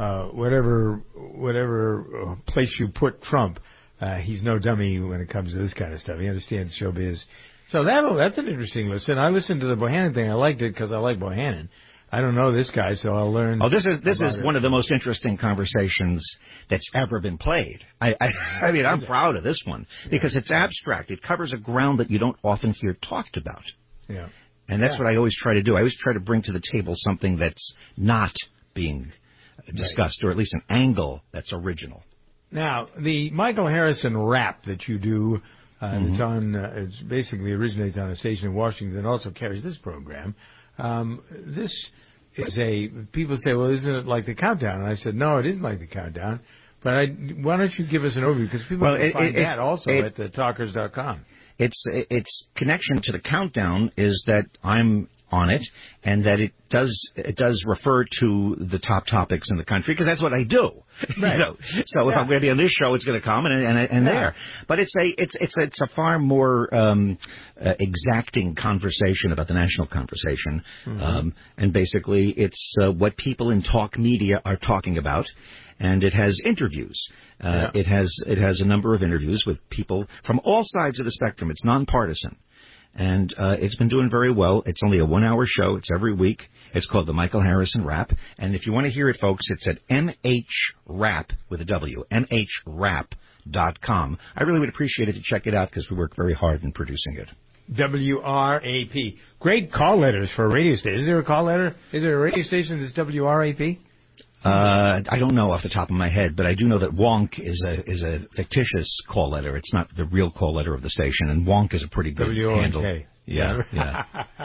place you put Trump, he's no dummy when it comes to this kind of stuff. He understands showbiz. So that's an interesting listen. I listened to the Bohannon thing. I liked it because I like Bohannon. I don't know this guy, so I'll learn. Oh, this is one of the most interesting conversations that's ever been played. I mean, I'm proud of this one because it's abstract. It covers a ground that you don't often hear talked about. Yeah. And that's what I always try to do. I always try to bring to the table something that's not being discussed, or at least an angle that's original. Now, the Michael Harrison rap that you do, it's on, it's basically originates on a station in Washington and also carries this program. This is people say, well, isn't it like the Countdown? And I said, no, it isn't like the Countdown. But why don't you give us an overview? Because people can find that also at the talkers.com. Its connection to the Countdown is that I'm on it, and that it does refer to the top topics in the country, because that's what I do. Right. So if I'm going to be on this show, it's going to come and there. But it's a far more exacting conversation about the national conversation, and basically it's what people in talk media are talking about. And it has interviews. It has a number of interviews with people from all sides of the spectrum. It's nonpartisan. And it's been doing very well. It's only a 1-hour show. It's every week. It's called the Michael Harrison Rap. And if you want to hear it, folks, it's at MHRap with a W, MHRap.com. I really would appreciate it to check it out because we work very hard in producing it. WRAP. Great call letters for a radio station. Is there a call letter? Is there a radio station that's WRAP? I don't know off the top of my head, but I do know that wonk is a fictitious call letter. It's not the real call letter of the station, and wonk is a pretty good handle. W-O-N-K. Yeah.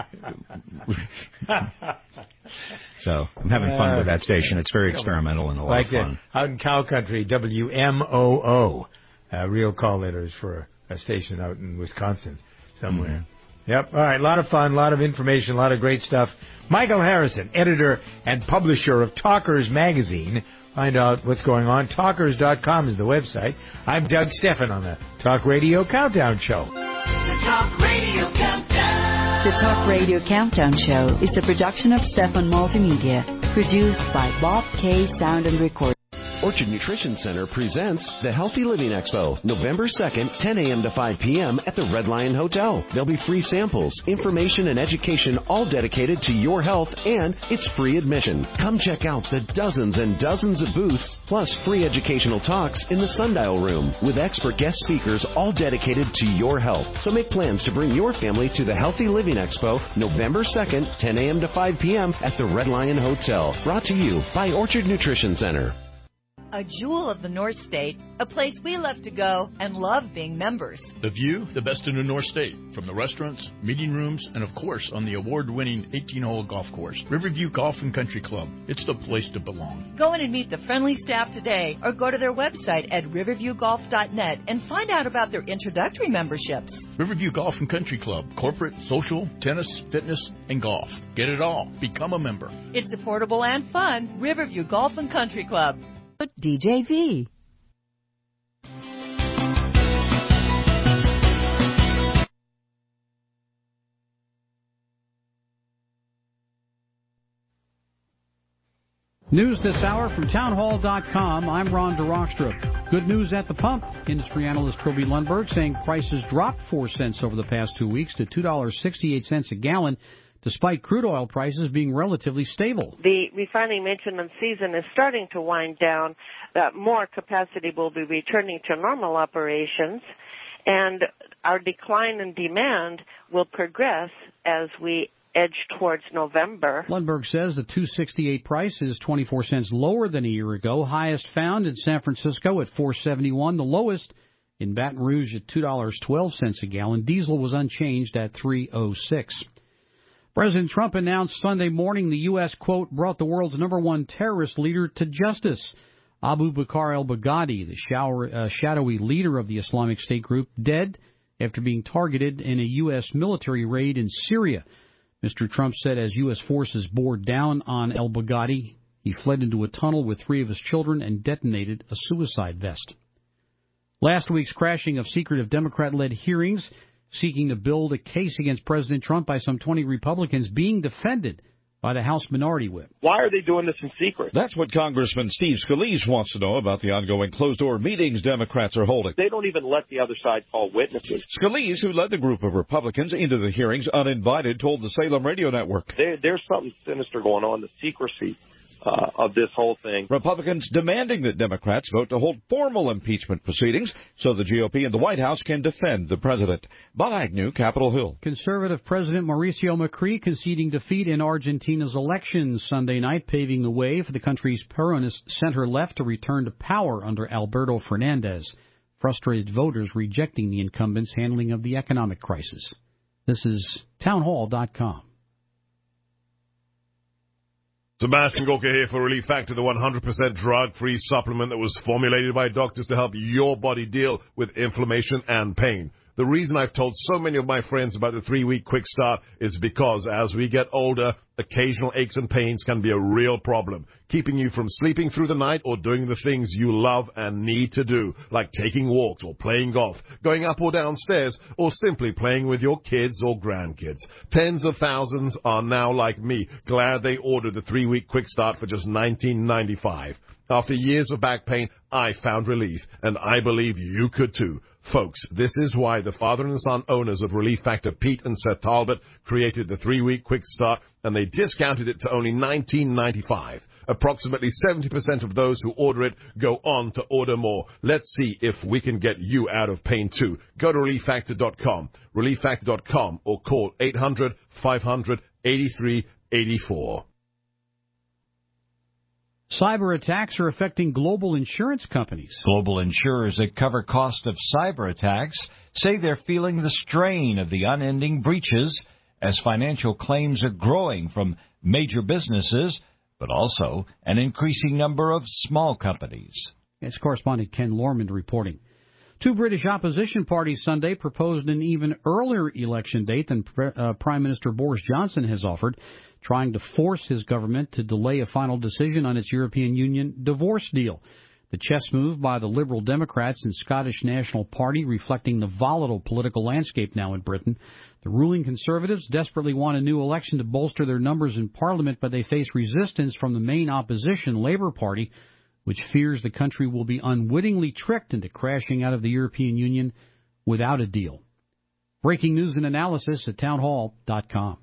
So I'm having fun with that station. It's very experimental and a lot of fun. Out in cow country, WMOO, real call letters for a station out in Wisconsin somewhere. Yep. All right. A lot of fun, a lot of information, a lot of great stuff. Michael Harrison, editor and publisher of Talkers Magazine. Find out what's going on. Talkers.com is the website. I'm Doug Stephan on the Talk Radio Countdown Show. The Talk Radio Countdown. The Talk Radio Countdown Show is a production of Stephan Multimedia, produced by Bob K. Sound and Recording. Orchard Nutrition Center presents the Healthy Living Expo, November 2nd, 10 a.m. to 5 p.m. at the Red Lion Hotel. There'll be free samples, information, and education all dedicated to your health, and it's free admission. Come check out the dozens and dozens of booths, plus free educational talks in the Sundial Room with expert guest speakers all dedicated to your health. So make plans to bring your family to the Healthy Living Expo, November 2nd, 10 a.m. to 5 p.m. at the Red Lion Hotel. Brought to you by Orchard Nutrition Center. A jewel of the North State, a place we love to go and love being members. The view, the best in the North State, from the restaurants, meeting rooms, and of course on the award-winning 18-hole golf course, Riverview Golf and Country Club. It's the place to belong. Go in and meet the friendly staff today, or go to their website at riverviewgolf.net and find out about their introductory memberships. Riverview Golf and Country Club, corporate, social, tennis, fitness, and golf. Get it all. Become a member. It's affordable and fun. Riverview Golf and Country Club. DJ V. News this hour from townhall.com. I'm Ron DeRockstra. Good news at the pump. Industry analyst Trilby Lundberg saying prices dropped 4 cents over the past 2 weeks to $2.68 a gallon, despite crude oil prices being relatively stable. The refining maintenance season is starting to wind down. More capacity will be returning to normal operations, and our decline in demand will progress as we edge towards November. Lundberg says the $2.68 price is 24 cents lower than a year ago. Highest found in San Francisco at $4.71. The lowest in Baton Rouge at $2.12 a gallon. Diesel was unchanged at $3.06. President Trump announced Sunday morning the U.S., quote, brought the world's #1 terrorist leader to justice. Abu Bakr al-Baghdadi, the shadowy leader of the Islamic State group, dead after being targeted in a U.S. military raid in Syria. Mr. Trump said as U.S. forces bore down on al-Baghdadi, he fled into a tunnel with 3 of his children and detonated a suicide vest. Last week's crashing of secretive Democrat-led hearings seeking to build a case against President Trump by some 20 Republicans being defended by the House Minority Whip. Why are they doing this in secret? That's what Congressman Steve Scalise wants to know about the ongoing closed-door meetings Democrats are holding. They don't even let the other side call witnesses. Scalise, who led the group of Republicans into the hearings uninvited, told the Salem Radio Network. There's something sinister going on, the secrecy of this whole thing. Republicans demanding that Democrats vote to hold formal impeachment proceedings so the GOP and the White House can defend the president. Bob Agnew, Capitol Hill. Conservative President Mauricio Macri conceding defeat in Argentina's elections Sunday night, paving the way for the country's Peronist center-left to return to power under Alberto Fernandez. Frustrated voters rejecting the incumbent's handling of the economic crisis. This is townhall.com. Sebastian Gorka here for Relief Factor, the 100% drug-free supplement that was formulated by doctors to help your body deal with inflammation and pain. The reason I've told so many of my friends about the 3-week quick start is because as we get older, occasional aches and pains can be a real problem, keeping you from sleeping through the night or doing the things you love and need to do, like taking walks or playing golf, going up or down stairs, or simply playing with your kids or grandkids. Tens of thousands are now like me, glad they ordered the 3-week quick start for just $19.95. After years of back pain, I found relief, and I believe you could too. Folks, this is why the father and son owners of Relief Factor, Pete and Seth Talbot, created the 3-week quick start, and they discounted it to only $19.95. Approximately 70% of those who order it go on to order more. Let's see if we can get you out of pain too. Go to ReliefFactor.com, ReliefFactor.com, or call 800-500-8384. Cyber attacks are affecting global insurance companies. Global insurers that cover cost of cyber attacks say they're feeling the strain of the unending breaches as financial claims are growing from major businesses, but also an increasing number of small companies. It's correspondent Ken Lorman reporting. Two British opposition parties Sunday proposed an even earlier election date than Prime Minister Boris Johnson has offered, trying to force his government to delay a final decision on its European Union divorce deal. The chess move by the Liberal Democrats and Scottish National Party reflecting the volatile political landscape now in Britain. The ruling Conservatives desperately want a new election to bolster their numbers in Parliament, but they face resistance from the main opposition, Labour Party, which fears the country will be unwittingly tricked into crashing out of the European Union without a deal. Breaking news and analysis at townhall.com.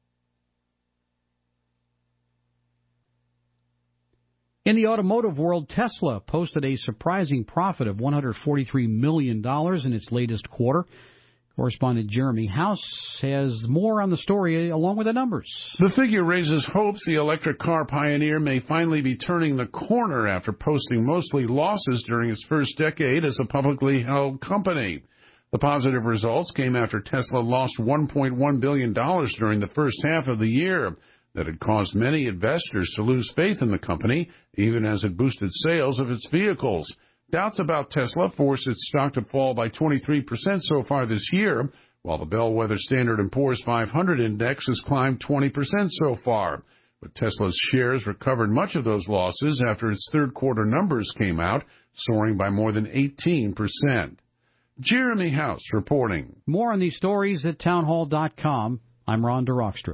In the automotive world, Tesla posted a surprising profit of $143 million in its latest quarter. Correspondent Jeremy House has more on the story along with the numbers. The figure raises hopes the electric car pioneer may finally be turning the corner after posting mostly losses during its first decade as a publicly held company. The positive results came after Tesla lost $1.1 billion during the first half of the year. That had caused many investors to lose faith in the company, even as it boosted sales of its vehicles. Doubts about Tesla forced its stock to fall by 23% so far this year, while the bellwether Standard & Poor's 500 index has climbed 20% so far. But Tesla's shares recovered much of those losses after its third quarter numbers came out, soaring by more than 18%. Jeremy House reporting. More on these stories at townhall.com. I'm Ron DeRockstra.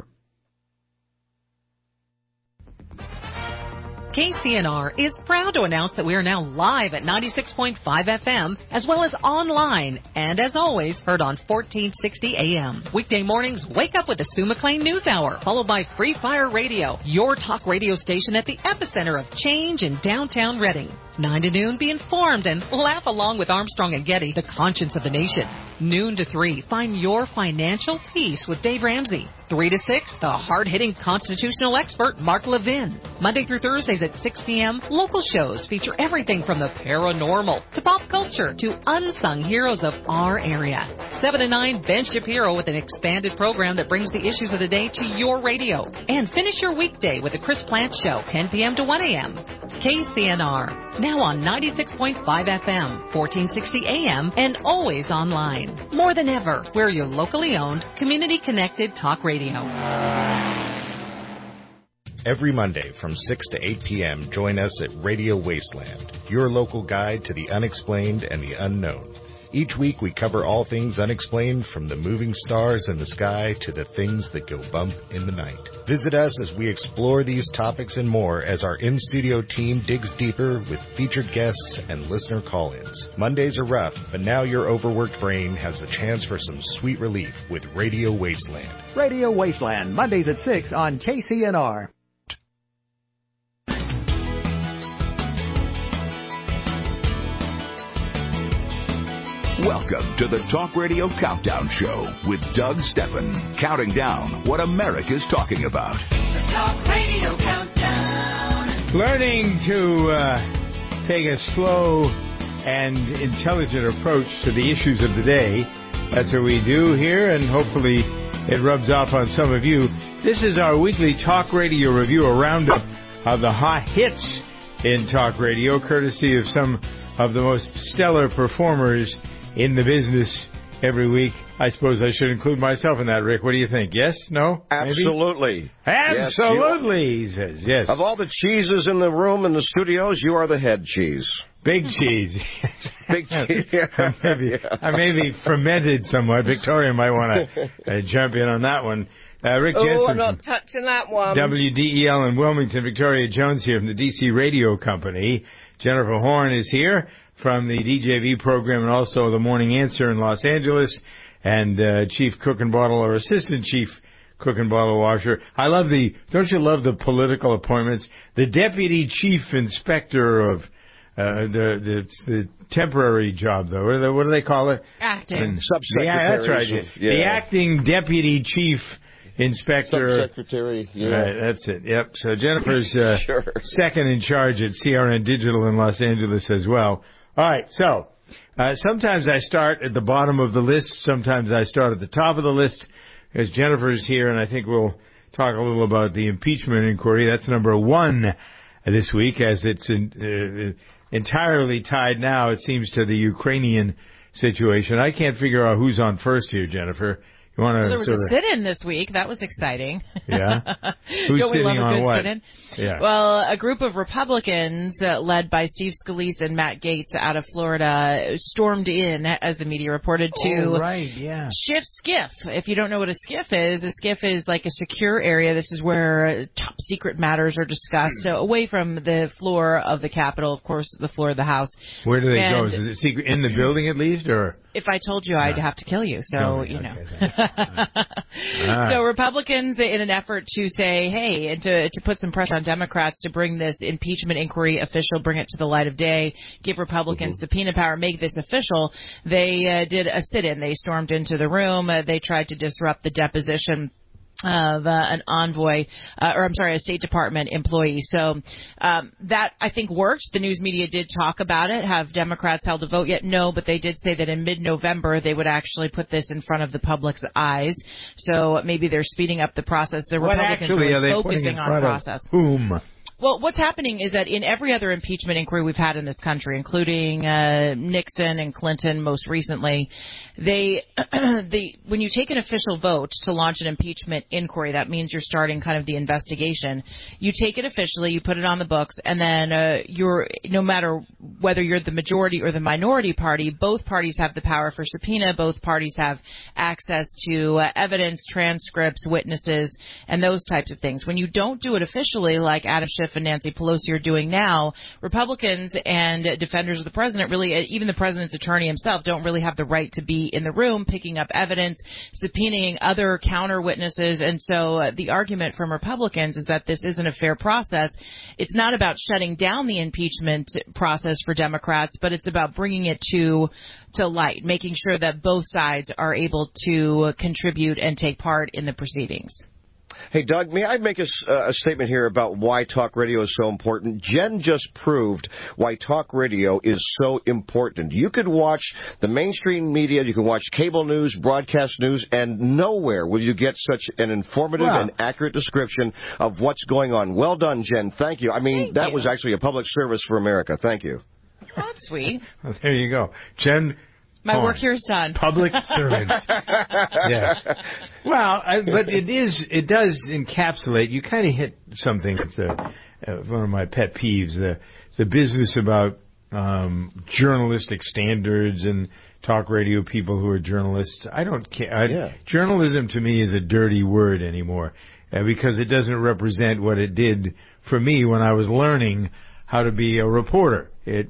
KCNR is proud to announce that we are now live at 96.5 FM, as well as online, and as always, heard on 1460 AM. Weekday mornings, wake up with the Sue McLean News Hour, followed by Free Fire Radio, your talk radio station at the epicenter of change in downtown Reading. 9 to noon, be informed and laugh along with Armstrong and Getty, the conscience of the nation. Noon to 3, find your financial peace with Dave Ramsey. 3 to 6, the hard-hitting constitutional expert, Mark Levin. Monday through Thursdays at 6 p.m., local shows feature everything from the paranormal to pop culture to unsung heroes of our area. 7 to 9, Ben Shapiro with an expanded program that brings the issues of the day to your radio. And finish your weekday with the Chris Plant Show, 10 p.m. to 1 a.m. KCNR, now on 96.5 FM, 1460 AM, and always online. More than ever, we're your locally owned, community-connected talk radio. Every Monday from 6 to 8 p.m., join us at Radio Wasteland, your local guide to the unexplained and the unknown. Each week we cover all things unexplained, from the moving stars in the sky to the things that go bump in the night. Visit us as we explore these topics and more as our in-studio team digs deeper with featured guests and listener call-ins. Mondays are rough, but now your overworked brain has a chance for some sweet relief with Radio Wasteland. Radio Wasteland, Mondays at 6 on KCNR. Welcome to the Talk Radio Countdown Show with Doug Steppen, counting down what America's talking about. The Talk Radio Countdown. Learning to take a slow and intelligent approach to the issues of the day. That's what we do here, and hopefully it rubs off on some of you. This is our weekly Talk Radio review, a roundup of the hot hits in Talk Radio, courtesy of some of the most stellar performers in the business every week. I suppose I should include myself in that, Rick. What do you think? Yes? No? Absolutely. Maybe? Absolutely, he says. Yes. Of all the cheeses in the room, in the studios, you are the head cheese. Big cheese. Big cheese. I may be fermented somewhat. Victoria might want to jump in on that one. Rick Jensen. I'm not touching that one. WDEL in Wilmington. Victoria Jones here from the DC Radio Company. Jennifer Horn is here from the DJV program and also the Morning Answer in Los Angeles, and Chief Cook and Bottle, or Assistant Chief Cook and Bottle Washer. I love don't you love the political appointments? The Deputy Chief Inspector of the temporary job, though. What do they call it? Acting. Subsecretary. Yeah, that's right. The Acting Deputy Chief Inspector. Subsecretary. Yeah. Right, that's it. Yep. So Jennifer's Sure. second in charge at CRN Digital in Los Angeles as well. All right. So sometimes I start at the bottom of the list. Sometimes I start at the top of the list. As Jennifer's here, and I think we'll talk a little about the impeachment inquiry. That's number 1 this week, as it's entirely tied now, it seems, to the Ukrainian situation. I can't figure out who's on first here, Jennifer. You want to there was a sit-in this week. That was exciting. Yeah. Who's Don't we sitting love a on good what? sit-in? Yeah. Well, a group of Republicans led by Steve Scalise and Matt Gaetz out of Florida stormed in, as the media reported, to Schiff SCIF. If you don't know what a SCIF is like a secure area. This is where top secret matters are discussed. So away from the floor of the Capitol, of course, the floor of the House. Where do they go? Is it secret in the building at least, or? If I told you, I'd have to kill you. So, you know. So Republicans, in an effort to say, hey, and to put some pressure on Democrats to bring this impeachment inquiry official, bring it to the light of day, give Republicans subpoena power, make this official, they did a sit-in. They stormed into the room. They tried to disrupt the deposition of an envoy, a State Department employee. So that, I think, worked. The news media did talk about it. Have Democrats held a vote yet? No, but they did say that in mid-November they would actually put this in front of the public's eyes. So maybe they're speeding up the process. The Republicans are focusing on process. Whom? Well, what's happening is that in every other impeachment inquiry we've had in this country, including Nixon and Clinton most recently, when you take an official vote to launch an impeachment inquiry, that means you're starting kind of the investigation. You take it officially, you put it on the books, and then no matter whether you're the majority or the minority party, both parties have the power for subpoena. Both parties have access to evidence, transcripts, witnesses, and those types of things. When you don't do it officially, like Adam Schiff and Nancy Pelosi are doing now, Republicans and defenders of the president, really, even the president's attorney himself, don't really have the right to be in the room picking up evidence, subpoenaing other counter witnesses. And so the argument from Republicans is that this isn't a fair process. It's not about shutting down the impeachment process for Democrats, but it's about bringing it to light, making sure that both sides are able to contribute and take part in the proceedings. Hey, Doug, may I make a statement here about why talk radio is so important? Jen just proved why talk radio is so important. You could watch the mainstream media, you can watch cable news, broadcast news, and nowhere will you get such an informative and accurate description of what's going on. Well done, Jen. Thank you. I mean, that was actually a public service for America. Thank you. That's sweet. Well, there you go. Jen. My work here is done. Public servant. Yes. Well, but it does encapsulate. You kind of hit something that's one of my pet peeves, the business about journalistic standards and talk radio people who are journalists. I don't care. Journalism to me is a dirty word anymore because it doesn't represent what it did for me when I was learning how to be a reporter.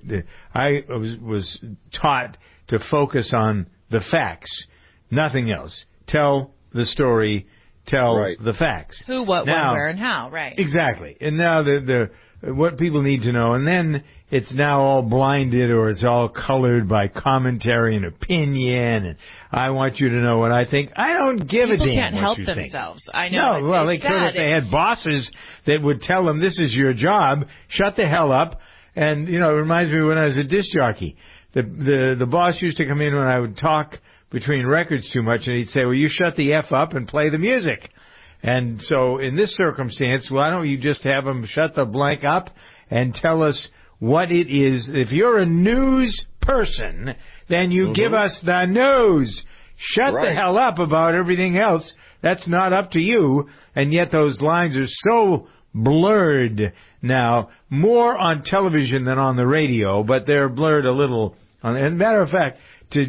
I was taught to focus on the facts, nothing else. Tell the story, tell the facts. Who, what, when, where, and how, right. Exactly. And now the what people need to know, and then it's now all blinded or it's all colored by commentary and opinion, and I want you to know what I think. I don't give a damn what you think. People can't help themselves. I know. No, well, they could if they had bosses that would tell them this is your job, shut the hell up. And, you know, it reminds me when I was a disc jockey. The boss used to come in when I would talk between records too much, and he'd say, well, you shut the F up and play the music. And so in this circumstance, why don't you just have them shut the blank up and tell us what it is. If you're a news person, then you give us the news. Shut the hell up about everything else. That's not up to you. And yet those lines are so blurred now, more on television than on the radio, but they're blurred a little. And matter of fact,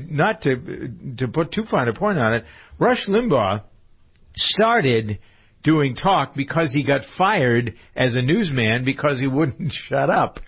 to put too fine a point on it, Rush Limbaugh started doing talk because he got fired as a newsman because he wouldn't shut up.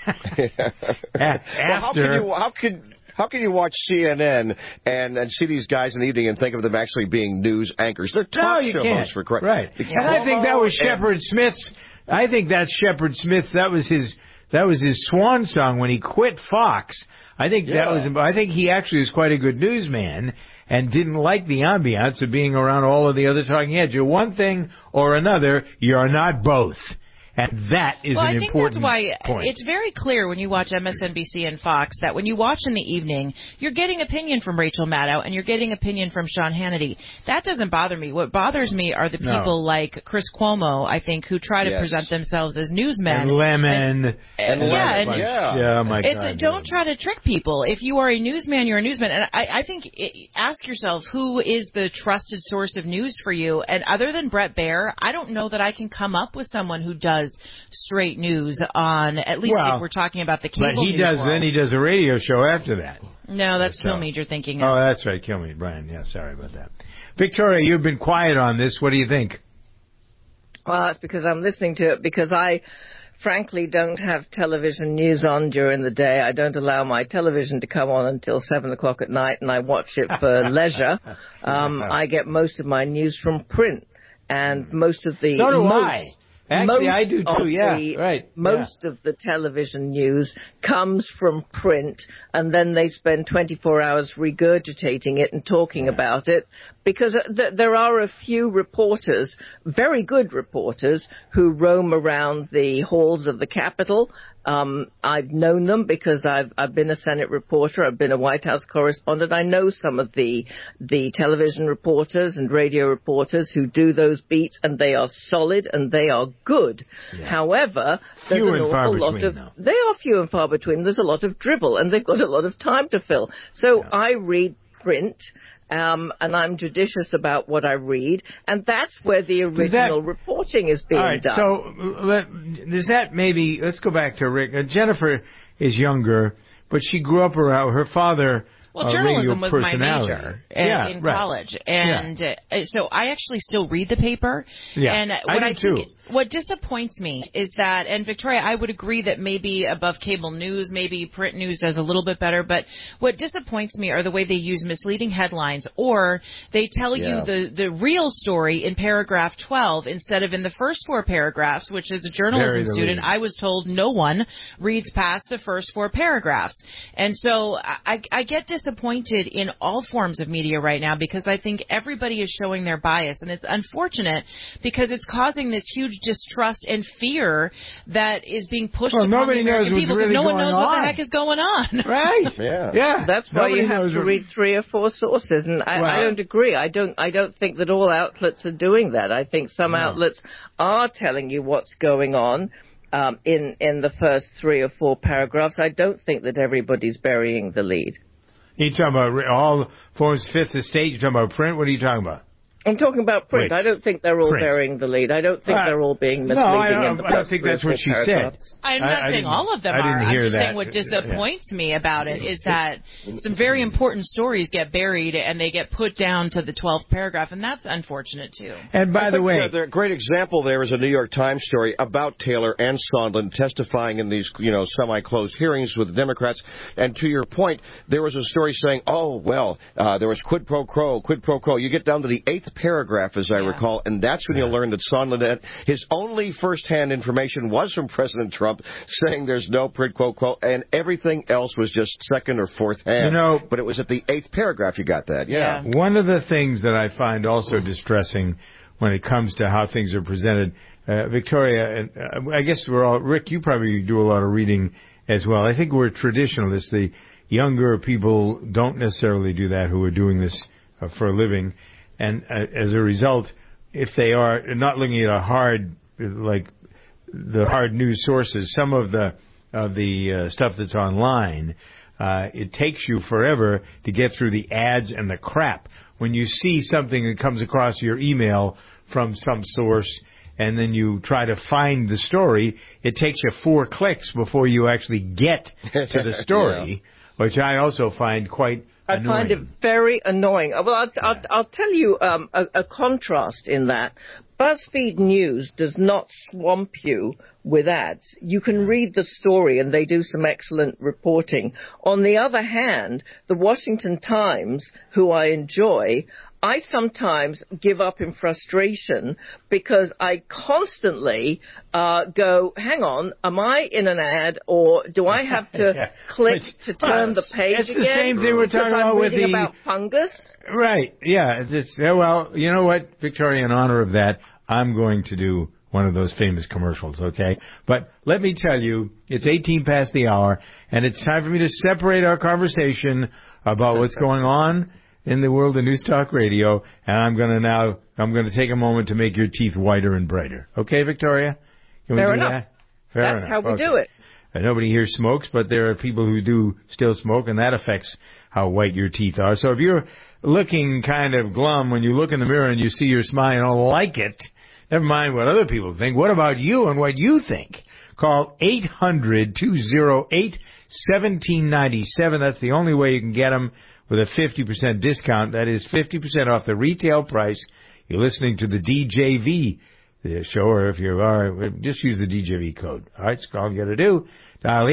How can you watch CNN and see these guys in the evening and think of them actually being news anchors? They're talk show hosts for Christ. Right. And I think that was Shepard Smith's. I think that's Shepard Smith's. That was his swan song when he quit Fox. I think I think he actually was quite a good newsman and didn't like the ambiance of being around all of the other talking heads. You're one thing or another. You're not both. And that is an important point. I think that's why it's very clear when you watch MSNBC and Fox that when you watch in the evening, you're getting opinion from Rachel Maddow and you're getting opinion from Sean Hannity. That doesn't bother me. What bothers me are the people like Chris Cuomo, I think, who try to present themselves as newsmen. And Lemon. Oh my God. Don't try to trick people. If you are a newsman, you're a newsman. And I think, ask yourself, who is the trusted source of news for you? And other than Bret Baier, I don't know that I can come up with someone who does straight news on, at least if we're talking about the cable news world. Then he does a radio show after that. No, that's Kilmeade you're thinking of. Oh, that's right, Kilmeade, Brian. Yeah, sorry about that. Victoria, you've been quiet on this. What do you think? Well, that's because I'm listening to it, because I frankly don't have television news on during the day. I don't allow my television to come on until 7 o'clock at night, and I watch it for leisure. I get most of my news from print, and most of the... So do I. Actually, I do too, Most of the television news comes from print, and then they spend 24 hours regurgitating it and talking about it, because there are a few reporters, very good reporters, who roam around the halls of the Capitol. I've known them because I've been a Senate reporter. I've been a White House correspondent. I know some of the television reporters and radio reporters who do those beats, and they are solid and they are good. Yeah. However, there's an awful lot of... They are few and far between. There's a lot of dribble, and they've got a lot of time to fill. So I read print, and I'm judicious about what I read, and that's where the original reporting is being done. So does that maybe... Let's go back to Rick. Jennifer is younger, but she grew up around her father... Well, journalism was my major in college, and so I actually still read the paper. Yeah, and I do too. What disappoints me is that, and Victoria, I would agree that maybe above cable news, maybe print news does a little bit better, but what disappoints me are the way they use misleading headlines, or they tell you the real story in paragraph 12 instead of in the first 4 paragraphs, which as a journalism student, I was told no one reads past the first 4 paragraphs. And so I get disappointed in all forms of media right now because I think everybody is showing their bias, and it's unfortunate because it's causing this huge distrust and fear that is being pushed upon the American people because no one knows what the heck is going on. Right. Yeah. That's why you have to read 3 or 4 sources, and I don't agree. I don't think that all outlets are doing that. I think some outlets are telling you what's going on in the first 3 or 4 paragraphs. I don't think that everybody's burying the lead. You talking about all forms, Fifth Estate? You talking about print? What are you talking about? I'm talking about print. I don't think they're all burying the lead. I don't think they're all being misleading. No, I don't think that's what she said. I'm not saying all of them are. I'm just saying what disappoints me about it is that some very important stories get buried and they get put down to the 12th paragraph, and that's unfortunate too. And by the way, a great example there is a New York Times story about Taylor and Sondland testifying in these, semi-closed hearings with the Democrats. And to your point, there was a story saying, there was quid pro quo. You get down to the 8th paragraph, as I recall, and that's when you'll learn that Sondland had his only first-hand information was from President Trump, saying there's no quid pro quo, and everything else was just second or fourth hand. But it was at the 8th paragraph you got that. Yeah. One of the things that I find also distressing when it comes to how things are presented, Victoria, and I guess we're all, Rick, you probably do a lot of reading as well. I think we're traditionalists. The younger people don't necessarily do that who are doing this for a living. And as a result, if they are not looking at the hard news sources, some of the stuff that's online, it takes you forever to get through the ads and the crap. When you see something that comes across your email from some source, and then you try to find the story, it takes you 4 clicks before you actually get to the story, which I also find quite I find it very annoying. Well, I'll tell you a contrast in that. BuzzFeed News does not swamp you with ads. You can read the story, and they do some excellent reporting. On the other hand, the Washington Times, who I enjoy, I sometimes give up in frustration because I constantly go, hang on, am I in an ad or do I have to click to turn the page it's again? It's the same thing we're talking about with the... about fungus? Right, yeah. Well, you know what, Victoria, in honor of that, I'm going to do one of those famous commercials, okay? But let me tell you, it's 18 past the hour, and it's time for me to separate our conversation about what's going on in the world of News Talk Radio, and I'm going to take a moment to make your teeth whiter and brighter. Okay, Victoria? Can we Fair do enough. that? Fair enough. That's how we do it. Nobody here smokes, but there are people who do still smoke, and that affects how white your teeth are. So if you're looking kind of glum when you look in the mirror and you see your smile and don't like it, never mind what other people think. What about you and what you think? Call 800-208-1797. That's the only way you can get them with a 50% discount. That is 50% off the retail price. You're listening to the DJV show, or if you are, just use the DJV code. All right, so all you got to do, dial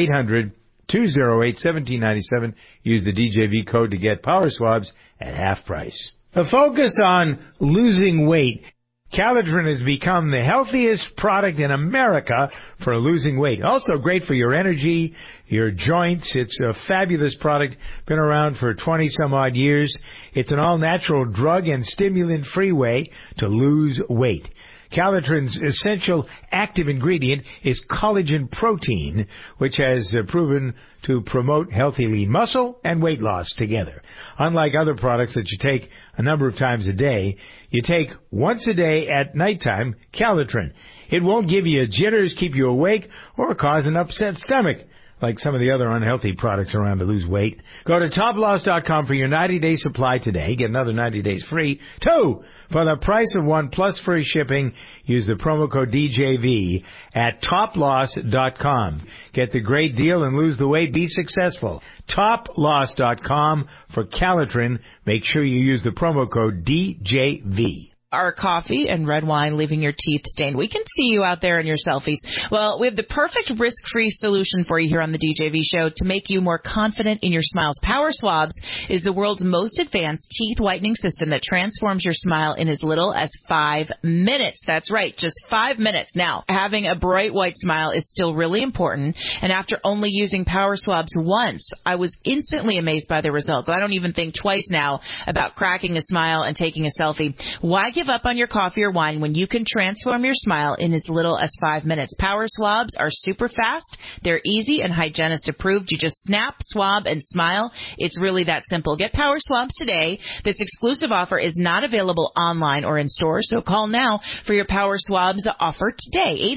800-208-1797. Use the DJV code to get power swabs at half price. A focus on losing weight. Calitrin has become the healthiest product in America for losing weight. Also great for your energy, your joints. It's a fabulous product. Been around for 20-some-odd years. It's an all-natural drug and stimulant-free way to lose weight. Calitrin's essential active ingredient is collagen protein, which has proven to promote healthy lean muscle and weight loss together. Unlike other products that you take a number of times a day, you take once a day at nighttime Calitrin. It won't give you jitters, keep you awake, or cause an upset stomach, like some of the other unhealthy products around to lose weight. Go to toploss.com for your 90-day supply today. Get another 90 days free. 2 for the price of 1 plus free shipping. Use the promo code DJV at toploss.com. Get the great deal and lose the weight. Be successful. Toploss.com for Calitrin. Make sure you use the promo code DJV. Our coffee and red wine leaving your teeth stained. We can see you out there in your selfies. Well, we have the perfect risk-free solution for you here on the DJV show to make you more confident in your smiles. Power Swabs is the world's most advanced teeth whitening system that transforms your smile in as little as 5 minutes. That's right, just 5 minutes. Now, having a bright white smile is still really important, and after only using Power Swabs once, I was instantly amazed by the results. I don't even think twice now about cracking a smile and taking a selfie. Why give up on your coffee or wine when you can transform your smile in as little as 5 minutes? Power Swabs are super fast. They're easy and hygienist approved. You just snap, swab, and smile. It's really that simple. Get Power Swabs today. This exclusive offer is not available online or in stores, so call now for your Power Swabs offer today.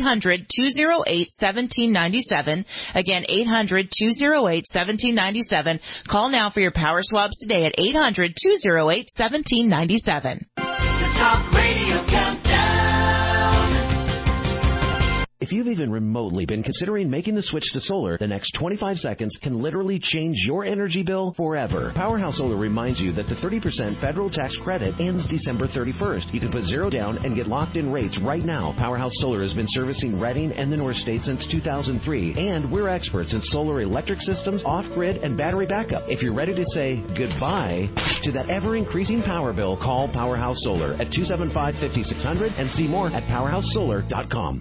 800-208-1797. Again, 800-208-1797. Call now for your Power Swabs today at 800-208-1797. Talk Radio Countdown. If you've even remotely been considering making the switch to solar, the next 25 seconds can literally change your energy bill forever. Powerhouse Solar reminds you that the 30% federal tax credit ends December 31st. You can put zero down and get locked-in rates right now. Powerhouse Solar has been servicing Redding and the North State since 2003, and we're experts in solar electric systems, off-grid, and battery backup. If you're ready to say goodbye to that ever-increasing power bill, call Powerhouse Solar at 275-5600 and see more at powerhousesolar.com.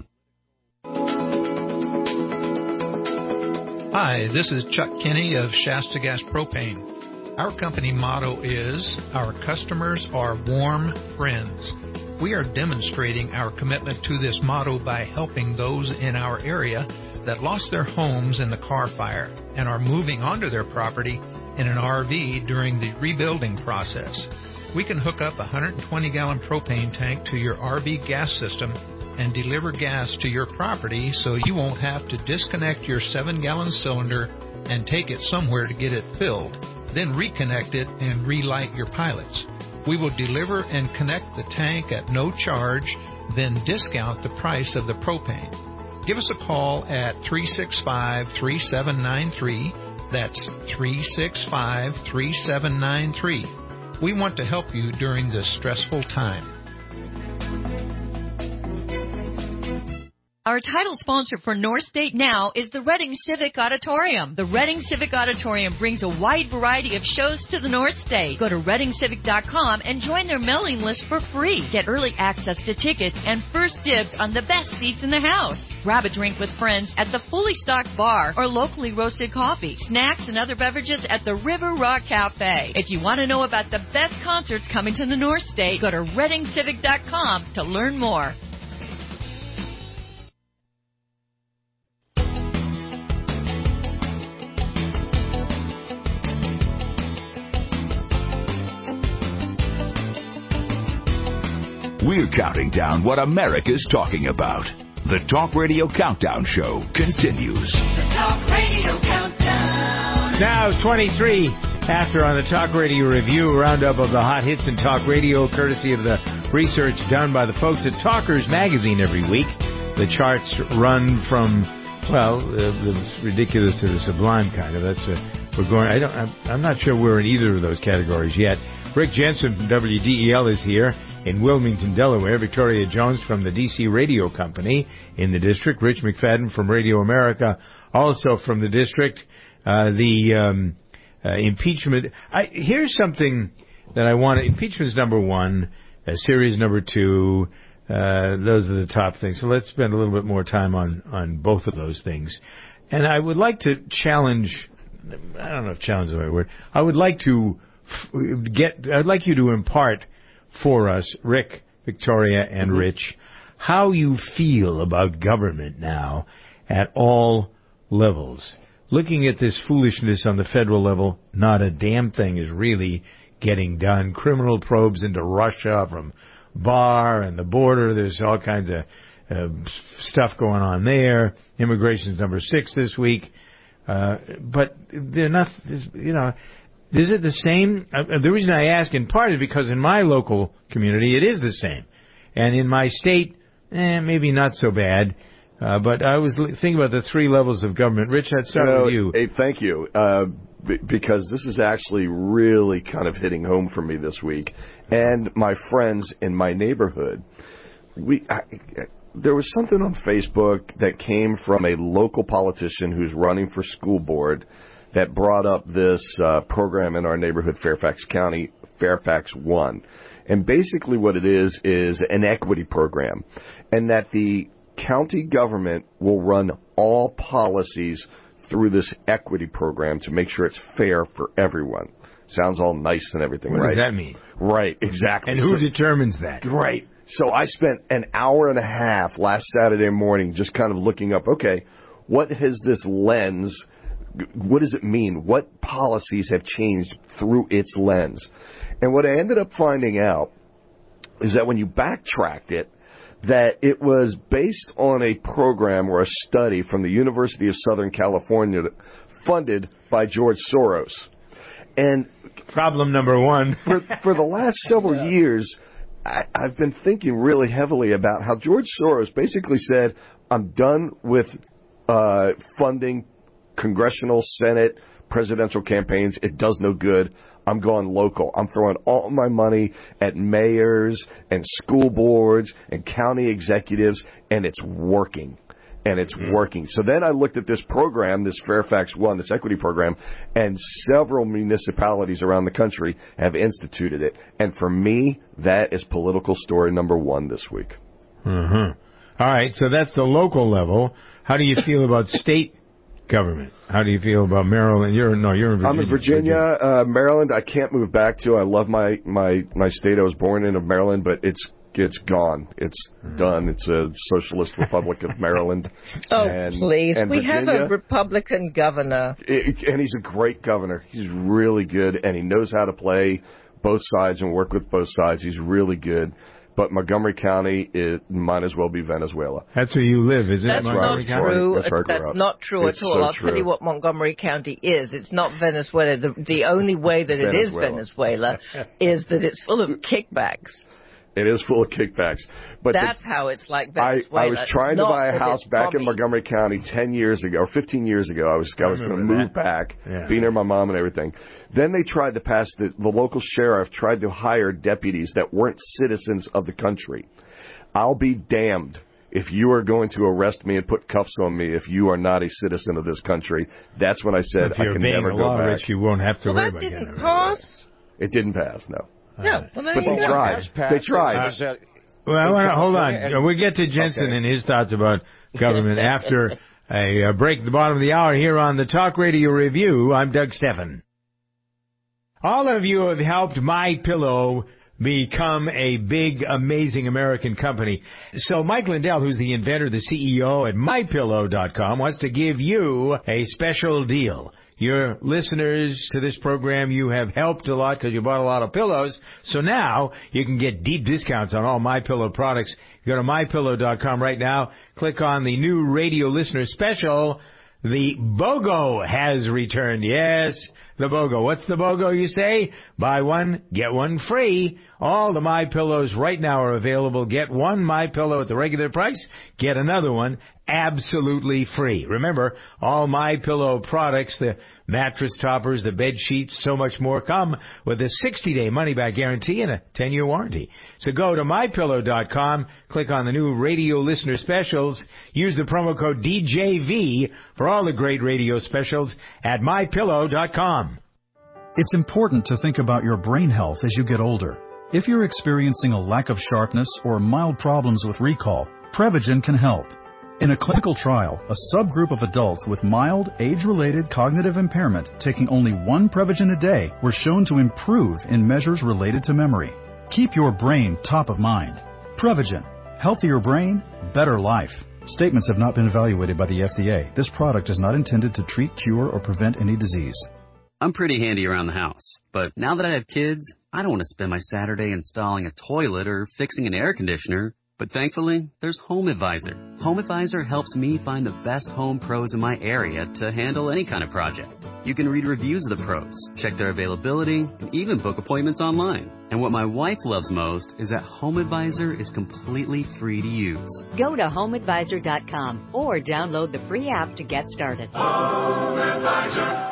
Hi, this is Chuck Kinney of Shasta Gas Propane. Our company motto is, our customers are warm friends. We are demonstrating our commitment to this motto by helping those in our area that lost their homes in the Carr Fire and are moving onto their property in an RV during the rebuilding process. We can hook up a 120-gallon propane tank to your RV gas system and deliver gas to your property so you won't have to disconnect your 7-gallon cylinder and take it somewhere to get it filled, then reconnect it and relight your pilots. We will deliver and connect the tank at no charge, then discount the price of the propane. Give us a call at 365-3793. That's 365-3793. We want to help you during this stressful time. Our Our title sponsor for North State Now is the Reading Civic Auditorium. The Reading Civic Auditorium brings a wide variety of shows to the North State. Go to ReadingCivic.com and join their mailing list for free. Get early access to tickets and first dibs on the best seats in the house. Grab a drink with friends at the fully stocked bar or locally roasted coffee, snacks, and other beverages at the River Rock Cafe. If you want to know about the best concerts coming to the North State, go to ReadingCivic.com to learn more. We're counting down what America's talking about. The Talk Radio Countdown Show continues. The Talk Radio Countdown. Now 23 after on the Talk Radio Review, a roundup of the hot hits in Talk Radio, courtesy of the research done by the folks at Talkers Magazine every week. The charts run from, well, the ridiculous to the sublime kind of. We're going. I'm not sure we're in either of those categories yet. Rick Jensen from WDEL is here in Wilmington, Delaware. Victoria Jones from the DC Radio Company in the district. Rich McFadden from Radio America, also from the district. Impeachment. Here's something that I want. Impeachment's number one. Series number two. Those are the top things. So let's spend a little bit more time on both of those things. And I would like to challenge. I don't know if challenge is the right word. I would like to I'd like you to impart for us, Rick, Victoria, and Rich, how you feel about government now at all levels. Looking at this foolishness on the federal level, not a damn thing is really getting done. Criminal probes into Russia from Barr and the border. There's all kinds of stuff going on there. Immigration's number 6 this week. But they're not, is it the same? The reason I ask in part is because in my local community it is the same. And in my state, maybe not so bad. But I was thinking about the 3 levels of government. Rich, I'd start with you. Hey, thank you. Because this is actually really kind of hitting home for me this week. And my friends in my neighborhood. There was something on Facebook that came from a local politician who's running for school board that brought up this program in our neighborhood, Fairfax County, Fairfax One. And basically what it is an equity program. And that the county government will run all policies through this equity program to make sure it's fair for everyone. Sounds all nice and everything, right? What does that mean? Right, exactly. And who determines that? Right. So I spent an hour and a half last Saturday morning just kind of looking up, okay, what has this lens, what does it mean? What policies have changed through its lens? And what I ended up finding out is that when you backtracked it, that it was based on a program or a study from the University of Southern California funded by George Soros. And problem number one. for the last several years, I've been thinking really heavily about how George Soros basically said, I'm done with funding congressional, Senate, presidential campaigns. It does no good. I'm going local. I'm throwing all my money at mayors and school boards and county executives, and it's working. And it's working. So then I looked at this program, this Fairfax One, this equity program, and several municipalities around the country have instituted it. And for me, that is political story number 1 this week. Mm-hmm. All right, so that's the local level. How do you feel about state government? How do you feel about Maryland? You're in Virginia. I'm in Virginia. Maryland, I can't move back to. I love my state. I was born in Maryland, but it's gone. It's done. It's a socialist republic of Maryland. Please. And we Virginia, have a Republican governor. And he's a great governor. He's really good, and he knows how to play both sides and work with both sides. He's really good. But Montgomery County, it might as well be Venezuela. That's where you live, isn't That's it? not true. That's not true at all. I'll tell you what Montgomery County is. It's not Venezuela. The only way that it is Venezuela is that it's full of kickbacks. It is full of kickbacks. But that's how it's like Venezuela. I was trying to buy a house back in Montgomery County 10 years ago, or 15 years ago. I was going to move back, be near my mom and everything. Then they tried to pass, the local sheriff tried to hire deputies that weren't citizens of the country. I'll be damned if you are going to arrest me and put cuffs on me, if you are not a citizen of this country, that's when I said I can never go back. Rich, you won't have to worry about that getting didn't arrested. pass. It didn't pass, no. No, well, But they tried. They tried. Well, hold on. We'll get to Jensen and his thoughts about government after a break at the bottom of the hour here on the Talk Radio Review. I'm Doug Steffen. All of you have helped MyPillow become a big, amazing American company. So Mike Lindell, who's the inventor, the CEO at MyPillow.com, wants to give you a special deal. Your listeners to this program, you have helped a lot because you bought a lot of pillows. So now you can get deep discounts on all MyPillow products. Go to MyPillow.com right now. Click on the new radio listener special. The BOGO has returned. Yes, the BOGO. What's the BOGO, you say? Buy one, get one free. All the MyPillows right now are available. Get one MyPillow at the regular price. Get another one absolutely free. Remember, all MyPillow products, the mattress toppers, the bed sheets, so much more, come with a 60-day money-back guarantee and a 10-year warranty. So go to MyPillow.com, click on the new radio listener specials, use the promo code DJV for all the great radio specials at MyPillow.com. It's important to think about your brain health as you get older. If you're experiencing a lack of sharpness or mild problems with recall, Prevagen can help. In a clinical trial, a subgroup of adults with mild, age-related cognitive impairment taking only one Prevagen a day were shown to improve in measures related to memory. Keep your brain top of mind. Prevagen. Healthier brain, better life. Statements have not been evaluated by the FDA. This product is not intended to treat, cure, or prevent any disease. I'm pretty handy around the house, but now that I have kids, I don't want to spend my Saturday installing a toilet or fixing an air conditioner. But thankfully, there's HomeAdvisor. HomeAdvisor helps me find the best home pros in my area to handle any kind of project. You can read reviews of the pros, check their availability, and even book appointments online. And what my wife loves most is that HomeAdvisor is completely free to use. Go to HomeAdvisor.com or download the free app to get started. HomeAdvisor.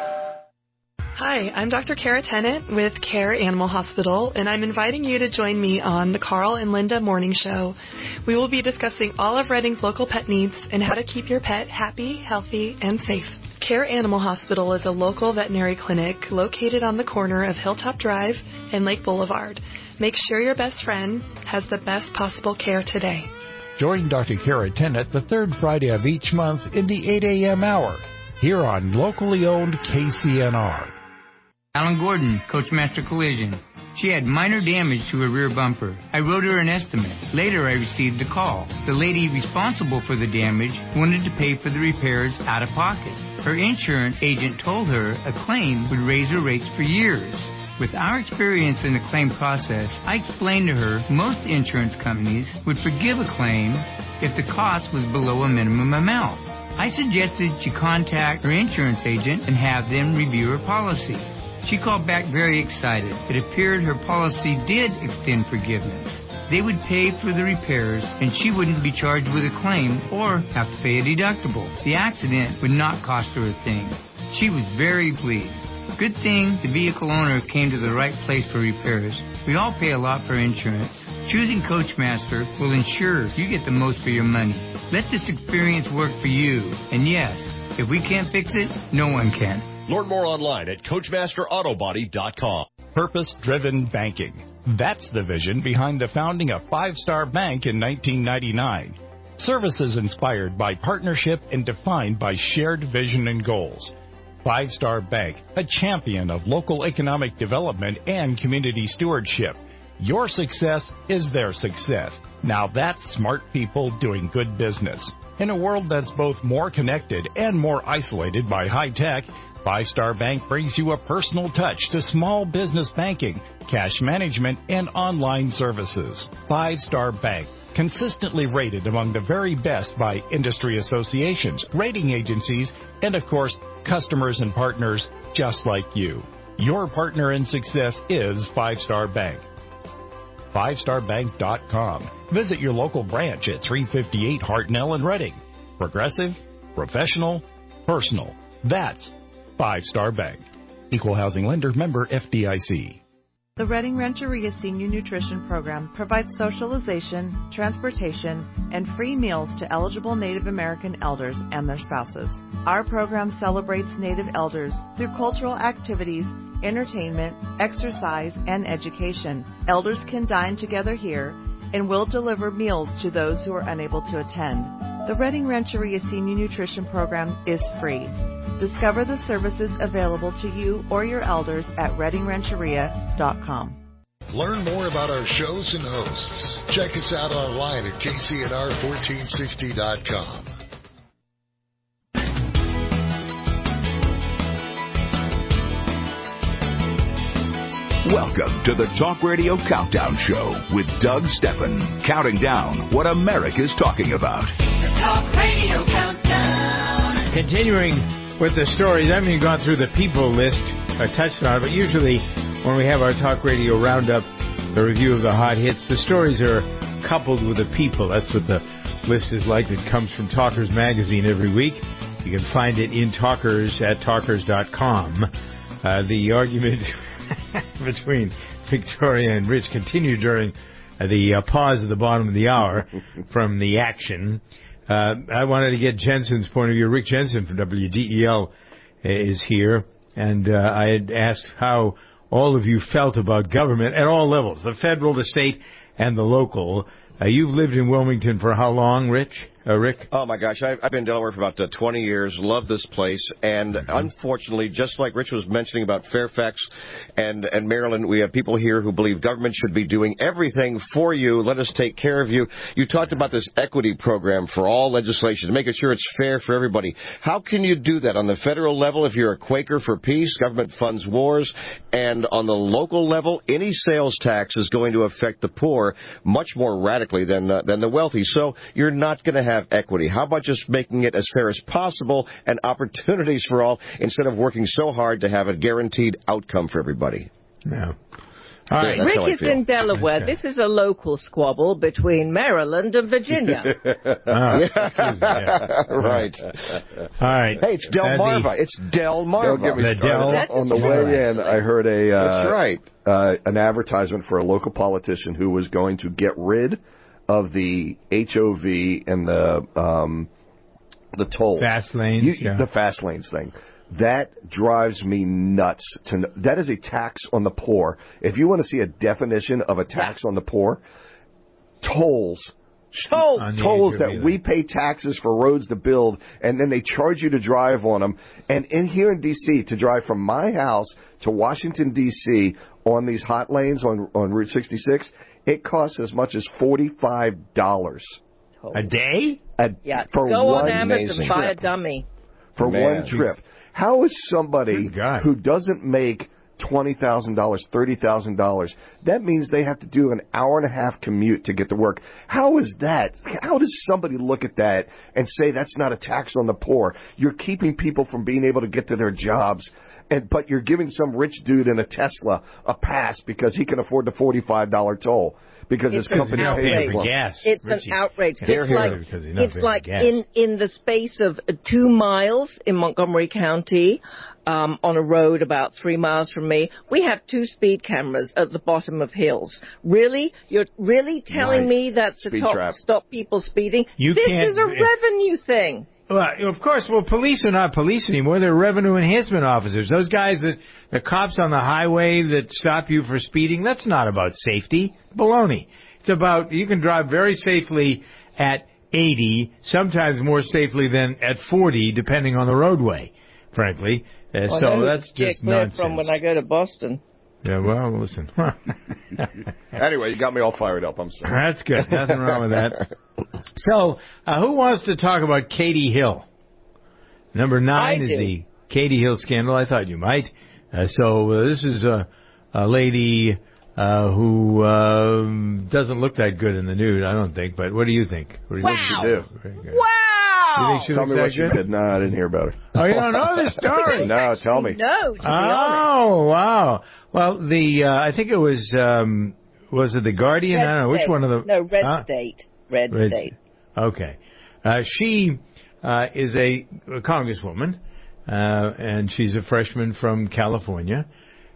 Hi, I'm Dr. Kara Tennant with Care Animal Hospital, and I'm inviting you to join me on the Carl and Linda Morning Show. We will be discussing all of Reading's local pet needs and how to keep your pet happy, healthy, and safe. Care Animal Hospital is a local veterinary clinic located on the corner of Hilltop Drive and Lake Boulevard. Make sure your best friend has the best possible care today. Join Dr. Kara Tennant the third Friday of each month in the 8 a.m. hour here on locally owned KCNR. Alan Gordon, Coachmaster Collision. She had minor damage to her rear bumper. I wrote her an estimate. Later, I received a call. The lady responsible for the damage wanted to pay for the repairs out of pocket. Her insurance agent told her a claim would raise her rates for years. With our experience in the claim process, I explained to her most insurance companies would forgive a claim if the cost was below a minimum amount. I suggested she contact her insurance agent and have them review her policy. She called back very excited. It appeared her policy did extend forgiveness. They would pay for the repairs, and she wouldn't be charged with a claim or have to pay a deductible. The accident would not cost her a thing. She was very pleased. Good thing the vehicle owner came to the right place for repairs. We all pay a lot for insurance. Choosing Coachmaster will ensure you get the most for your money. Let this experience work for you. And yes, if we can't fix it, no one can. Learn more online at CoachmasterAutobody.com. Purpose-driven banking. That's the vision behind the founding of Five Star Bank in 1999. Services inspired by partnership and defined by shared vision and goals. Five Star Bank, a champion of local economic development and community stewardship. Your success is their success. Now that's smart people doing good business. In a world that's both more connected and more isolated by high tech, Five Star Bank brings you a personal touch to small business banking, cash management, and online services. Five Star Bank, consistently rated among the very best by industry associations, rating agencies, and of course, customers and partners just like you. Your partner in success is Five Star Bank. FiveStarBank.com. Visit your local branch at 358 Hartnell in Reading. Progressive, professional, personal. That's Five Star Bank. Equal housing lender, member FDIC. The Redding Rancheria Senior Nutrition Program provides socialization, transportation, and free meals to eligible Native American elders and their spouses. Our program celebrates Native elders through cultural activities, entertainment, exercise, and education. Elders can dine together here and will deliver meals to those who are unable to attend. The Redding Rancheria Senior Nutrition Program is free. Discover the services available to you or your elders at reddingrancheria.com. Learn more about our shows and hosts. Check us out online at kcnr1460.com. Welcome to the Talk Radio Countdown Show with Doug Steffen, counting down what America's talking about. The Talk Radio Countdown. Continuing with the stories, I haven't gone through the people list, I touched on it, but usually when we have our Talk Radio Roundup, the review of the hot hits, the stories are coupled with the people. That's what the list is like. It comes from Talkers Magazine every week. You can find it in Talkers at talkers.com. The argument between Victoria and Rich continued during the pause at the bottom of the hour from the action. I wanted to get Jensen's point of view. Rick Jensen from WDEL is here, and I had asked how all of you felt about government at all levels, the federal, the state, and the local. You've lived in Wilmington for how long, Rick? Oh, my gosh. I've been in Delaware for about 20 years. Love this place. And unfortunately, just like Rich was mentioning about Fairfax and Maryland, we have people here who believe government should be doing everything for you. Let us take care of you. You talked about this equity program for all legislation, making sure it's fair for everybody. How can you do that on the federal level if you're a Quaker for peace? Government funds wars. And on the local level, any sales tax is going to affect the poor much more radically than the wealthy. So you're not going to have equity. How about just making it as fair as possible and opportunities for all instead of working so hard to have a guaranteed outcome for everybody? Yeah. All right. Rick is in Delaware. Okay. This is a local squabble between Maryland and Virginia. Right. All right. Hey, it's Delmarva. It's Delmarva. Don't get me started. On the way in, I heard That's right. An advertisement for a local politician who was going to get rid of the HOV and the tolls. Fast lanes. The fast lanes thing. That drives me nuts. That is a tax on the poor. If you want to see a definition of a tax on the poor, tolls that we pay taxes for roads to build, and then they charge you to drive on them. And in here in D.C., to drive from my house to Washington, D.C. on these hot lanes on Route 66, it costs as much as $45 a day. For go one on Amazon and buy a trip. dummy For one trip. How is somebody who doesn't make $20,000, $30,000, that means they have to do an hour-and-a-half commute to get to work? How is that? How does somebody look at that and say that's not a tax on the poor? You're keeping people from being able to get to their jobs, but you're giving some rich dude in a Tesla a pass because he can afford the $45 toll. Because his company pays for gas. It's an outrage. It's like in the space of 2 miles in Montgomery County, on a road about 3 miles from me, we have 2 speed cameras at the bottom of hills. Really? You're really telling me that's to stop people speeding? This is a revenue thing. Well, of course. Well, police are not police anymore. They're revenue enhancement officers. Those guys the cops on the highway that stop you for speeding, that's not about safety. Baloney. It's about you can drive very safely at 80, sometimes more safely than at 40, depending on the roadway, frankly. So that's just nonsense. From when I go to Boston. Yeah, well, listen. Anyway, you got me all fired up. I'm sorry. That's good. Nothing wrong with that. So, who wants to talk about Katie Hill? Number 9 is the Katie Hill scandal. I thought you might. This is a lady who doesn't look that good in the nude, I don't think. But what do you think? What do you do? Wow! You think she tell me what you did. No, I didn't hear about her. Oh, you don't know the story? No, tell me. No, to be honest. Oh, wow. Well, I think it was it The Guardian? Red I don't know. Which one of the... No, Red State. Red State. Okay. She is a congresswoman, and she's a freshman from California.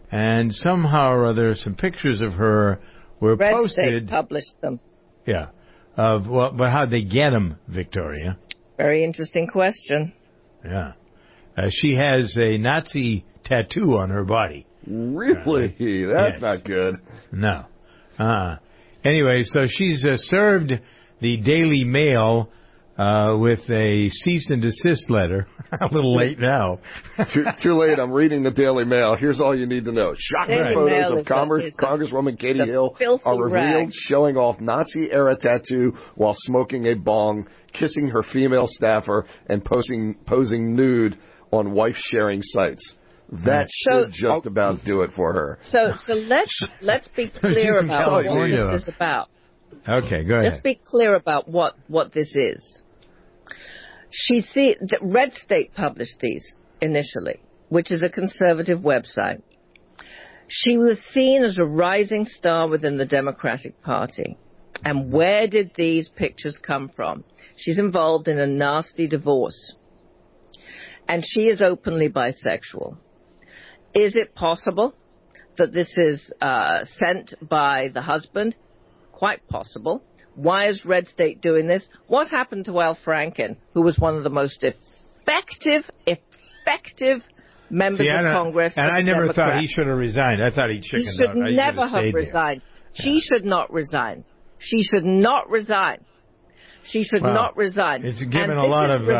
and somehow or other, some pictures of her were Red posted. State published them. Yeah. But how'd they get them, Victoria? Very interesting question. Yeah. She has a Nazi tattoo on her body. Really? That's not good. No. Anyway, so she's served the Daily Mail with a cease and desist letter. A little late now. Too late. I'm reading the Daily Mail. Here's all you need to know. Shocking photos of Congresswoman Katie Hill are revealed showing off Nazi-era tattoo while smoking a bong, kissing her female staffer, and posing nude on wife-sharing sites. That should just about do it for her. So let's be clear about what this is about. Okay, go ahead. Let's be clear about what this is. Red State published these initially, which is a conservative website. She was seen as a rising star within the Democratic Party. And where did these pictures come from? She's involved in a nasty divorce. And she is openly bisexual. Is it possible that this is sent by the husband? Quite possible. Why is Red State doing this? What happened to Al Franken, who was one of the most effective members of Congress? And I never thought he should have resigned. I thought he chickened out. He should never have resigned. She should not resign. She should not resign. She should not resign. It's given a lot of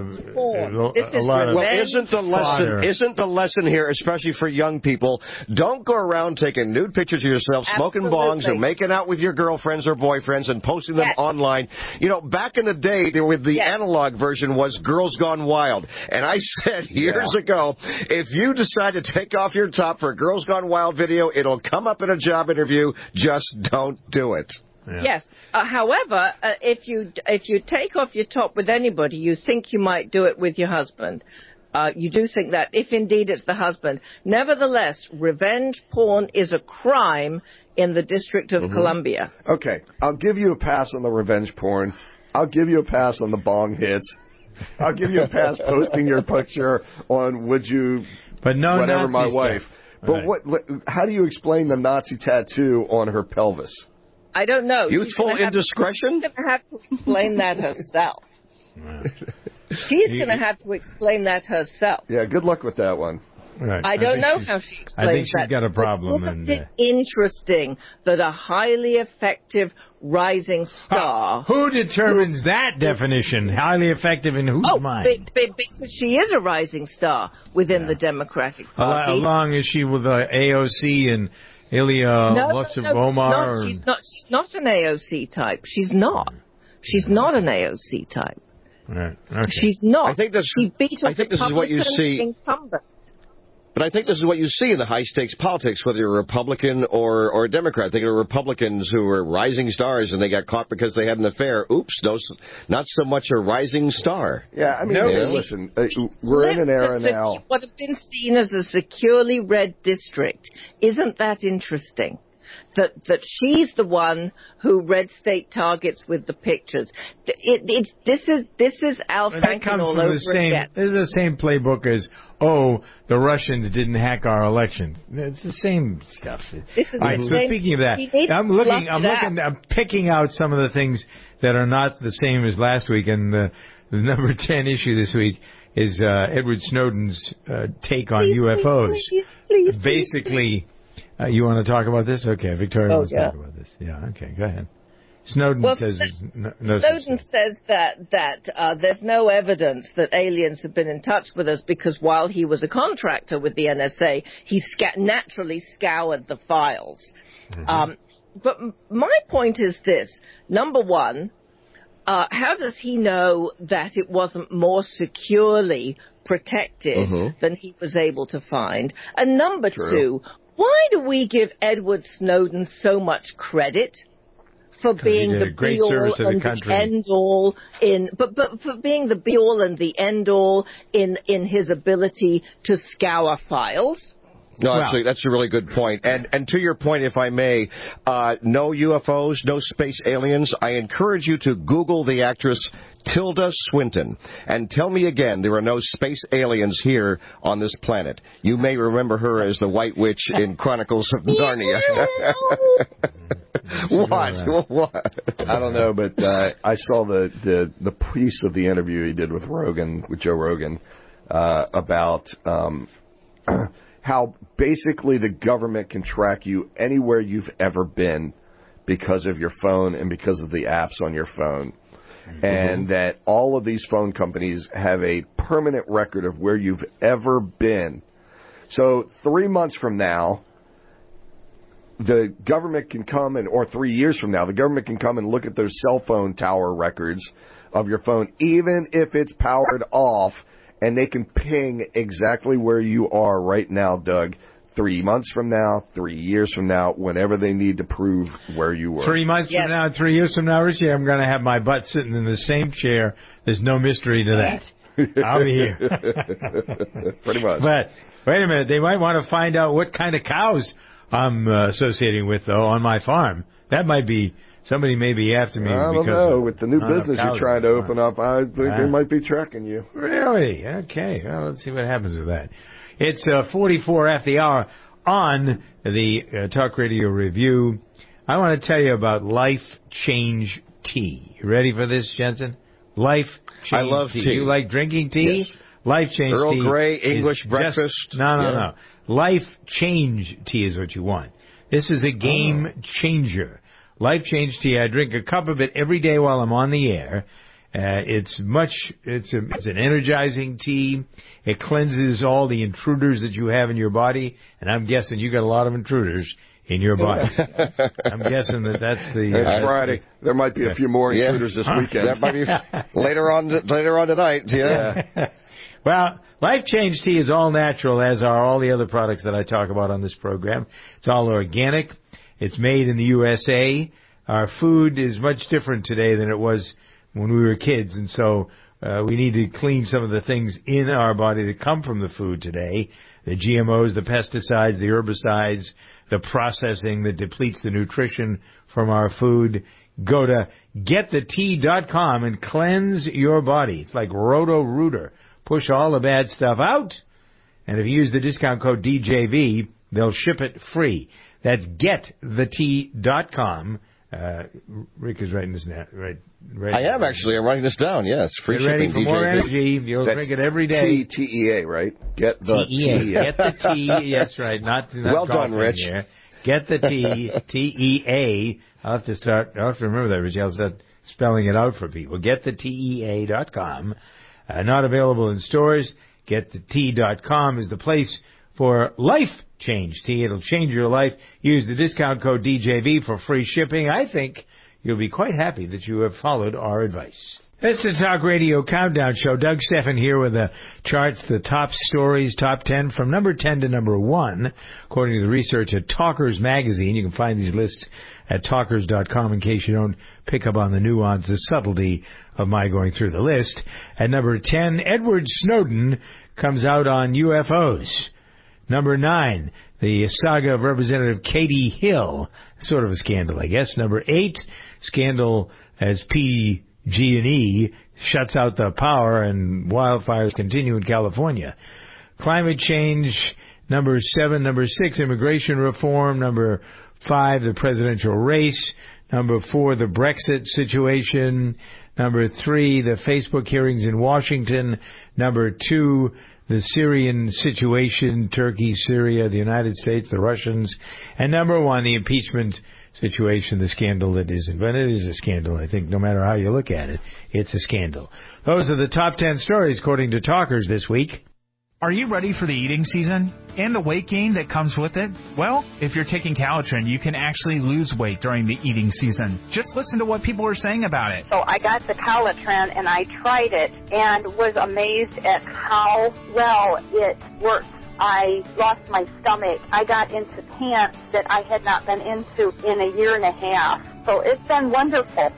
isn't the lesson here, especially for young people? Don't go around taking nude pictures of yourself, smoking bongs, or making out with your girlfriends or boyfriends and posting them online. You know, back in the day, the analog version was Girls Gone Wild, and I said years ago, if you decide to take off your top for a Girls Gone Wild video, it'll come up in a job interview. Just don't do it. Yeah. Yes. However, if you take off your top with anybody, you think you might do it with your husband. You do think that, if indeed it's the husband. Nevertheless, revenge porn is a crime in the District of Columbia. Okay, I'll give you a pass on the revenge porn. I'll give you a pass on the bong hits. I'll give you a pass posting your picture on whatever my wife. But how do you explain the Nazi tattoo on her pelvis? I don't know. Youthful indiscretion? She's going to have to explain that herself. She's going to have to explain that herself. Yeah, good luck with that one. Right. I don't know how she explains that. I think she's got a problem. Isn't it interesting that a highly effective rising star... Who determines that definition? Highly effective in whose mind? Because she is a rising star within the Democratic Party. Along is she with AOC and Ilya Omar? She's not an AOC type. She's not. She's not an AOC type. Right. Okay. She's not. I think this is what you see. Incumbent. But I think this is what you see in the high-stakes politics, whether you're a Republican or a Democrat. There are Republicans who are rising stars, and they got caught because they had an affair. Oops, not so much a rising star. Yeah, I mean, listen, we're in an era now. What have been seen as a securely red district. Isn't that interesting? That she's the one who Red State targets with the pictures. This is Al Franken all over again. This is the same playbook as the Russians didn't hack our election. It's the same stuff. All right. So speaking of that, I'm picking out some of the things that are not the same as last week, and the number 10 issue this week is Edward Snowden's take on UFOs. Please, basically. You want to talk about this? Okay, Victoria wants to talk about this. Yeah, okay, go ahead. Snowden says that there's no evidence that aliens have been in touch with us because while he was a contractor with the NSA, he naturally scoured the files. But my point is this. Number one, how does he know that it wasn't more securely protected than he was able to find? And number two, why do we give Edward Snowden so much credit for being the be-all and the end-all for being the be-all and the end-all in his ability to scour files? No, Well- actually, that's a really good point. And to your point, if I may, no UFOs, no space aliens. I encourage you to Google the actress Tilda Swinton and tell me again there are no space aliens here on this planet. You may remember her as the White Witch in Chronicles of Narnia. What? I don't know, but I saw the piece of the interview he did with Joe Rogan, about how basically the government can track you anywhere you've ever been because of your phone and because of the apps on your phone. And that all of these phone companies have a permanent record of where you've ever been. So 3 months from now, the government can come or 3 years from now, the government can come and look at those cell phone tower records of your phone, even if it's powered off, and they can ping exactly where you are right now, Doug. 3 months from now, 3 years from now, whenever they need to prove where you were. 3 months from now, 3 years from now, Richie, I'm going to have my butt sitting in the same chair. There's no mystery to that. I'll be here. Pretty much. But wait a minute, they might want to find out what kind of cows I'm associating with, though, on my farm. That might be, somebody may be after me. I don't know. With the new business you're trying to open up, I think they might be tracking you. Really? Okay. Well, let's see what happens with that. It's 44 after the hour on the Talk Radio Review. I want to tell you about Life Change Tea. You ready for this, Jensen? Life Change I love tea. You like drinking tea? Yes. Life Change Tea. Earl Grey, English breakfast. No. Life Change Tea is what you want. This is a game changer. Life Change Tea. I drink a cup of it every day while I'm on the air. It's an energizing tea. It cleanses all the intruders that you have in your body, and I'm guessing you got a lot of intruders in your body. I'm guessing that's the... It's Friday. There might be a few more intruders this weekend. That might be later on tonight. Yeah. Well, Life Change Tea is all natural, as are all the other products that I talk about on this program. It's all organic. It's made in the USA. Our food is much different today than it was when we were kids, and so we need to clean some of the things in our body that come from the food today, the GMOs, the pesticides, the herbicides, the processing that depletes the nutrition from our food. Go to getthetea.com and cleanse your body. It's like Roto-Rooter. Push all the bad stuff out, and if you use the discount code DJV, they'll ship it free. That's getthetea.com. Rick is writing this down. Right. I am actually. I'm writing this down. Yes, free Get shipping. Ready for more energy. You'll drink it every day. TEA, right? Get the tea. Get the tea. That's right. Not well done, Rich. Here. Get the tea. TEA. I'll have to remember that, Rich. I'll start spelling it out for people. GetTheTEA.com. Not available in stores. GetTheTea.com is the place for Life Change Tea. It'll change your life. Use the discount code DJV for free shipping. I think you'll be quite happy that you have followed our advice. It's the Talk Radio Countdown Show. Doug Steffen here with the charts, the top stories, top 10, from number 10 to number 1, according to the research at Talkers Magazine. You can find these lists at talkers.com in case you don't pick up on the nuance, the subtlety of my going through the list. At number 10, Edward Snowden comes out on UFOs. Number 9, the saga of Representative Katie Hill. Sort of a scandal, I guess. Number 8, scandal as PG&E shuts out the power and wildfires continue in California. Climate change. Number 7. Number 6, immigration reform. Number 5, the presidential race. Number 4, the Brexit situation. Number 3, the Facebook hearings in Washington. Number 2, the Syrian situation, Turkey, Syria, the United States, the Russians. And number 1, the impeachment situation, the scandal that isn't. But it is a scandal, I think, no matter how you look at it. It's a scandal. Those are the top 10 stories, according to Talkers this week. Are you ready for the eating season and the weight gain that comes with it? Well, if you're taking Calitrin, you can actually lose weight during the eating season. Just listen to what people are saying about it. So I got the Calitrin and I tried it and was amazed at how well it worked. I lost my stomach. I got into pants that I had not been into in a year and a half. So it's been wonderful.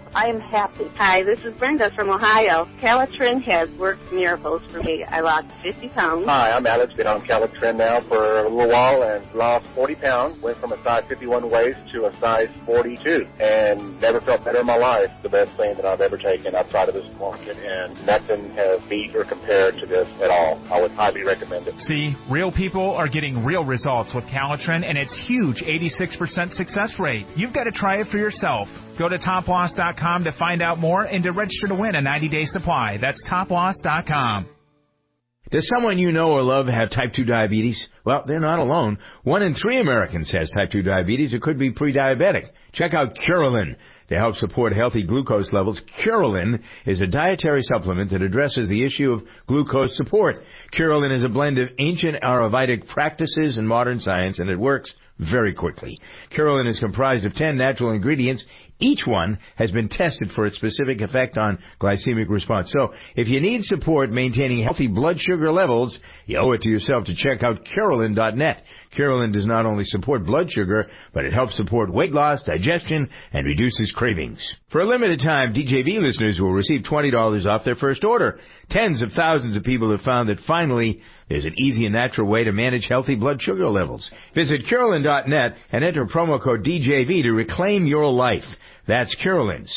I'm happy. Hi, this is Brenda from Ohio. Calitrin has worked miracles for me. I lost 50 pounds. Hi, I'm Alex. Been on Calitrin now for a little while and lost 40 pounds. Went from a size 51 waist to a size 42 and never felt better in my life. The best thing that I've ever taken outside of this market, and nothing has beat or compared to this at all. I would highly recommend it. See, real people are getting real results with Calitrin and its huge 86% success rate. You've got to try it for yourself. Go to toploss.com to find out more and to register to win a 90-day supply. That's toploss.com. Does someone you know or love have type 2 diabetes? Well, they're not alone. 1 in 3 Americans has type 2 diabetes or could be pre-diabetic. Check out Curelin. To help support healthy glucose levels, Curelin is a dietary supplement that addresses the issue of glucose support. Curelin is a blend of ancient Ayurvedic practices and modern science, and it works very quickly. Curelin is comprised of 10 natural ingredients. Each one has been tested for its specific effect on glycemic response. So if you need support maintaining healthy blood sugar levels, you owe it to yourself to check out Curelin.net. Curelin does not only support blood sugar, but it helps support weight loss, digestion, and reduces cravings. For a limited time, DJV listeners will receive $20 off their first order. Tens of thousands of people have found that finally there's an easy and natural way to manage healthy blood sugar levels. Visit Curelin.net and enter promo code DJV to reclaim your life. That's Curelin,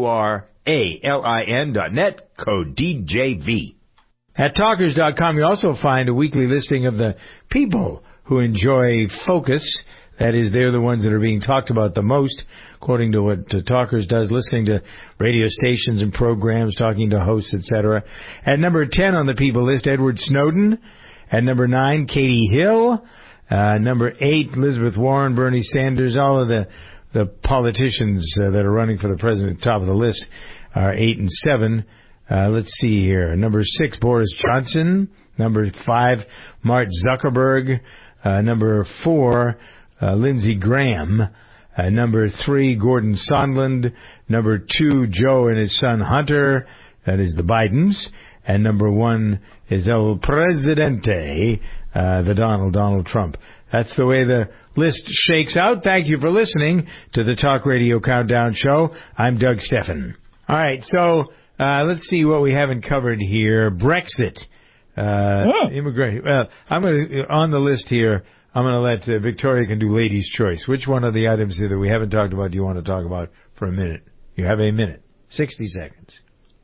Curalin.net, code DJV. At Talkers.com, you also find a weekly listing of the people who enjoy Focus. That is, they're the ones that are being talked about the most, according to what Talkers does, listening to radio stations and programs, talking to hosts, etc. At number 10 on the people list, Edward Snowden. At number 9, Katie Hill. Number 8, Elizabeth Warren, Bernie Sanders. All of the politicians that are running for the president, top of the list, are 8 and 7. Let's see here. Number 6, Boris Johnson. Number 5, Mark Zuckerberg. Number 4, Lindsey Graham. Number 3, Gordon Sondland. Number 2, Joe and his son Hunter. That is the Bidens. And number 1 is El Presidente, the Donald Trump. That's the way the list shakes out. Thank you for listening to the Talk Radio Countdown Show. I'm Doug Steffen. All right, so let's see what we haven't covered here. Brexit. Immigration. Well, I'm going to, on the list here, I'm going to let Victoria can do ladies' choice. Which one of the items here that we haven't talked about do you want to talk about for a minute? You have a minute. 60 seconds.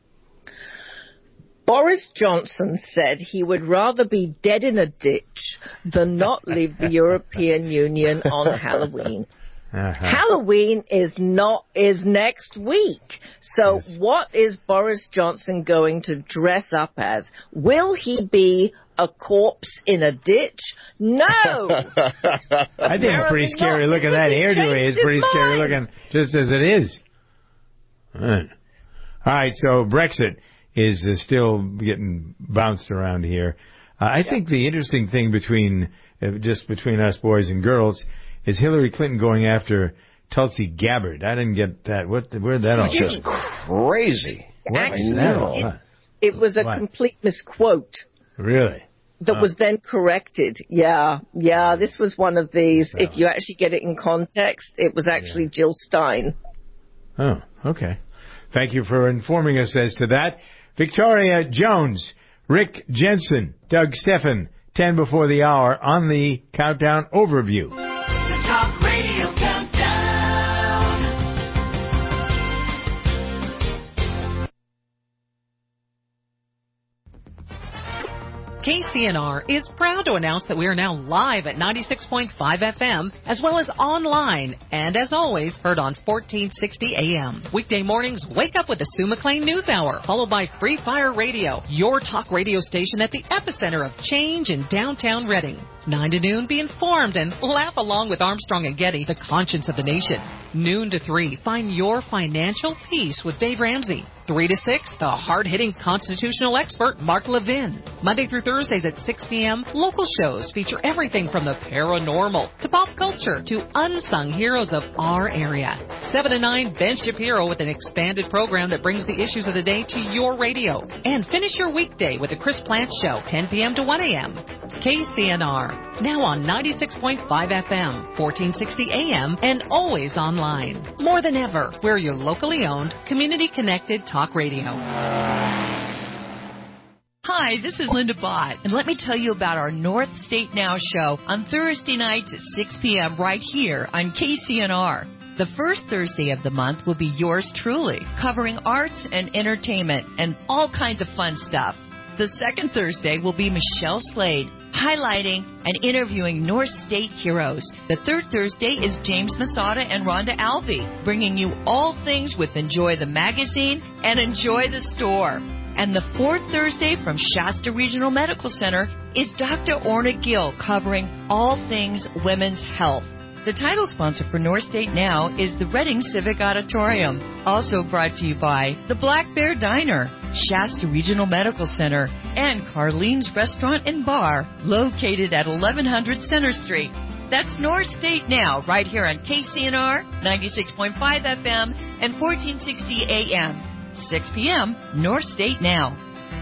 Boris Johnson said he would rather be dead in a ditch than not leave the European Union on Halloween. Halloween is next week. So what is Boris Johnson going to dress up as? Will he be a corpse in a ditch? No! I think it's pretty scary looking. That hairdo is pretty scary looking, just as it is. All right, so Brexit is still getting bounced around here. I think the interesting thing between us boys and girls is Hillary Clinton going after Tulsi Gabbard. I didn't get that. Where'd that all go? Just crazy. Actually, it was a complete misquote. Really? That was then corrected. Yeah. This was one of these. If you actually get it in context, it was actually Jill Stein. Oh, okay. Thank you for informing us as to that. Victoria Jones, Rick Jensen, Doug Steffen, 10 before the hour on the Countdown Overview. The Talk Radio Countdown. KCNR is proud to announce that we are now live at 96.5 FM, as well as online, and as always, heard on 1460 AM. Weekday mornings, wake up with the Sue McLean News Hour, followed by Free Fire Radio, your talk radio station at the epicenter of change in downtown Reading. 9 to noon, be informed and laugh along with Armstrong and Getty, the conscience of the nation. Noon to 3, find your financial peace with Dave Ramsey. 3 to 6, the hard-hitting constitutional expert, Mark Levin. Monday through Thursdays at 6 p.m., local shows feature everything from the paranormal to pop culture to unsung heroes of our area. 7 to 9, Ben Shapiro with an expanded program that brings the issues of the day to your radio. And finish your weekday with the Chris Plante Show, 10 p.m. to 1 a.m. KCNR, now on 96.5 FM, 1460 AM, and always online. More than ever, we're your locally owned, community-connected talk radio. Hi, this is Linda Bott, and let me tell you about our North State Now show on Thursday nights at 6 p.m. right here on KCNR. The first Thursday of the month will be yours truly, covering arts and entertainment and all kinds of fun stuff. The second Thursday will be Michelle Slade, highlighting and interviewing North State heroes. The third Thursday is James Masada and Rhonda Alvey, bringing you all things with Enjoy the Magazine and Enjoy the Store. And the fourth Thursday from Shasta Regional Medical Center is Dr. Orna Gill, covering all things women's health. The title sponsor for North State Now is the Reading Civic Auditorium. Also brought to you by the Black Bear Diner, Shasta Regional Medical Center, and Carlene's Restaurant and Bar, located at 1100 Center Street. That's North State Now, right here on KCNR, 96.5 FM, and 1460 AM. 6 p.m., North State Now.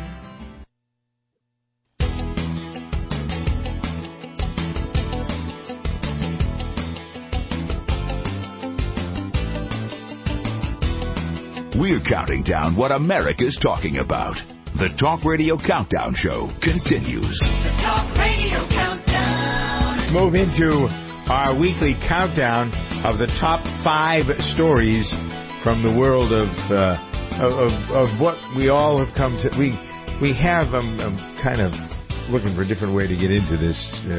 We're counting down what America's talking about. The Talk Radio Countdown Show continues. The Talk Radio Countdown. Let's move into our weekly countdown of the top 5 stories from the world of what we all have come to. We have. I'm kind of looking for a different way to get into this.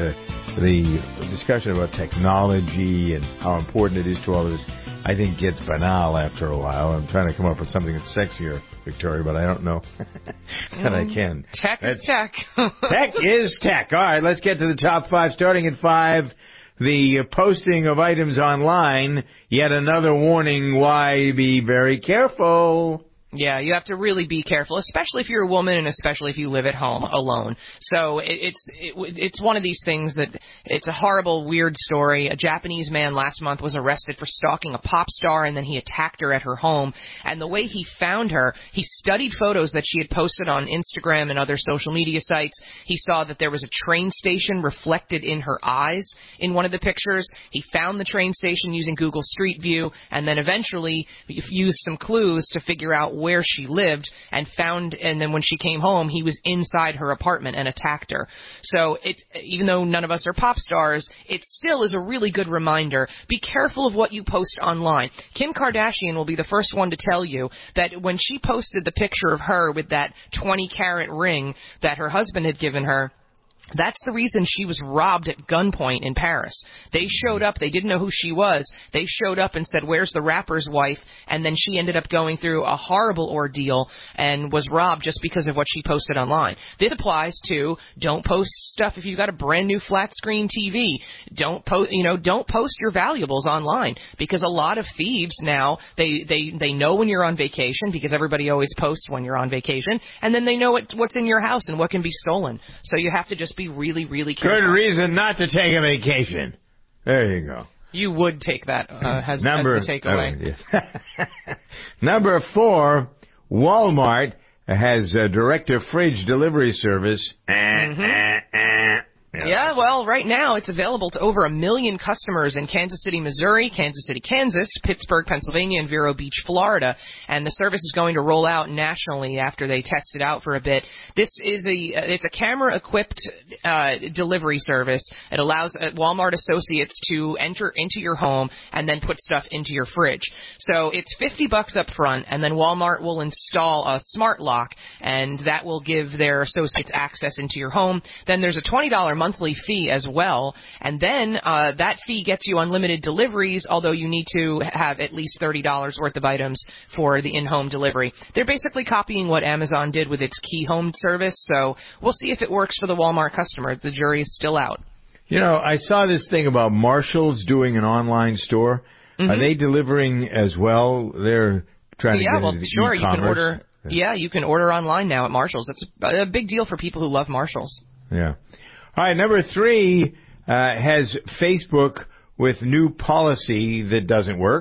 The discussion about technology and how important it is to all of this, I think, gets banal after a while. I'm trying to come up with something that's sexier, Victoria, but I don't know that I can. Tech is tech. Tech is tech. All right, let's get to the top 5. Starting at 5, the posting of items online. Yet another warning, why be very careful. Yeah, you have to really be careful, especially if you're a woman and especially if you live at home alone. So it's one of these things that it's a horrible, weird story. A Japanese man last month was arrested for stalking a pop star, and then he attacked her at her home. And the way he found her, he studied photos that she had posted on Instagram and other social media sites. He saw that there was a train station reflected in her eyes in one of the pictures. He found the train station using Google Street View, and then eventually used some clues to figure out where she lived, and then when she came home, he was inside her apartment and attacked her. So even though none of us are pop stars, it still is a really good reminder. Be careful of what you post online. Kim Kardashian will be the first one to tell you that when she posted the picture of her with that 20-carat ring that her husband had given her, that's the reason she was robbed at gunpoint in Paris. They showed up. They didn't know who she was. They showed up and said, "Where's the rapper's wife?" And then she ended up going through a horrible ordeal and was robbed just because of what she posted online. This applies to don't post stuff if you've got a brand new flat screen TV. Don't post your valuables online, because a lot of thieves now, they know when you're on vacation, because everybody always posts when you're on vacation, and then they know what's in your house and what can be stolen. So you have to just be really, really careful. Good reason not to take a vacation. There you go. You would take that as the takeaway. Number 4, Walmart has a direct-to-fridge delivery service. Yeah, well, right now it's available to over 1 million customers in Kansas City, Missouri, Kansas City, Kansas, Pittsburgh, Pennsylvania, and Vero Beach, Florida. And the service is going to roll out nationally after they test it out for a bit. This is it's a camera-equipped delivery service. It allows Walmart associates to enter into your home and then put stuff into your fridge. So it's $50 up front, and then Walmart will install a smart lock, and that will give their associates access into your home. Then there's a $20 monthly fee as well, and then that fee gets you unlimited deliveries, although you need to have at least $30 worth of items for the in-home delivery. They're basically copying what Amazon did with its Key Home service, so we'll see if it works for the Walmart customer. The jury is still out. You know, I saw this thing about Marshall's doing an online store. Mm-hmm. Are they delivering as well? They're trying to get into the sure, e-commerce. You can order. Yeah, you can order online now at Marshall's. It's a big deal for people who love Marshall's. Yeah. All right, number 3 has Facebook with new policy that doesn't work.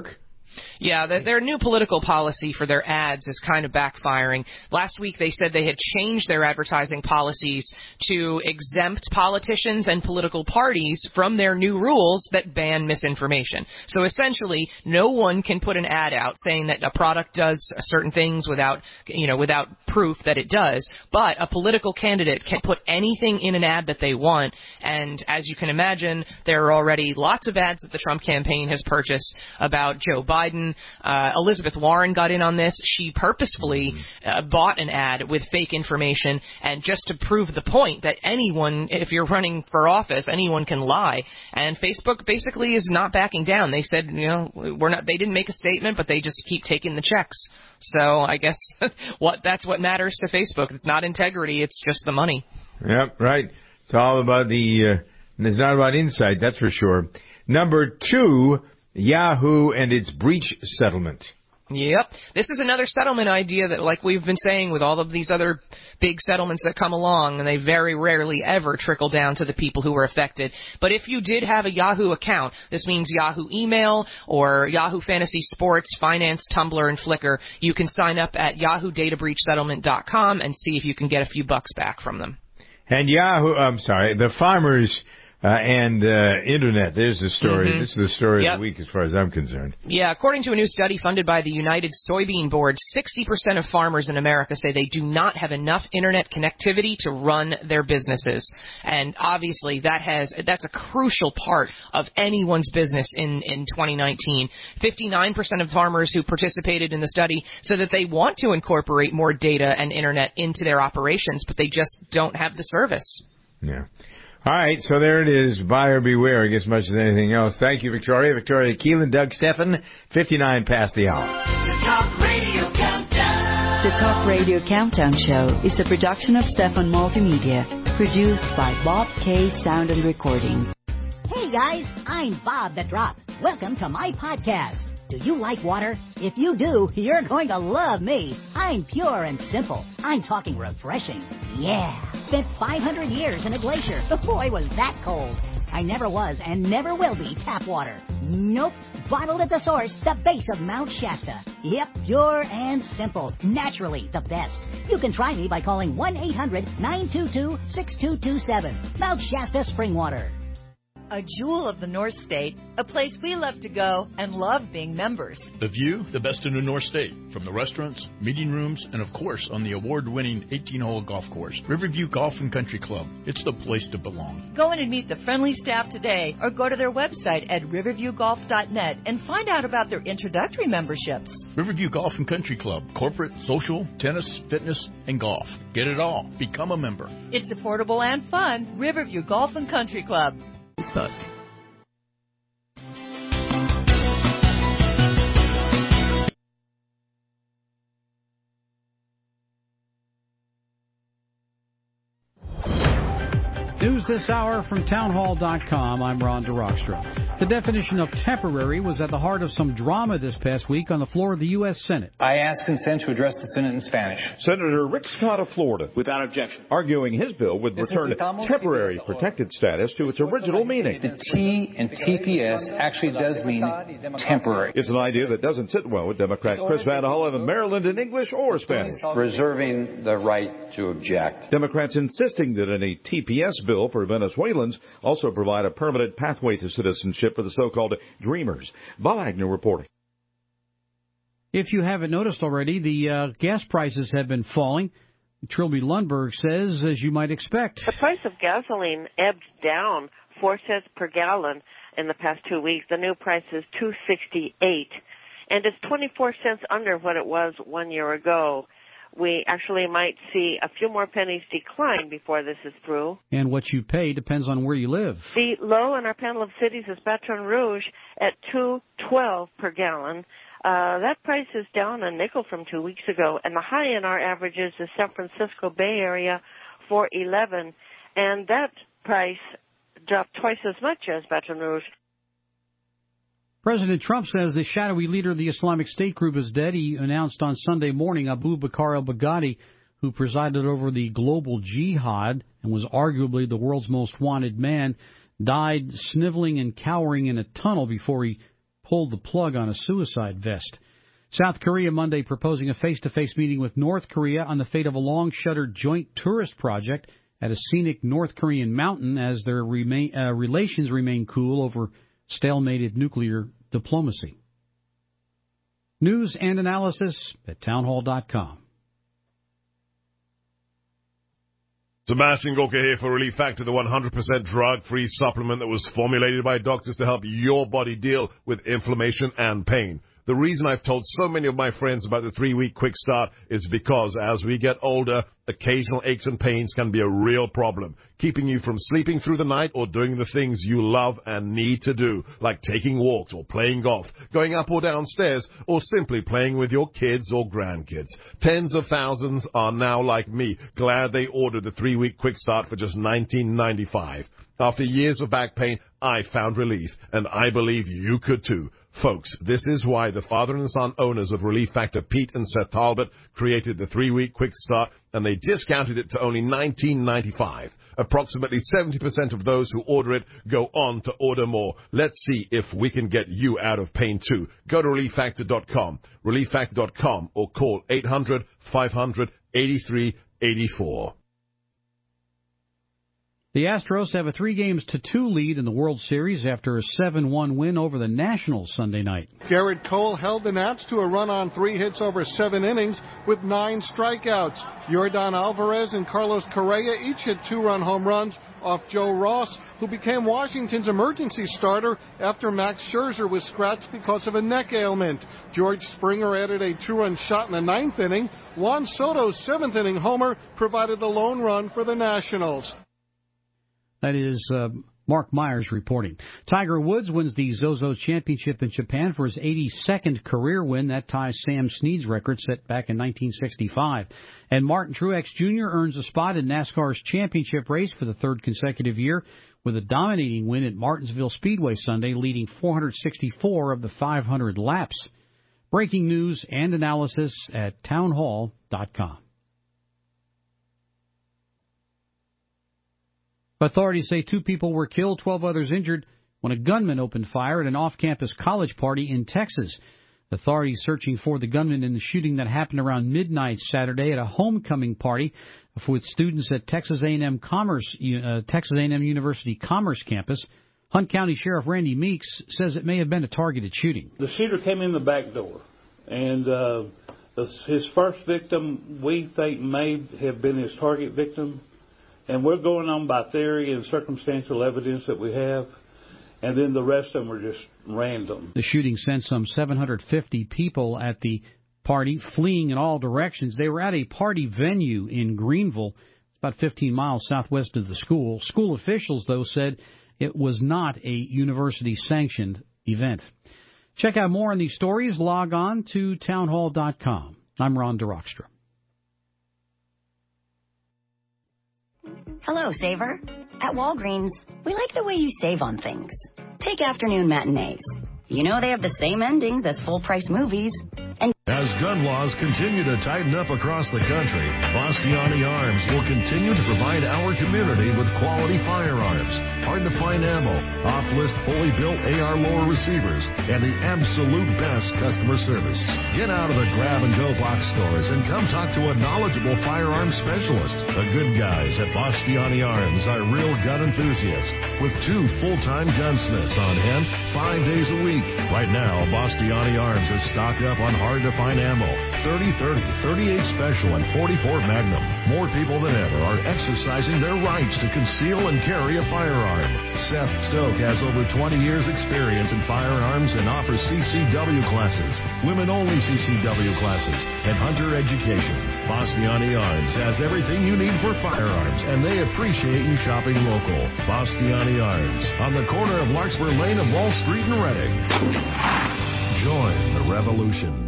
Yeah, their new political policy for their ads is kind of backfiring. Last week they said they had changed their advertising policies to exempt politicians and political parties from their new rules that ban misinformation. So essentially, no one can put an ad out saying that a product does certain things without proof that it does, but a political candidate can put anything in an ad that they want. And as you can imagine, there are already lots of ads that the Trump campaign has purchased about Joe Biden. Elizabeth Warren got in on this. She purposefully bought an ad with fake information, and just to prove the point that anyone, if you're running for office, anyone can lie. And Facebook basically is not backing down. They said, they didn't make a statement, but they just keep taking the checks. So I guess that's what matters to Facebook. It's not integrity, it's just the money. Yep, right. It's all about it's not about insight, that's for sure. Number 2, Yahoo and its breach settlement. Yep. This is another settlement idea that, like we've been saying with all of these other big settlements that come along, and they very rarely ever trickle down to the people who were affected. But if you did have a Yahoo account, this means Yahoo email or Yahoo Fantasy Sports, Finance, Tumblr, and Flickr, you can sign up at YahooDataBreachSettlement.com and see if you can get a few bucks back from them. And the farmers and Internet. There's the story. This is the story of the week as far as I'm concerned. Yeah, according to a new study funded by the United Soybean Board, 60% of farmers in America say they do not have enough Internet connectivity to run their businesses. And obviously that's a crucial part of anyone's business in 2019. 59% of farmers who participated in the study said that they want to incorporate more data and Internet into their operations, but they just don't have the service. Yeah. All right, so there it is. Buyer beware, I guess, much as anything else. Thank you, Victoria. Victoria Keelan, Doug Stephan, 59 past the hour. The Talk Radio Countdown. The Talk Radio Countdown Show is a production of Stephan Multimedia, produced by Bob K. Sound and Recording. Hey, guys, I'm Bob the Drop. Welcome to my podcast. Do you like water? If you do, you're going to love me. I'm pure and simple. I'm talking refreshing. Yeah. Spent 500 years in a glacier. Boy, was that cold. I never was and never will be tap water. Nope. Bottled at the source, the base of Mount Shasta. Yep, pure and simple. Naturally the best. You can try me by calling 1-800-922-6227. Mount Shasta Spring Water. A jewel of the North State, a place we love to go and love being members. The view, the best in the North State, from the restaurants, meeting rooms, and of course on the award-winning 18-hole golf course, Riverview Golf and Country Club. It's the place to belong. Go in and meet the friendly staff today or go to their website at riverviewgolf.net and find out about their introductory memberships. Riverview Golf and Country Club, corporate, social, tennis, fitness, and golf. Get it all. Become a member. It's affordable and fun. Riverview Golf and Country Club. Facebook. News this hour from townhall.com. I'm Ron DeRockstra. The definition of temporary was at the heart of some drama this past week on the floor of the U.S. Senate. I ask consent to address the Senate in Spanish. Senator Rick Scott of Florida, without objection, arguing his bill would return temporary protected status to its original meaning. The T in TPS actually does mean temporary. It's an idea that doesn't sit well with Democrat Chris Van Hollen in Maryland in English or Spanish. Reserving the right to object. Democrats insisting that any TPS bill for Venezuelans also provide a permanent pathway to citizenship for the so-called Dreamers. Bob Agnew reporting. If you haven't noticed already, the gas prices have been falling. Trilby Lundberg says, as you might expect. The price of gasoline ebbed down 4 cents per gallon in the past 2 weeks. The new price is $2.68, and it's 24 cents under what it was 1 year ago. We actually might see a few more pennies decline before this is through. And what you pay depends on where you live. The low in our panel of cities is Baton Rouge at $2.12 per gallon. That price is down a nickel from 2 weeks ago, and the high in our averages is San Francisco Bay Area $4.11, and that price dropped twice as much as Baton Rouge. President Trump says the shadowy leader of the Islamic State group is dead. He announced on Sunday morning Abu Bakr al-Baghdadi, who presided over the global jihad and was arguably the world's most wanted man, died sniveling and cowering in a tunnel before he pulled the plug on a suicide vest. South Korea Monday proposing a face-to-face meeting with North Korea on the fate of a long-shuttered joint tourist project at a scenic North Korean mountain as their relations remain cool over stalemated nuclear diplomacy. News and analysis at townhall.com. Sebastian Gorka here for Relief Factor, the 100% drug-free supplement that was formulated by doctors to help your body deal with inflammation and pain. The reason I've told so many of my friends about the 3-week quick start is because as we get older, occasional aches and pains can be a real problem, keeping you from sleeping through the night or doing the things you love and need to do, like taking walks or playing golf, going up or down stairs, or simply playing with your kids or grandkids. Tens of thousands are now like me, glad they ordered the 3-week quick start for just $19.95. After years of back pain, I found relief, and I believe you could too. Folks, this is why the father and son owners of Relief Factor, Pete and Seth Talbot, created the 3-week quick start, and they discounted it to only $19.95. Approximately 70% of those who order it go on to order more. Let's see if we can get you out of pain too. Go to ReliefFactor.com, ReliefFactor.com, or call 800-500-8384. The Astros have a 3-2 lead in the World Series after a 7-1 win over the Nationals Sunday night. Garrett Cole held the Nats to a run on 3 hits over 7 innings with 9 strikeouts. Yordan Alvarez and Carlos Correa each hit 2-run home runs off Joe Ross, who became Washington's emergency starter after Max Scherzer was scratched because of a neck ailment. George Springer added a 2-run shot in the 9th inning. Juan Soto's 7th inning homer provided the lone run for the Nationals. That is Mark Myers reporting. Tiger Woods wins the Zozo Championship in Japan for his 82nd career win. That ties Sam Snead's record set back in 1965. And Martin Truex Jr. earns a spot in NASCAR's championship race for the 3rd consecutive year with a dominating win at Martinsville Speedway Sunday, leading 464 of the 500 laps. Breaking news and analysis at townhall.com. Authorities say 2 people were killed, 12 others injured when a gunman opened fire at an off-campus college party in Texas. Authorities searching for the gunman in the shooting that happened around midnight Saturday at a homecoming party with students at Texas A&M University Commerce Campus. Hunt County Sheriff Randy Meeks says it may have been a targeted shooting. The shooter came in the back door, and his first victim we think may have been his target victim. And we're going on by theory and circumstantial evidence that we have, and then the rest of them are just random. The shooting sent some 750 people at the party fleeing in all directions. They were at a party venue in Greenville, about 15 miles southwest of the school. School officials, though, said it was not a university-sanctioned event. Check out more on these stories. Log on to townhall.com. I'm Ron DeRockstra. Hello, Saver. At Walgreens, we like the way you save on things. Take afternoon matinees. You know they have the same endings as full-price movies. And as gun laws continue to tighten up across the country, Bastiani Arms will continue to provide our community with quality firearms, hard-to-find ammo, off-list fully built AR lower receivers, and the absolute best customer service. Get out of the grab-and-go box stores and come talk to a knowledgeable firearms specialist. The good guys at Bastiani Arms are real gun enthusiasts with 2 full-time gunsmiths on hand 5 days a week. Right now, Bastiani Arms is stocked up on hard-to-find ammo, 30-30, 38 Special, and 44 Magnum. More people than ever are exercising their rights to conceal and carry a firearm. Seth Stoke has over 20 years' experience in firearms and offers CCW classes, women-only CCW classes, and hunter education. Bastiani Arms has everything you need for firearms, and they appreciate you shopping local. Bastiani Arms, on the corner of Larkspur Lane and Wall Street in Reading. Join the revolution.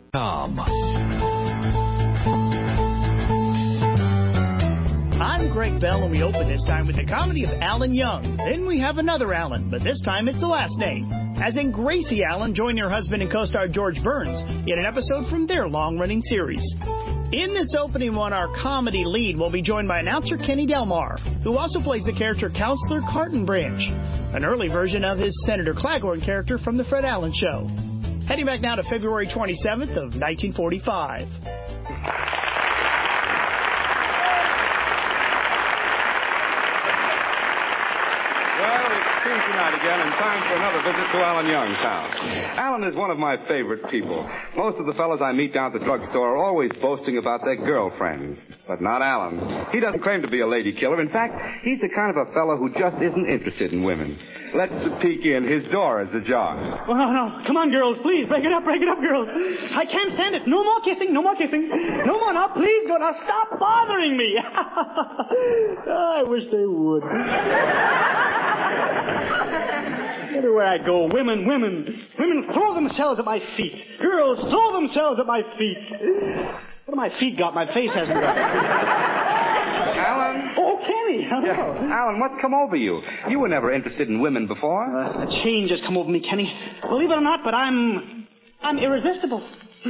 I'm Greg Bell, and we open this time with the comedy of Alan Young. Then we have another Alan, but this time it's the last name. As in Gracie Allen joined her husband and co-star George Burns in an episode from their long-running series. In this opening one, our comedy lead will be joined by announcer Kenny Delmar, who also plays the character Counselor Carton Branch, an early version of his Senator Claghorn character from The Fred Allen Show. Heading back now to February 27th of 1945. Tonight again, and time for another visit to Alan Young's house. Alan is one of my favorite people. Most of the fellows I meet down at the drugstore are always boasting about their girlfriends. But not Alan. He doesn't claim to be a lady killer. In fact, he's the kind of a fellow who just isn't interested in women. Let's peek in. His door is ajar. Oh, no. Come on, girls. Please, break it up, girls. I can't stand it. No more kissing. No more now. Please, go. Now, stop bothering me. I wish they would. Everywhere I go, women throw themselves at my feet. Girls throw themselves at my feet. What have my feet got? My face hasn't got. Alan? Oh, Kenny. Yeah. Alan, what's come over you? You were never interested in women before. A change has come over me, Kenny. Believe it or not, but I'm irresistible.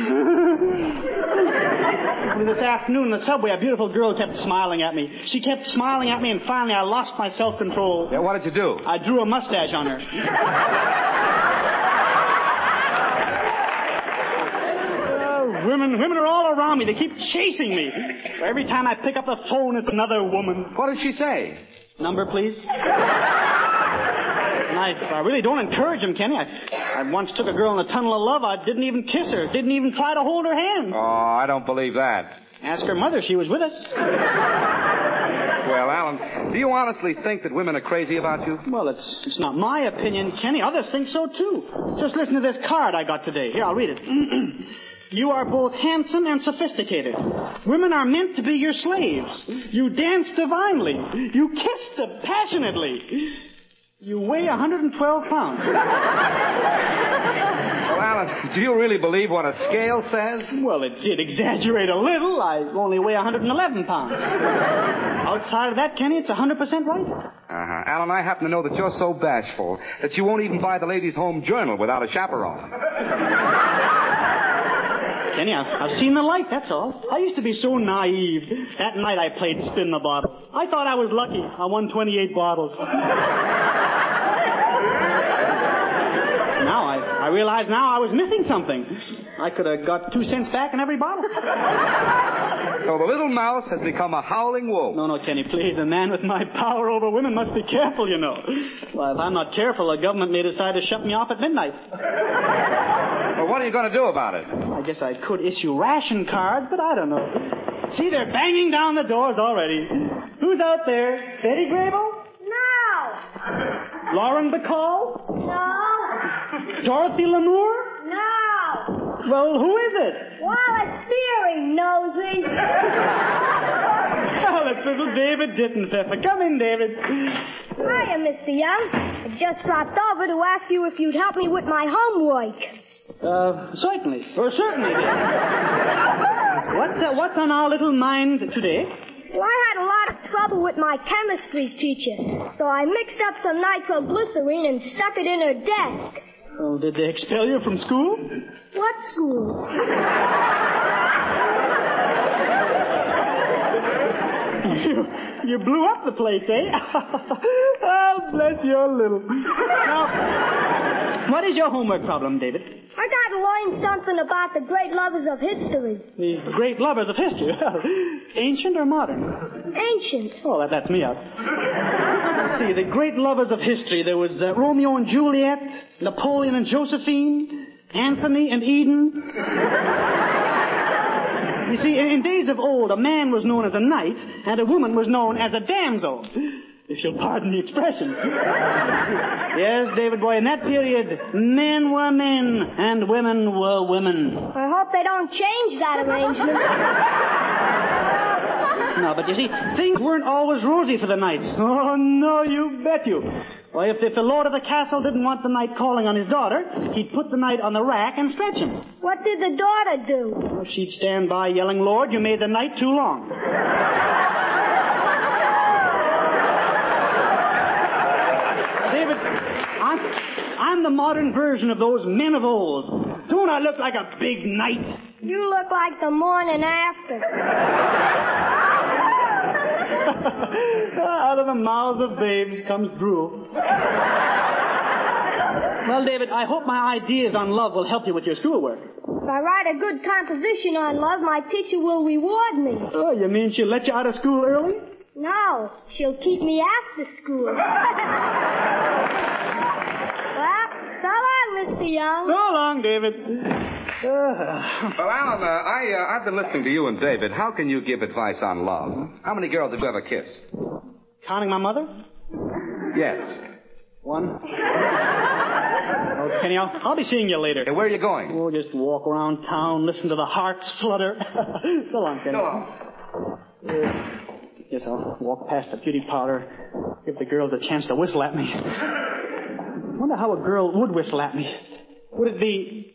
This afternoon in the subway, a beautiful girl kept smiling at me. She kept smiling at me, and finally I lost my self-control. Yeah, what did you do? I drew a mustache on her. Women are all around me. They keep chasing me. Every time I pick up the phone, it's another woman. What did she say? Number, please. And I really don't encourage him, Kenny. I once took a girl in the tunnel of love. I didn't even kiss her. Didn't even try to hold her hand. Oh, I don't believe that. Ask her mother. She was with us. Well, Alan, do you honestly think that women are crazy about you? Well, it's not my opinion, Kenny. Others think so, too. Just listen to this card I got today. Here, I'll read it. You are both handsome and sophisticated. Women are meant to be your slaves. You dance divinely. You kiss them passionately. You weigh 112 pounds. Well, Alan, do you really believe what a scale says? Well, it did exaggerate a little. I only weigh 111 pounds. Outside of that, Kenny, it's 100% right. Alan, I happen to know that you're so bashful that you won't even buy the Ladies' Home Journal without a chaperone. Kenny, I've seen the light, that's all. I used to be so naive. That night I played Spin the Bottle. I thought I was lucky. I won 28 bottles. Now I realize now I was missing something. I could have got 2 cents back in every bottle. So the little mouse has become a howling wolf. No, Kenny, please. A man with my power over women must be careful, you know. Well, if I'm not careful, the government may decide to shut me off at midnight. Well, what are you going to do about it? I guess I could issue ration cards, but I don't know. See, they're banging down the doors already. Who's out there? Betty Grable? No. Lauren Bacall? No. Dorothy Lamour? No. Well, who is it? Wallace Beery, nosy. Oh, it's little David Dittenpfeffer. Come in, David. Hiya, Mr. Young. I just dropped over to ask you if you'd help me with my homework. Certainly. Certainly, David. What's on our little mind today? Well, I had a lot of trouble with my chemistry teacher, so I mixed up some nitroglycerine and stuck it in her desk. Oh, did they expel you from school? What school? You blew up the place, eh? Oh, bless your little. Now, what is your homework problem, David? I got to learn something about the great lovers of history. The great lovers of history? Ancient or modern? Ancient. Oh, that's me out. See, the great lovers of history. There was Romeo and Juliet, Napoleon and Josephine, Anthony and Eden. You see, in days of old, a man was known as a knight, and a woman was known as a damsel. If you'll pardon the expression. Yes, David boy, in that period, men were men, and women were women. I hope they don't change that arrangement. No, but you see, things weren't always rosy for the knights. Oh, no, you bet you. Well, if the lord of the castle didn't want the knight calling on his daughter, he'd put the knight on the rack and stretch him. What did the daughter do? Well, she'd stand by yelling, Lord, you made the night too long. David, I'm the modern version of those men of old. Don't I look like a big knight? You look like the morning after. Out of the mouths of babes comes drool. Well, David, I hope my ideas on love will help you with your schoolwork. If I write a good composition on love, my teacher will reward me. Oh, you mean she'll let you out of school early? No, she'll keep me after school. Well, so long, Mr. Young. So long, David. Well, Alan, I've been listening to you and David. How can you give advice on love? How many girls have you ever kissed? Counting my mother? Yes. One. Oh, Kenny, I'll be seeing you later. Hey, where are you going? Oh, just walk around town, listen to the hearts flutter. So long, Kenny. So long. Yes, I'll walk past the beauty parlor, give the girls a chance to whistle at me. I wonder how a girl would whistle at me. Would it be...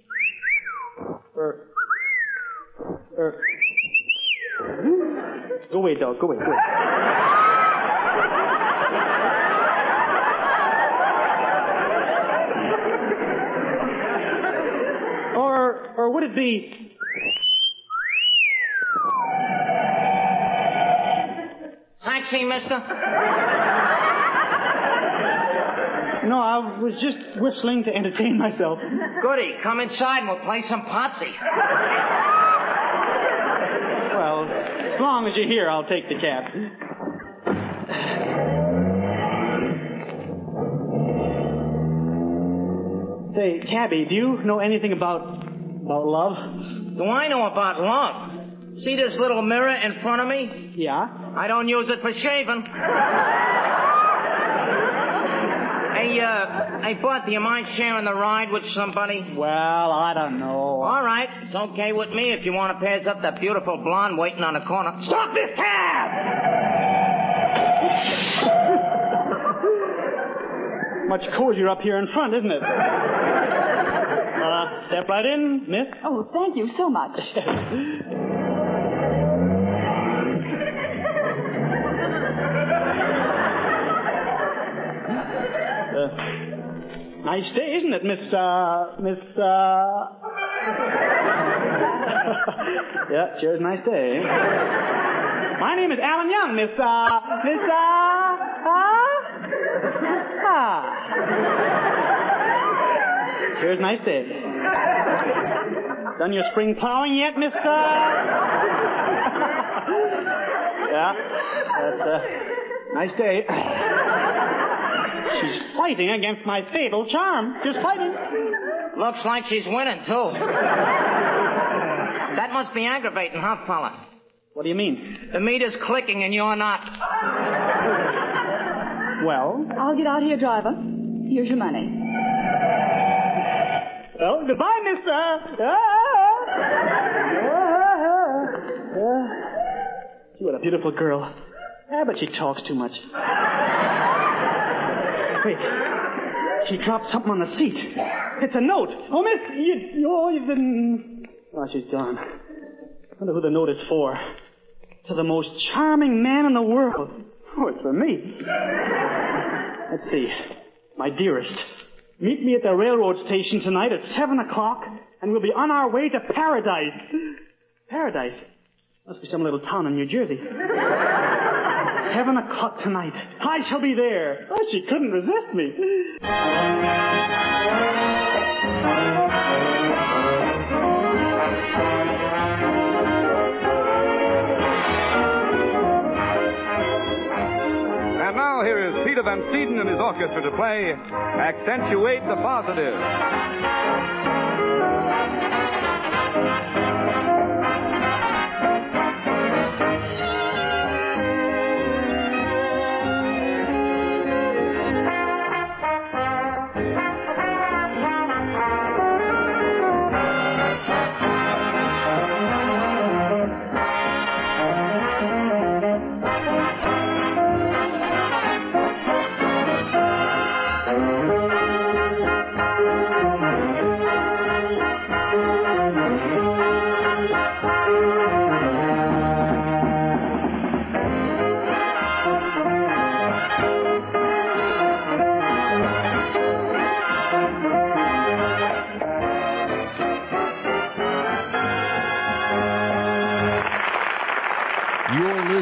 Go away, dog. Go away. Or would it be... Taxi, mister? No, I was just whistling to entertain myself. Goody. Come inside and we'll play some potsy. Well, as long as you're here, I'll take the cab. Say, cabby, do you know anything about love? Do I know about love? See this little mirror in front of me? Yeah? I don't use it for shaving. Hey, Bud, do you mind sharing the ride with somebody? Well, I don't know. All right. It's okay with me if you want to pass up that beautiful blonde waiting on the corner. Stop this cab! Much cozier up here in front, isn't it? Step right in, miss. Oh, thank you so much. Nice day, isn't it, Miss... Yeah, sure is a nice day. My name is Alan Young, Sure is a nice day. Done your spring plowing yet, Miss... Yeah, that's a nice day. She's fighting against my fatal charm. Just fighting. Looks like she's winning, too. That must be aggravating, huh, fella? What do you mean? The meter's clicking and you're not. Well? I'll get out here, driver. Here's your money. Well, goodbye, mister. What a beautiful girl. But she talks too much. Wait. She dropped something on the seat. It's a note. Oh, miss, you've been... Oh, she's gone. I wonder who the note is for. To the most charming man in the world. Oh, it's for me. Let's see. My dearest, meet me at the railroad station tonight at 7 o'clock, and we'll be on our way to Paradise. Paradise? Must be some little town in New Jersey. 7 o'clock tonight. I shall be there. Oh, she couldn't resist me. And now here is Peter Van Steeden and his orchestra to play Accentuate the Positive.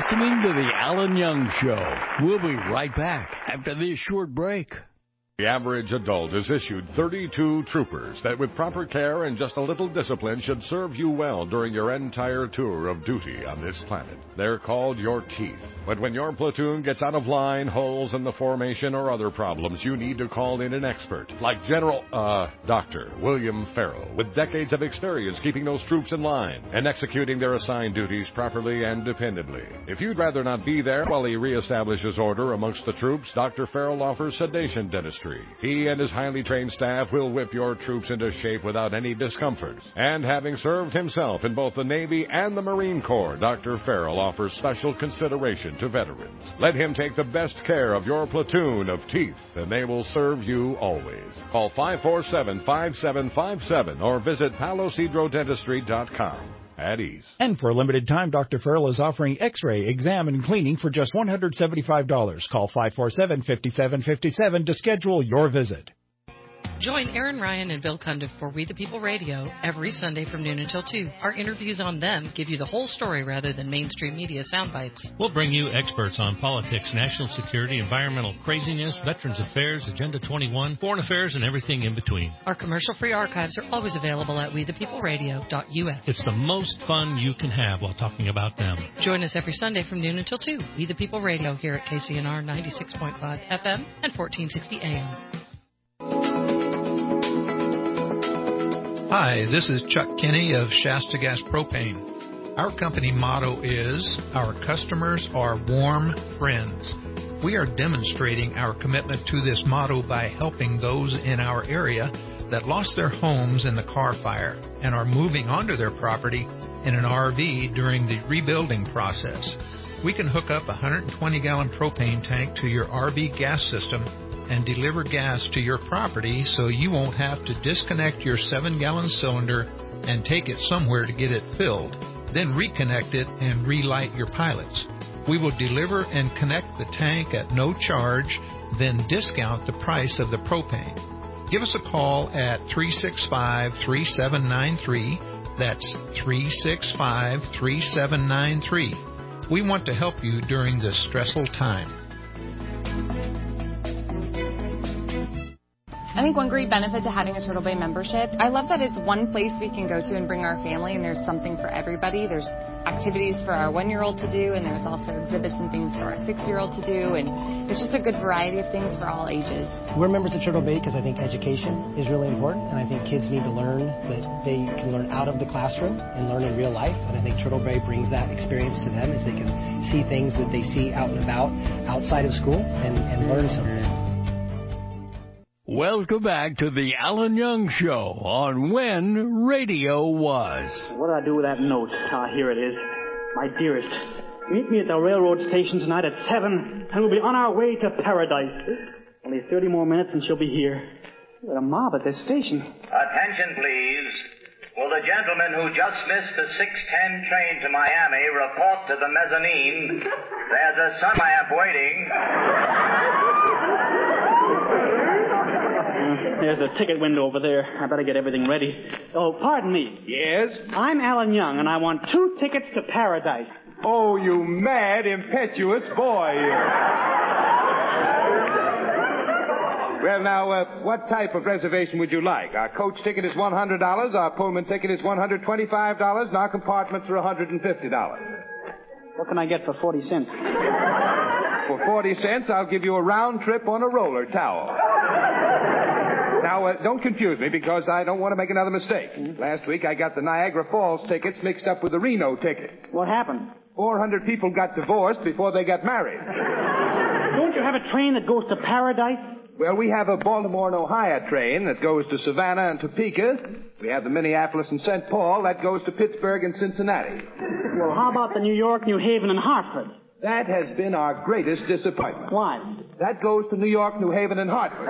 listening to The Alan Young Show. We'll be right back after this short break. The average adult is issued 32 troopers that with proper care and just a little discipline should serve you well during your entire tour of duty on this planet. They're called your teeth. But when your platoon gets out of line, holes in the formation, or other problems, you need to call in an expert like Dr. William Farrell, with decades of experience keeping those troops in line and executing their assigned duties properly and dependably. If you'd rather not be there while he reestablishes order amongst the troops, Dr. Farrell offers sedation dentistry. He and his highly trained staff will whip your troops into shape without any discomfort. And having served himself in both the Navy and the Marine Corps, Dr. Farrell offers special consideration to veterans. Let him take the best care of your platoon of teeth, and they will serve you always. Call 547-5757 or visit PaloCedroDentistry.com. At ease. And for a limited time, Dr. Farrell is offering X-ray, exam, and cleaning for just $175. Call 547-5757 to schedule your visit. Join Aaron Ryan and Bill Cundiff for We the People Radio every Sunday from noon until 2. Our interviews on them give you the whole story rather than mainstream media sound bites. We'll bring you experts on politics, national security, environmental craziness, Veterans Affairs, Agenda 21, foreign affairs, and everything in between. Our commercial-free archives are always available at wethepeopleradio.us. It's the most fun you can have while talking about them. Join us every Sunday from noon until 2. We the People Radio here at KCNR 96.5 FM and 1460 AM. Hi, this is Chuck Kinney of Shasta Gas Propane. Our company motto is, our customers are warm friends. We are demonstrating our commitment to this motto by helping those in our area that lost their homes in the Carr Fire and are moving onto their property in an RV during the rebuilding process. We can hook up a 120-gallon propane tank to your RV gas system and deliver gas to your property so you won't have to disconnect your 7-gallon cylinder and take it somewhere to get it filled, then reconnect it and relight your pilots. We will deliver and connect the tank at no charge, then discount the price of the propane. Give us a call at 365-3793. That's 365-3793. We want to help you during this stressful time. I think one great benefit to having a Turtle Bay membership, I love that it's one place we can go to and bring our family, and there's something for everybody. There's activities for our 1-year-old to do, and there's also exhibits and things for our 6-year-old to do, and it's just a good variety of things for all ages. We're members of Turtle Bay because I think education is really important, and I think kids need to learn that they can learn out of the classroom and learn in real life, and I think Turtle Bay brings that experience to them as they can see things that they see out and about outside of school and learn something. Welcome back to the Alan Young Show on When Radio Was. What did I do with that note? Ah, here it is. My dearest, meet me at the railroad station tonight at 7, and we'll be on our way to paradise. Only 30 more minutes and she'll be here. There's a mob at this station. Attention, please. Will the gentleman who just missed the 6:10 train to Miami report to the mezzanine? There's a sun lamp waiting. There's a ticket window over there. I better get everything ready. Oh, pardon me. Yes? I'm Alan Young, and I want 2 tickets to paradise. Oh, you mad, impetuous boy. Well, now, what type of reservation would you like? Our coach ticket is $100, our Pullman ticket is $125, and our compartments are $150. What can I get for 40 cents? For 40 cents, I'll give you a round trip on a roller towel. Now, don't confuse me, because I don't want to make another mistake. Last week, I got the Niagara Falls tickets mixed up with the Reno ticket. What happened? 400 people got divorced before they got married. Don't you have a train that goes to paradise? Well, we have a Baltimore and Ohio train that goes to Savannah and Topeka. We have the Minneapolis and St. Paul that goes to Pittsburgh and Cincinnati. Well, how about the New York, New Haven, and Hartford? That has been our greatest disappointment. Why? That goes to New York, New Haven, and Hartford.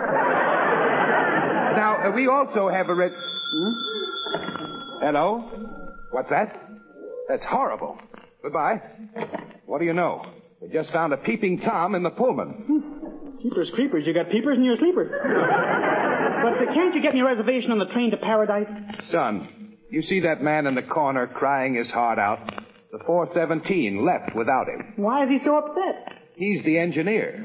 Now, we also have a Hello? What's that? That's horrible. Goodbye. What do you know? We just found a peeping Tom in the Pullman. Jeepers creepers, you got peepers in your sleepers. But can't you get me a reservation on the train to paradise? Son, you see that man in the corner crying his heart out? The 417 left without him. Why is he so upset? He's the engineer.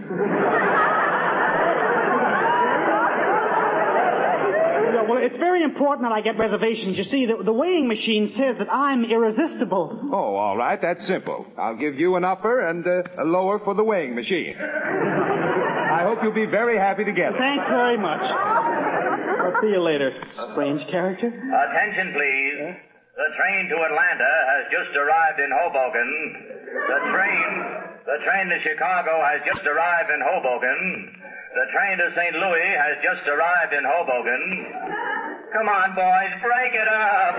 Well, it's very important that I get reservations. You see, the weighing machine says that I'm irresistible. Oh, all right. That's simple. I'll give you an upper and a lower for the weighing machine. I hope you'll be very happy to get it. Thanks very much. I'll see you later, strange character. Attention, please. The train to Atlanta has just arrived in Hoboken. The train to Chicago has just arrived in Hoboken. The train to St. Louis has just arrived in Hoboken. Come on, boys, break it up.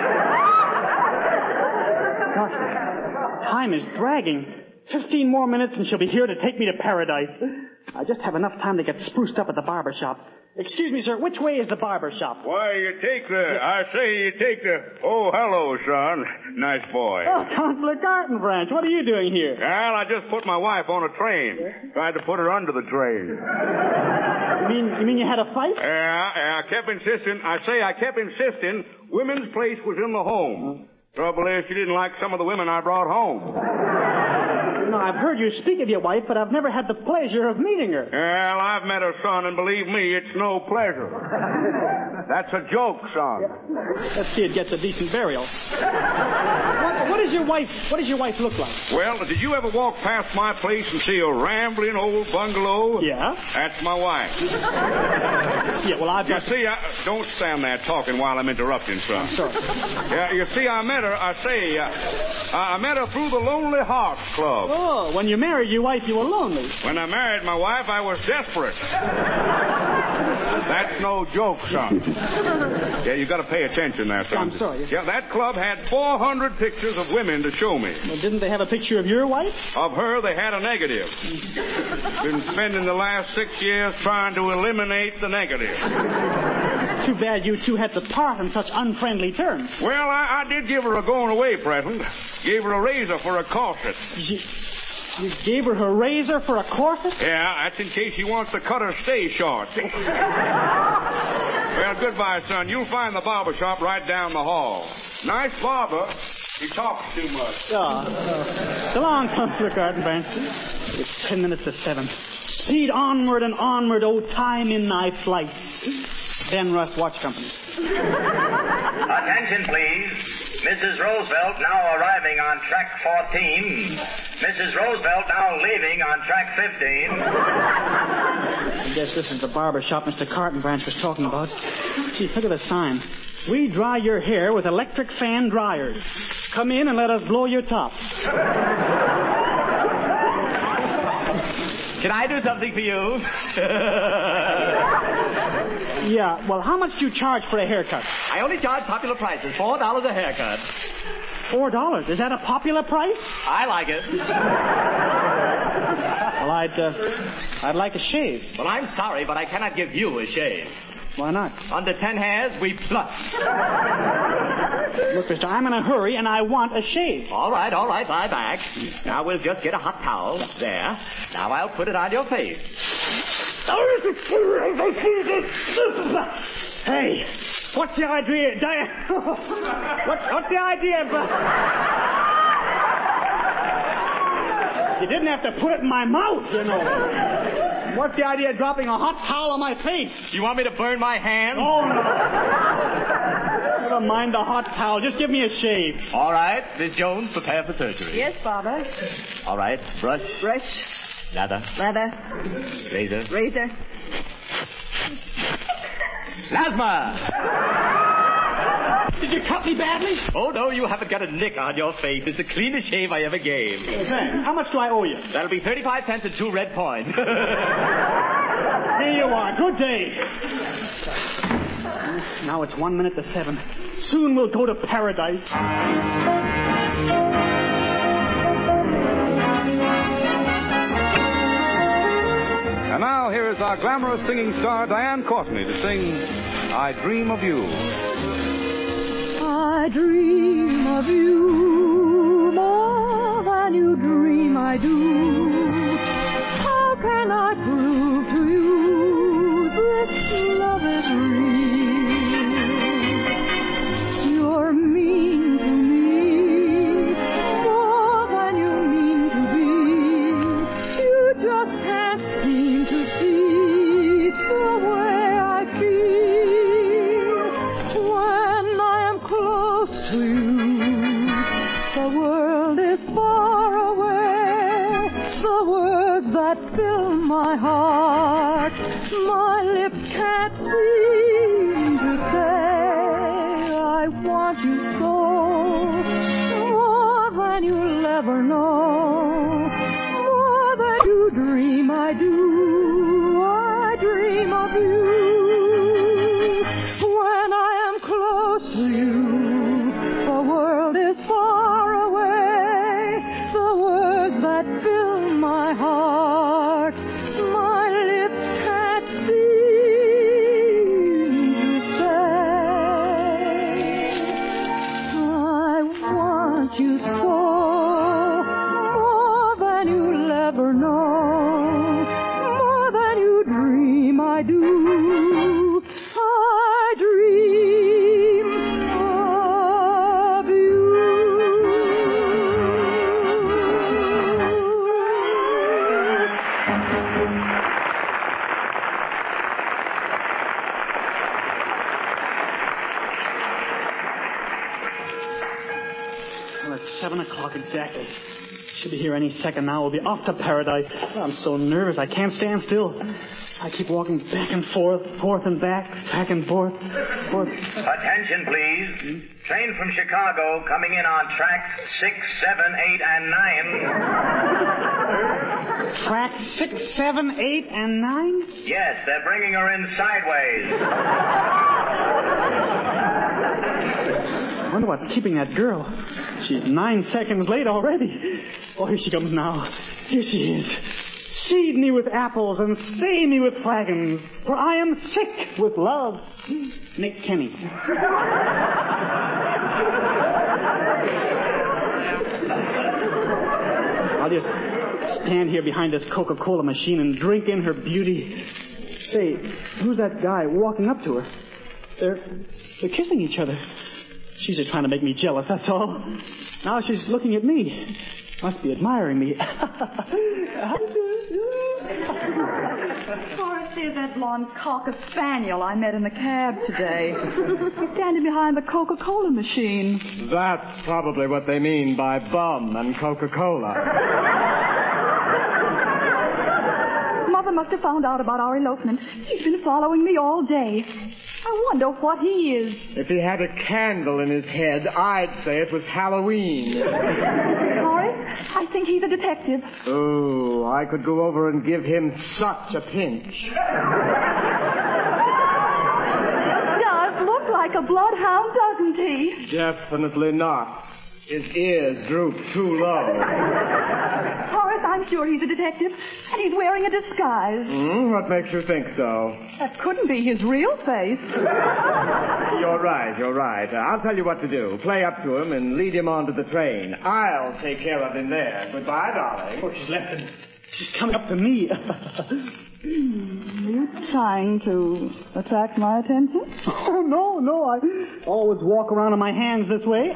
Gosh, time is dragging. 15 more minutes and she'll be here to take me to paradise. I just have enough time to get spruced up at the barber shop. Excuse me, sir, which way is the barber shop? Why, you take the... Oh, hello, son. Nice boy. Oh, Counselor Gartenbranch, what are you doing here? Well, I just put my wife on a train. Tried to put her under the train. You mean you had a fight? Yeah, I kept insisting women's place was in the home. Trouble is, she didn't like some of the women I brought home. No, I've heard you speak of your wife, but I've never had the pleasure of meeting her. Well, I've met her, son, and believe me, it's no pleasure. That's a joke, son. Let's see it gets a decent burial. What does your wife look like? Well, did you ever walk past my place and see a rambling old bungalow? Yeah. That's my wife. Yeah, well, I've got... You see, don't stand there talking while I'm interrupting, son. I'm sorry. Yeah, you see, I met her through the Lonely Hearts Club. Oh, when you married your wife, you were lonely. When I married my wife, I was desperate. That's no joke, son. Yeah, you got to pay attention there, son. I'm sorry. Yeah, that club had 400 pictures of women to show me. Well, didn't they have a picture of your wife? Of her, they had a negative. Been spending the last 6 years trying to eliminate the negative. Too bad you two had to part on such unfriendly terms. Well, I did give her a going-away present. Gave her a razor for a corset. You gave her a razor for a corset? Yeah, that's in case she wants to cut her stay short. Well, goodbye, son. You'll find the barber shop right down the hall. Nice barber. He talks too much. So long, Counselor Gartenbranch. It's 10 minutes to 7. Speed onward and onward, O time in thy flight. Ben Russ Watch Company. Attention, please. Mrs. Roosevelt now arriving on track 14. Mrs. Roosevelt now leaving on track 15. I guess this is the barber shop Mr. Gartenbranch was talking about. Gee, look at the sign. We dry your hair with electric fan dryers. Come in and let us blow your top. Can I do something for you? Yeah, well, how much do you charge for a haircut? I only charge popular prices, $4 a haircut. $4? Is that a popular price? I like it. Well, I'd like a shave. Well, I'm sorry, but I cannot give you a shave. Why not? Under 10 hairs, we pluck. Look, mister, I'm in a hurry, and I want a shave. All right, lie back. Now we'll just get a hot towel. There. Now I'll put it on your face. Hey, what's the idea? What's the idea? You didn't have to put it in my mouth, you know. What's the idea of dropping a hot towel on my face? You want me to burn my hands? Oh, no. Never mind the hot towel. Just give me a shave. All right. Miss Jones, prepare for surgery. Yes, Father. All right. Brush. Brush. Lather. Lather. Razor. Razor. Plasma! Did you cut me badly? Oh, no, you haven't got a nick on your face. It's the cleanest shave I ever gave. Thanks. How much do I owe you? That'll be 35 cents and 2 red points. Here you are. Good day. Now it's 1 minute to 7. Soon we'll go to paradise. And now here is our glamorous singing star, Diane Courtney, to sing I Dream of You. I dream of you more than you dream I do. How can I prove to you this love is real? You're mean to me more you so, more than you'll ever know. More than you dream I do, I dream of you. When I am close to you, the world is far away. The words that fill my heart, my lips can't seem to say. I want you so, more than you'll ever know, more than you dream I do. I dream of you. Well, it's 7 o'clock exactly. Should be here any second now. We'll be off to paradise. Oh, I'm so nervous. I can't stand still. I keep walking back and forth and back and forth. Attention, please. Train from Chicago coming in on tracks 6, 7, 8, and 9. Track 6, 7, 8, and 9? Yes, they're bringing her in sideways. I wonder what's keeping that girl. She's 9 seconds late already. Oh, here she comes now. Here she is. Feed me with apples and stay me with flagons, for I am sick with love. Nick Kenny. I'll just stand here behind this Coca-Cola machine and drink in her beauty. Say, who's that guy walking up to her? They're kissing each other. She's just trying to make me jealous, that's all. Now she's looking at me. Must be admiring me. Horace, there's that blonde cocker spaniel I met in the cab today. He's standing behind the Coca-Cola machine. That's probably what they mean by bum and Coca-Cola. Mother must have found out about our elopement. He's been following me all day. I wonder what he is. If he had a candle in his head, I'd say it was Halloween. Horace, I think he's a detective. Oh, I could go over and give him such a pinch. Does look like a bloodhound, doesn't he? Definitely not. His ears droop too low. Horace, I'm sure he's a detective, and he's wearing a disguise. What makes you think so? That couldn't be his real face. You're right. I'll tell you what to do. Play up to him and lead him onto the train. I'll take care of him there. Goodbye, darling. Oh, she's left him. She's coming up to me. Are you trying to attract my attention? Oh, no. I always walk around on my hands this way.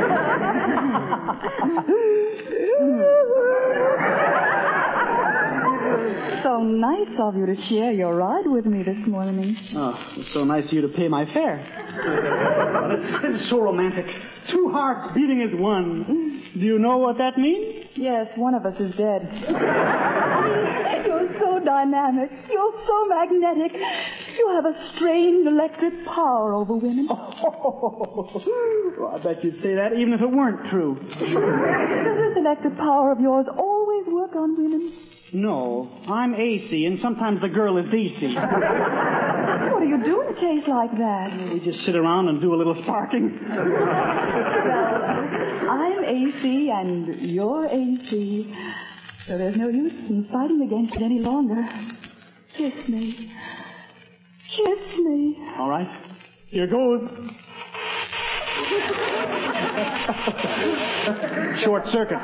So nice of you to share your ride with me this morning. Oh, it's so nice of you to pay my fare. It's so romantic. Two hearts beating as one. Do you know what that means? Yes, one of us is dead. You're so dynamic. You're so magnetic. You have a strange electric power over women. Well, I bet you'd say that even if it weren't true. Does this electric power of yours always work on women? No, I'm AC, and sometimes the girl is DC. What do you do in a case like that? We just sit around and do a little sparking. Well, I'm AC, and you're AC. So there's no use in fighting against it any longer. Kiss me. Kiss me. All right. Here goes. Short circuit.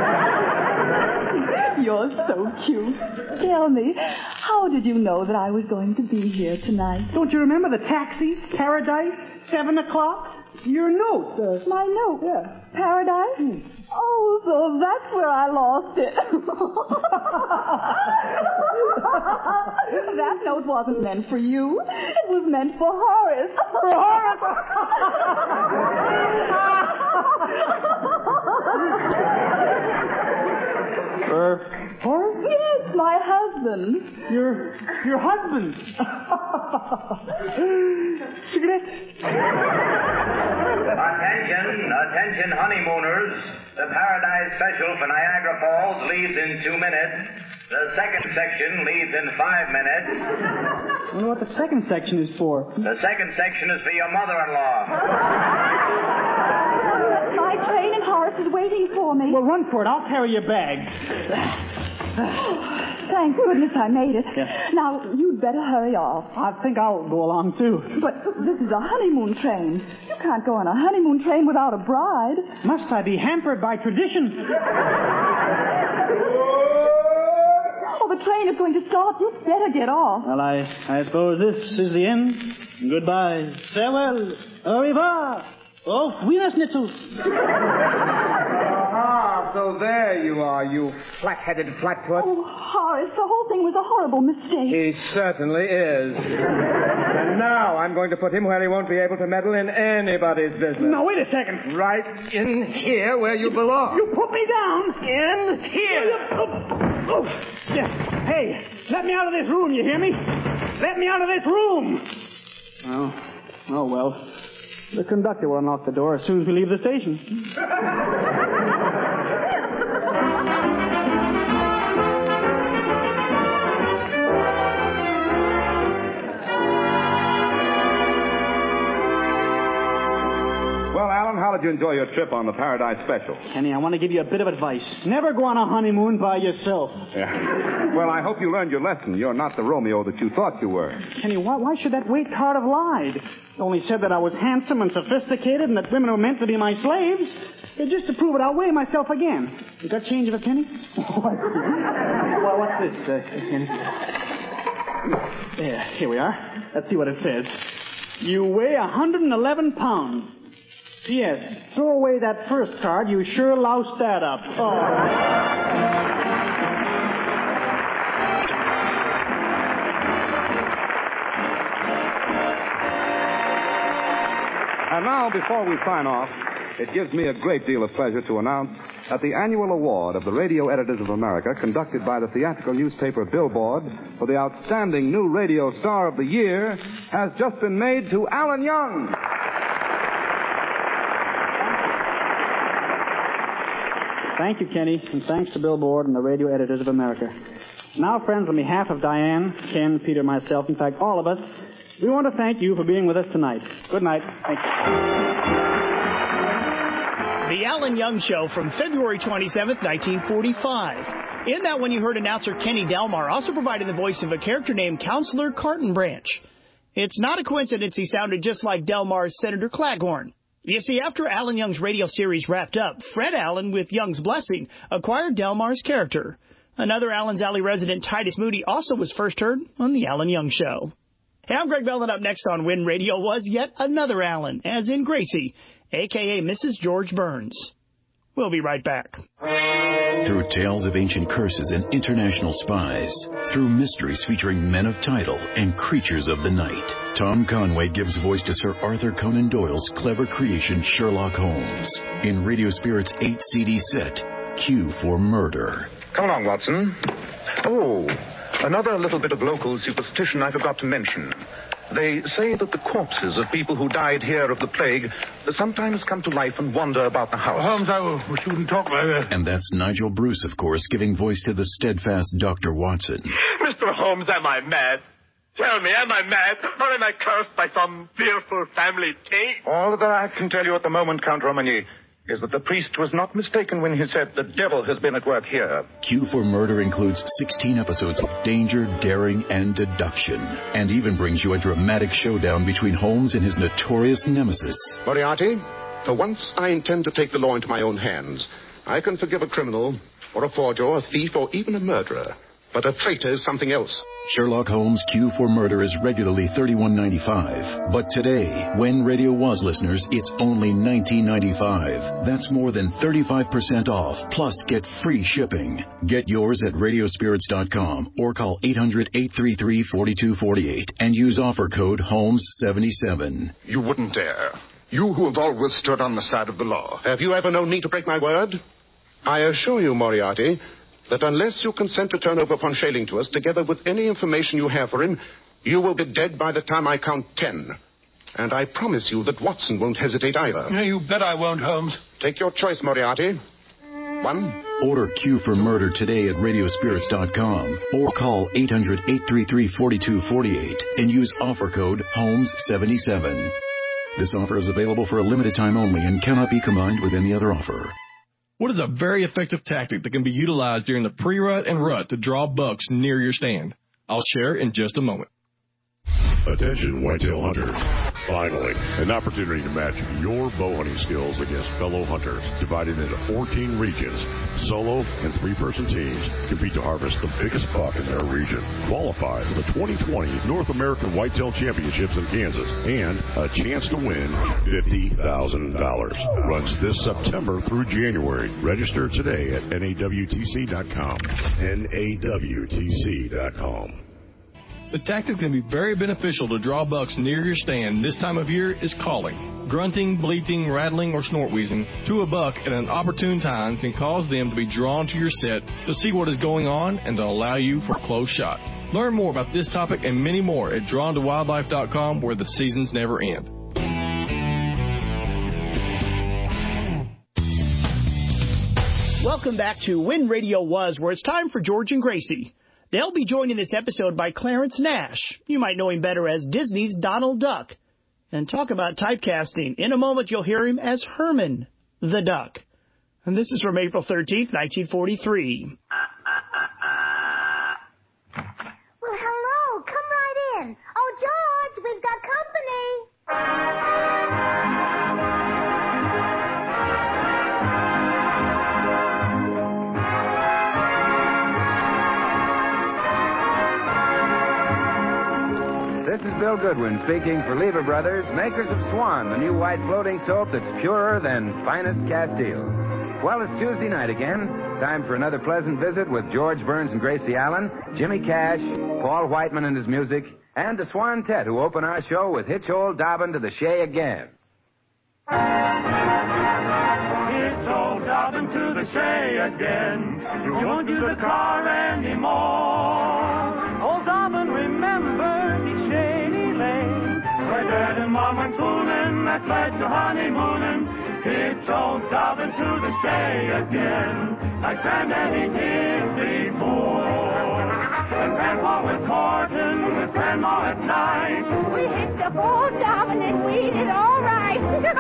You're so cute. Tell me, how did you know that I was going to be here tonight? Don't you remember the taxi? Paradise? 7 o'clock? Your note. My note? Yeah. Paradise? Oh, so that's where I lost it. That note wasn't meant for you. It was meant for Horace. For Horace? Horace? Yes, my husband. Your husband? Cigarette? Attention honeymooners. The Paradise Special for Niagara Falls leaves in 2 minutes. The second section leaves in 5 minutes. I wonder what the second section is for. The second section is for your mother-in-law. My train and Horace is waiting for me. Well, run for it. I'll carry your bag. Thank goodness I made it. Yeah. Now, you'd better hurry off. I think I'll go along, too. But this is a honeymoon train. You can't go on a honeymoon train without a bride. Must I be hampered by tradition? Oh, the train is going to stop. You'd better get off. Well, I suppose this is the end. Goodbye. Farewell. Au revoir. Auf Wiedersehen. Ah, so there you are, you flat-headed flatfoot. Oh, Horace, the whole thing was a horrible mistake. He certainly is. And now I'm going to put him where he won't be able to meddle in anybody's business. Now, wait a second. Right in here where you belong. You put me down. In here. Oh. Yeah. Hey, let me out of this room, you hear me? Let me out of this room. Oh, well. The conductor will unlock the door as soon as we leave the station. Well, Alan, how did you enjoy your trip on the Paradise Special? Kenny, I want to give you a bit of advice. Never go on a honeymoon by yourself. Yeah. Well, I hope you learned your lesson. You're not the Romeo that you thought you were. Kenny, why should that wait card have lied? It only said that I was handsome and sophisticated and that women were meant to be my slaves. Just to prove it, I'll weigh myself again. You got change of a penny? Well, what's this, Kenny? There, here we are. Let's see what it says. You weigh 111 pounds. P.S. Throw away that first card. You sure loused that up. Oh. And now, before we sign off, it gives me a great deal of pleasure to announce that the annual award of the Radio Editors of America, conducted by the theatrical newspaper Billboard for the outstanding new radio star of the year, has just been made to Alan Young. Thank you, Kenny, and thanks to Billboard and the Radio Editors of America. Now, friends, on behalf of Diane, Ken, Peter, myself, in fact, all of us, we want to thank you for being with us tonight. Good night. Thank you. The Alan Young Show from February 27th, 1945. In that one, you heard announcer Kenny Delmar also provided the voice of a character named Counselor Carton Branch. It's not a coincidence he sounded just like Delmar's Senator Claghorn. You see, after Alan Young's radio series wrapped up, Fred Allen, with Young's blessing, acquired Delmar's character. Another Allen's Alley resident, Titus Moody, also was first heard on The Alan Young Show. Hey, I'm Greg Bell, and up next on When Radio was yet another Allen, as in Gracie, a.k.a. Mrs. George Burns. We'll be right back. Through tales of ancient curses and international spies, through mysteries featuring men of title and creatures of the night, Tom Conway gives voice to Sir Arthur Conan Doyle's clever creation Sherlock Holmes in Radio Spirit's 8-CD set, Q for Murder. Come along, Watson. Oh, another little bit of local superstition I forgot to mention. They say that the corpses of people who died here of the plague sometimes come to life and wander about the house. Holmes, I wish you wouldn't talk like that. And that's Nigel Bruce, of course, giving voice to the steadfast Dr. Watson. Mr. Holmes, am I mad? Tell me, am I mad? Or am I cursed by some fearful family taint? All that I can tell you at the moment, Count Romany, is that the priest was not mistaken when he said the devil has been at work here. Q for Murder includes 16 episodes of danger, daring, and deduction, and even brings you a dramatic showdown between Holmes and his notorious nemesis. Moriarty, for once I intend to take the law into my own hands. I can forgive a criminal, or a forger, or a thief, or even a murderer. But a traitor is something else. Sherlock Holmes Q for Murder is regularly $31.95. But today, When Radio Was listeners, it's only $19.95. That's more than 35% off, plus get free shipping. Get yours at radiospirits.com or call 800-833-4248 and use offer code HOLMES77. You wouldn't dare. You who have always stood on the side of the law. Have you ever known me to break my word? I assure you, Moriarty, that unless you consent to turn over Von Schailing to us, together with any information you have for him, you will be dead by the time I count 10. And I promise you that Watson won't hesitate either. Yeah, you bet I won't, Holmes. Take your choice, Moriarty. 1. Order Q for Murder today at radiospirits.com or call 800-833-4248 and use offer code HOLMES77. This offer is available for a limited time only and cannot be combined with any other offer. What is a very effective tactic that can be utilized during the pre-rut and rut to draw bucks near your stand? I'll share in just a moment. Attention, whitetail hunters. Finally, an opportunity to match your bow hunting skills against fellow hunters. Divided into 14 regions, solo and 3-person teams compete to harvest the biggest buck in their region. Qualify for the 2020 North American Whitetail Championships in Kansas and a chance to win $50,000. Runs this September through January. Register today at NAWTC.com. NAWTC.com. The tactic that can be very beneficial to draw bucks near your stand this time of year is calling. Grunting, bleating, rattling, or snort wheezing to a buck at an opportune time can cause them to be drawn to your set to see what is going on and to allow you for a close shot. Learn more about this topic and many more at drawntowildlife.com, where the seasons never end. Welcome back to When Radio Was, where it's time for George and Gracie. They'll be joined in this episode by Clarence Nash. You might know him better as Disney's Donald Duck. And talk about typecasting. In a moment, you'll hear him as Herman the Duck. And this is from April 13th, 1943. Well, hello. Come right in. Oh, George, we've got company. This is Bill Goodwin speaking for Lever Brothers, makers of Swan, the new white floating soap that's purer than finest Castiles. Well, it's Tuesday night again. Time for another pleasant visit with George Burns and Gracie Allen, Jimmy Cash, Paul Whiteman and his music, and the Swan Tet, who open our show with Hitch Old Dobbin to the Shay again. Hitch Old Dobbin to the Shay again. You won't use the car anymore. Old Dobbin remembers each shady lane where Dad and Mom went fooling that led to honeymooning. Hitch Old Dobbin to the Shay again, like Granddaddy did before. And Grandpa went courting with Grandma at night. We hitched up Old Dobbin and we did all right.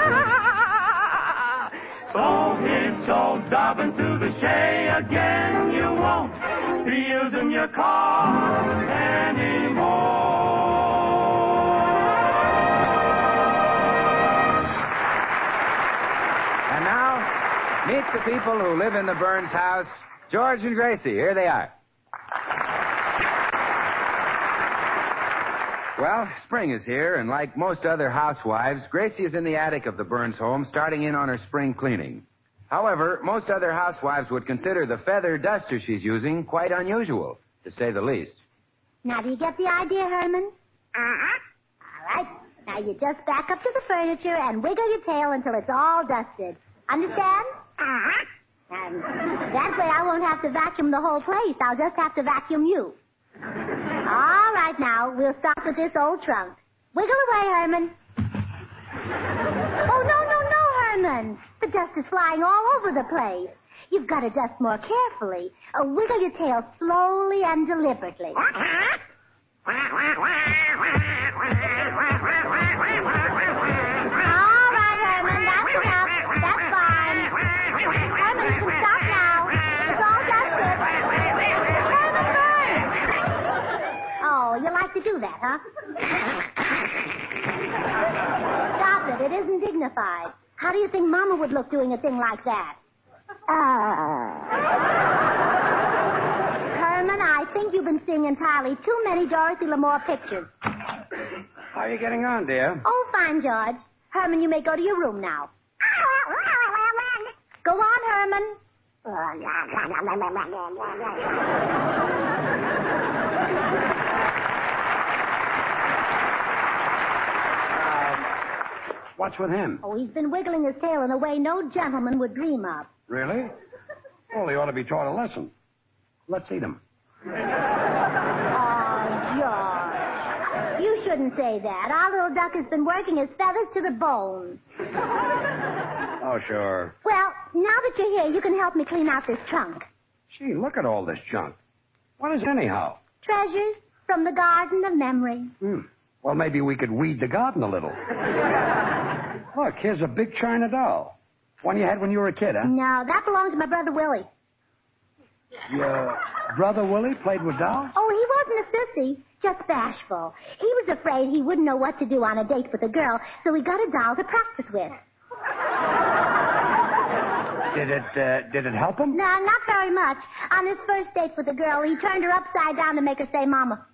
So hitch Old Dobbin to the Shay again. You won't be using your car anymore. And now, meet the people who live in the Burns house. George and Gracie, here they are. Well, spring is here, and like most other housewives, Gracie is in the attic of the Burns home, starting in on her spring cleaning. However, most other housewives would consider the feather duster she's using quite unusual, to say the least. Now, do you get the idea, Herman? Uh-huh. All right. Now, you just back up to the furniture and wiggle your tail until it's all dusted. Understand? Uh-huh. And that way I won't have to vacuum the whole place. I'll just have to vacuum you. All right, now, we'll start with this old trunk. Wiggle away, Herman. Oh, no, Herman. The dust is flying all over the place. You've got to dust more carefully. Wiggle your tail slowly and deliberately. All right, Herman, that's enough. That's fine. Herman, you can stop now. It's all dusted. Herman burns. Oh, you like to do that, huh? Stop it. It isn't dignified. How do you think Mama would look doing a thing like that? Herman, I think you've been seeing entirely too many Dorothy L'Amour pictures. How are you getting on, dear? Oh, fine, George. Herman, you may go to your room now. Go on, Herman. What's with him? Oh, he's been wiggling his tail in a way no gentleman would dream of. Really? Well, he ought to be taught a lesson. Let's eat him. Oh, George. You shouldn't say that. Our little duck has been working his feathers to the bone. Oh, sure. Well, now that you're here, you can help me clean out this trunk. Gee, look at all this junk. What is it anyhow? Treasures from the garden of memory. Well, maybe we could weed the garden a little. Look, here's a big china doll. One you had when you were a kid, huh? No, that belonged to my brother Willie. Your brother Willie played with dolls? Oh, he wasn't a sissy, just bashful. He was afraid he wouldn't know what to do on a date with a girl, so he got a doll to practice with. Did it help him? No, not very much. On his first date with a girl, he turned her upside down to make her say mama.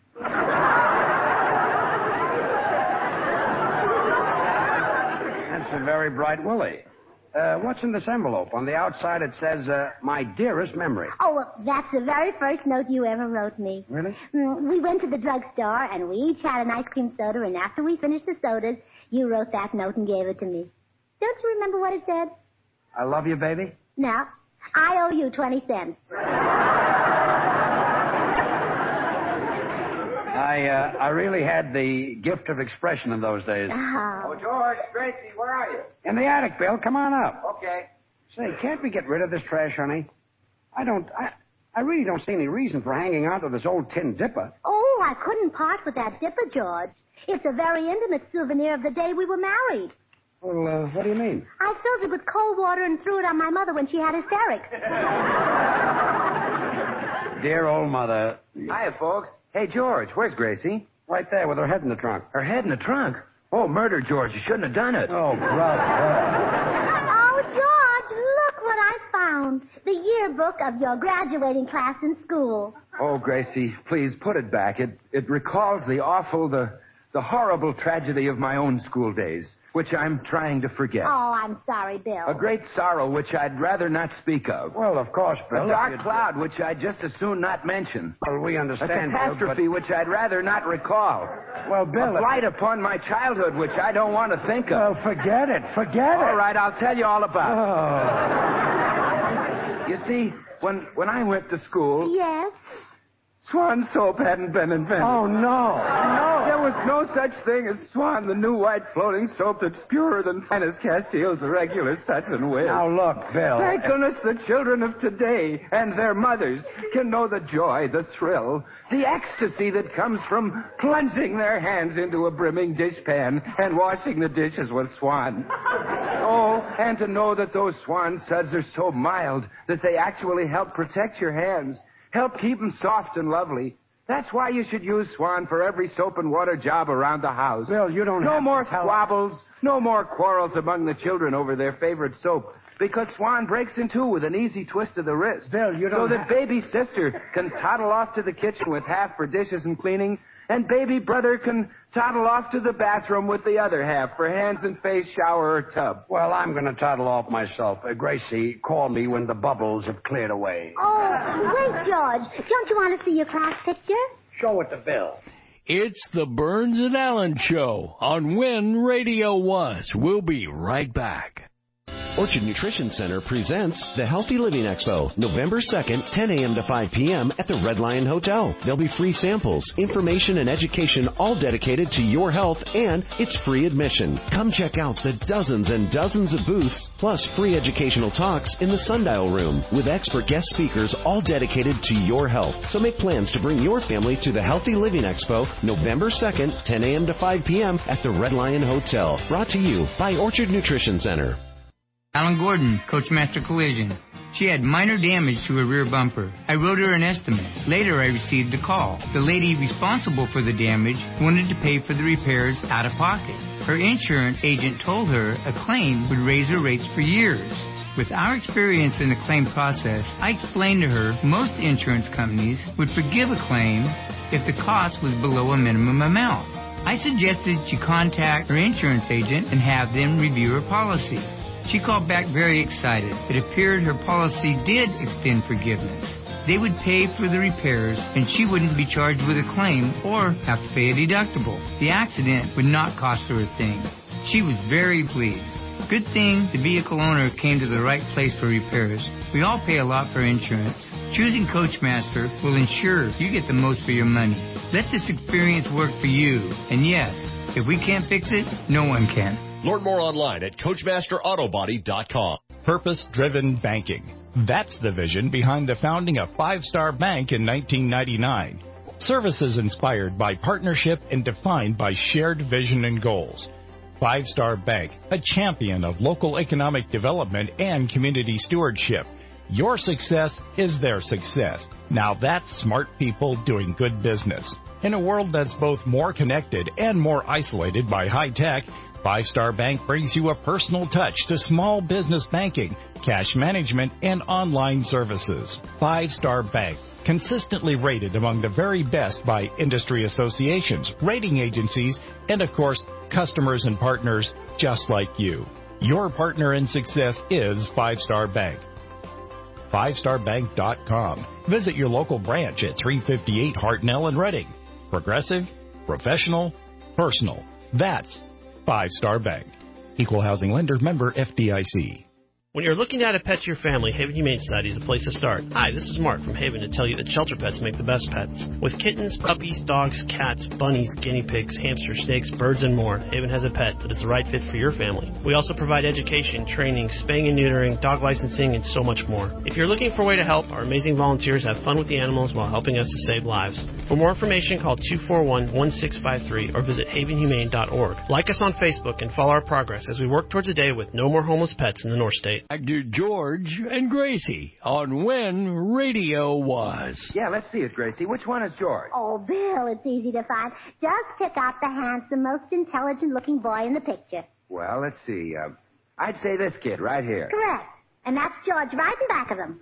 That's a very bright Willie. What's in this envelope? On the outside it says, my dearest memory. Oh, well, that's the very first note you ever wrote me. Really? We went to the drugstore, and we each had an ice cream soda, and after we finished the sodas, you wrote that note and gave it to me. Don't you remember what it said? I love you, baby. No. I owe you 20 cents. I really had the gift of expression in those days. Oh, George, Gracie, where are you? In the attic, Bill. Come on up. Okay. Say, can't we get rid of this trash, honey? I really don't see any reason for hanging on to this old tin dipper. Oh, I couldn't part with that dipper, George. It's a very intimate souvenir of the day we were married. Well, what do you mean? I filled it with cold water and threw it on my mother when she had hysterics. Dear old mother. Hiya, folks. Hey, George, where's Gracie? Right there with her head in the trunk. Her head in the trunk? Oh, murder, George. You shouldn't have done it. Oh, brother. Oh, George, look what I found. The yearbook of your graduating class in school. Oh, Gracie, please put it back. It recalls the horrible tragedy of my own school days, which I'm trying to forget. Oh, I'm sorry, Bill. A great sorrow which I'd rather not speak of. Well, of course, Bill. A dark cloud which I'd just as soon not mention. Well, we understand, A catastrophe Bill, which I'd rather not recall. Well, Bill... A blight upon my childhood which I don't want to think of. Well, forget it. All right, I'll tell you all about it. You see, when I went to school... Yes? Swan soap hadn't been invented. Oh, no. There was no such thing as Swan, the new white floating soap that's purer than finest Castiles, the regular Suds and Wiz. Now, look, Bill. Thank goodness the children of today and their mothers can know the joy, the thrill, the ecstasy that comes from plunging their hands into a brimming dishpan and washing the dishes with Swan. Oh, and to know that those Swan Suds are so mild that they actually help protect your hands. Help keep them soft and lovely. That's why you should use Swan for every soap and water job around the house. Bill, you don't have No more to tell... squabbles, no more quarrels among the children over their favorite soap. Because Swan breaks in two with an easy twist of the wrist. Bill, you don't So that baby sister can toddle off to the kitchen with half for dishes and cleaning, and baby brother can toddle off to the bathroom with the other half for hands and face, shower, or tub. Well, I'm going to toddle off myself. Gracie, call me when the bubbles have cleared away. Oh, wait, George. Don't you want to see your class picture? Show it to Bill. It's the Burns and Allen Show on When Radio Was. We'll be right back. Orchard Nutrition Center presents the Healthy Living Expo, November 2nd, 10 a.m. to 5 p.m. at the Red Lion Hotel. There'll be free samples, information, and education all dedicated to your health, and it's free admission. Come check out the dozens and dozens of booths, plus free educational talks in the Sundial Room with expert guest speakers all dedicated to your health. So make plans to bring your family to the Healthy Living Expo, November 2nd, 10 a.m. to 5 p.m. at the Red Lion Hotel. Brought to you by Orchard Nutrition Center. Alan Gordon, Coachmaster Collision. She had minor damage to her rear bumper. I wrote her an estimate. Later, I received a call. The lady responsible for the damage wanted to pay for the repairs out of pocket. Her insurance agent told her a claim would raise her rates for years. With our experience in the claim process, I explained to her most insurance companies would forgive a claim if the cost was below a minimum amount. I suggested she contact her insurance agent and have them review her policy. She called back very excited. It appeared her policy did extend forgiveness. They would pay for the repairs, and she wouldn't be charged with a claim or have to pay a deductible. The accident would not cost her a thing. She was very pleased. Good thing the vehicle owner came to the right place for repairs. We all pay a lot for insurance. Choosing Coachmaster will ensure you get the most for your money. Let this experience work for you. And yes, if we can't fix it, no one can. Learn more online at CoachmasterAutobody.com. Purpose-driven banking. That's the vision behind the founding of Five Star Bank in 1999. Services inspired by partnership and defined by shared vision and goals. Five Star Bank, a champion of local economic development and community stewardship. Your success is their success. Now that's smart people doing good business. In a world that's both more connected and more isolated by high tech, Five Star Bank brings you a personal touch to small business banking, cash management, and online services. Five Star Bank, consistently rated among the very best by industry associations, rating agencies, and of course, customers and partners just like you. Your partner in success is Five Star Bank. FiveStarBank.com. Visit your local branch at 358 Hartnell in Reading. Progressive, professional, personal. That's Five Star Bank. Equal housing lender, member FDIC. When you're looking to add a pet to your family, Haven Humane Society is the place to start. Hi, this is Mark from Haven to tell you that shelter pets make the best pets. With kittens, puppies, dogs, cats, bunnies, guinea pigs, hamsters, snakes, birds, and more, Haven has a pet that is the right fit for your family. We also provide education, training, spaying and neutering, dog licensing, and so much more. If you're looking for a way to help, our amazing volunteers have fun with the animals while helping us to save lives. For more information, call 241-1653 or visit havenhumane.org. Like us on Facebook and follow our progress as we work towards a day with no more homeless pets in the North State. Actor George and Gracie on When Radio Was. Yeah, let's see it, Gracie. Which one is George? Oh, Bill, it's easy to find. Just pick out the handsome, most intelligent-looking boy in the picture. Well, let's see. I'd say this kid right here. Correct. And that's George right in back of him.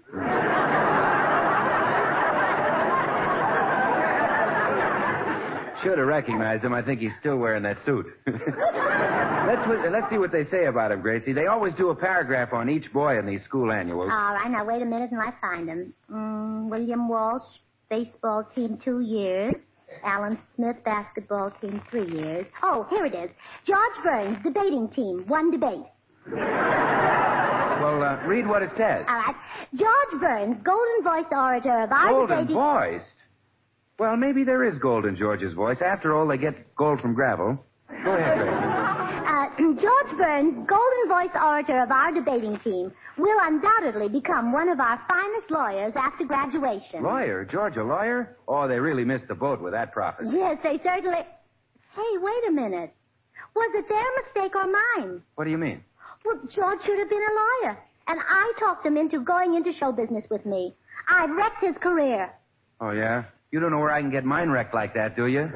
Should have recognized him. I think he's still wearing that suit. Let's see what they say about him, Gracie. They always do a paragraph on each boy in these school annuals. All right, now wait a minute and I find him. William Walsh, baseball team, 2 years. Alan Smith, basketball team, 3 years. Oh, here it is. George Burns, debating team, 1 debate. Well, read what it says. All right. George Burns, golden voice orator of our Golden voice? Well, maybe there is gold in George's voice. After all, they get gold from gravel. Go ahead, Gracie. George Burns, golden voice orator of our debating team, will undoubtedly become one of our finest lawyers after graduation. Lawyer? George a lawyer? Oh, they really missed the boat with that prophecy. Yes, they certainly... Hey, wait a minute. Was it their mistake or mine? What do you mean? Well, George should have been a lawyer, and I talked him into going into show business with me. I've wrecked his career. Oh, yeah? You don't know where I can get mine wrecked like that, do you?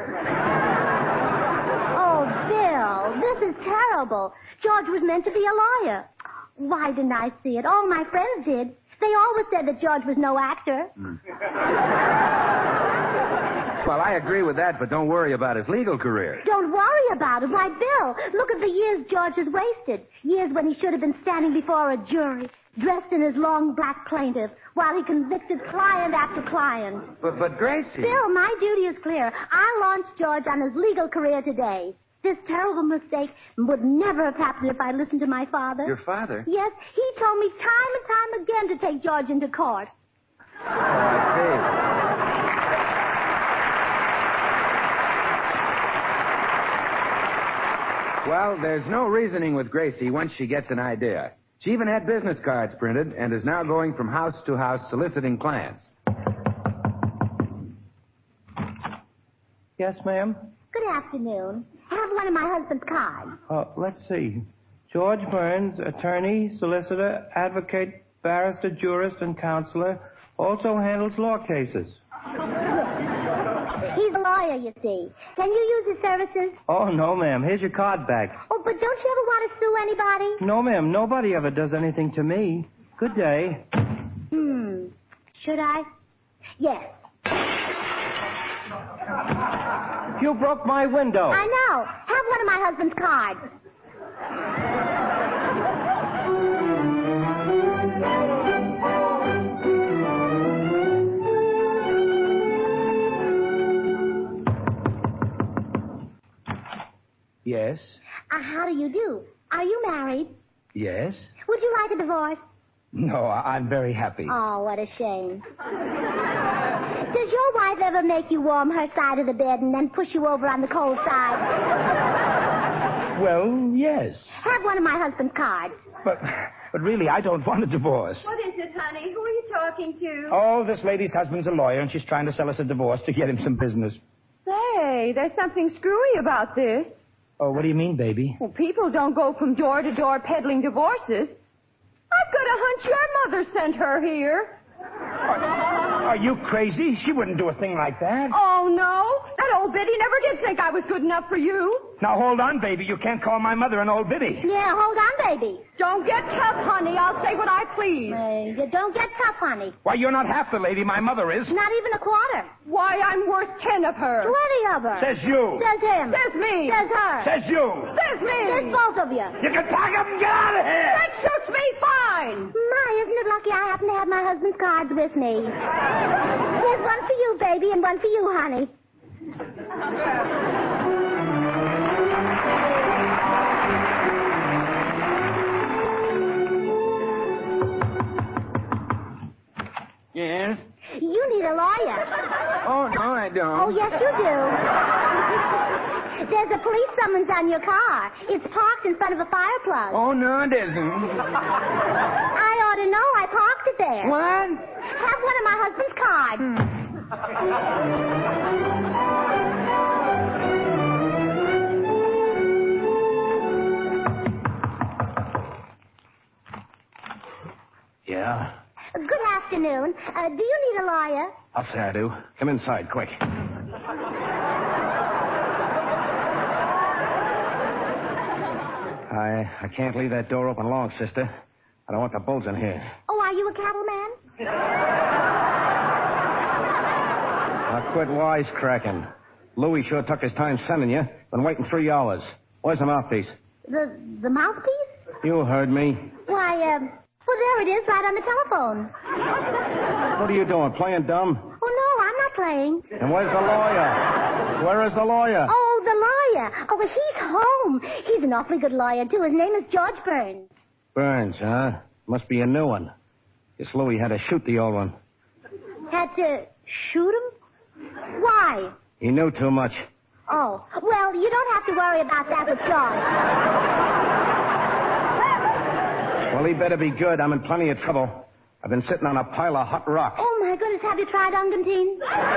Oh, Bill, this is terrible. George was meant to be a lawyer. Why didn't I see it? All my friends did. They always said that George was no actor. Well, I agree with that, but don't worry about his legal career. Don't worry about it. Why, Bill, look at the years George has wasted. Years when he should have been standing before a jury, dressed in his long black plaintiff, while he convicted client after client. But Gracie... Bill, my duty is clear. I launched George on his legal career today. This terrible mistake would never have happened if I listened to my father. Your father? Yes, he told me time and time again to take George into court. Oh, I see. Well, there's no reasoning with Gracie once she gets an idea. She even had business cards printed and is now going from house to house soliciting clients. Yes, ma'am? Good afternoon. Have one of my husband's cards. Let's see. George Burns, attorney, solicitor, advocate, barrister, jurist, and counselor, also handles law cases. He's a lawyer, you see. Can you use his services? Oh, no, ma'am. Here's your card back. Oh, but don't you ever want to sue anybody? No, ma'am. Nobody ever does anything to me. Good day. Should I? Yes. You broke my window. I know. Have one of my husband's cards. Yes? How do you do? Are you married? Yes? Would you like a divorce? No, I'm very happy. Oh, what a shame. Does your wife ever make you warm her side of the bed and then push you over on the cold side? Well, yes. Have one of my husband's cards. But really, I don't want a divorce. What is it, honey? Who are you talking to? Oh, this lady's husband's a lawyer, and she's trying to sell us a divorce to get him some business. Say, there's something screwy about this. Oh, what do you mean, baby? Well, people don't go from door to door peddling divorces. I've got a hunch your mother sent her here. Are you crazy? She wouldn't do a thing like that. Oh, no? That old biddy never did think I was good enough for you. Now, hold on, baby. You can't call my mother an old biddy. Yeah, hold on, baby. Don't get tough, honey. I'll say what I please. You don't get tough, honey. Why, you're not half the lady my mother is. Not even a quarter. Why, I'm worth 10 of her. 20 of her. Says you. Says him. Says me. Says her. Says you. Says me. Says both of you. You can pack up and get out of here. That suits me fine. My, isn't it lucky I happen to have my husband's cards with me? Here's one for you, baby, and one for you, honey. Yes? You need a lawyer. Oh, no, I don't. Oh, yes, you do. There's a police summons on your car. It's parked in front of a fire plug. Oh, no, it isn't. I ought to know. I parked it there. What? Have one of my husband's cards. Yeah? Good afternoon. Do you need a lawyer? I'll say I do. Come inside, quick. I can't leave that door open long, sister. I don't want the bulls in here. Oh, are you a cattleman? Now quit wisecracking. Louis sure took his time sending you. Been waiting 3 hours. Where's the mouthpiece? The mouthpiece? You heard me. Why, well, there it is, right on the telephone. What are you doing, playing dumb? Oh, no, I'm not playing. And where's the lawyer? Where is the lawyer? Oh, the lawyer. Oh, well, he's home. He's an awfully good lawyer, too. His name is George Burns. Burns, huh? Must be a new one. Guess Louis had to shoot the old one. Had to shoot him? Why? He knew too much. Oh, well, you don't have to worry about that with George. Well, he better be good. I'm in plenty of trouble. I've been sitting on a pile of hot rocks. Oh, my goodness, have you tried Ungantine?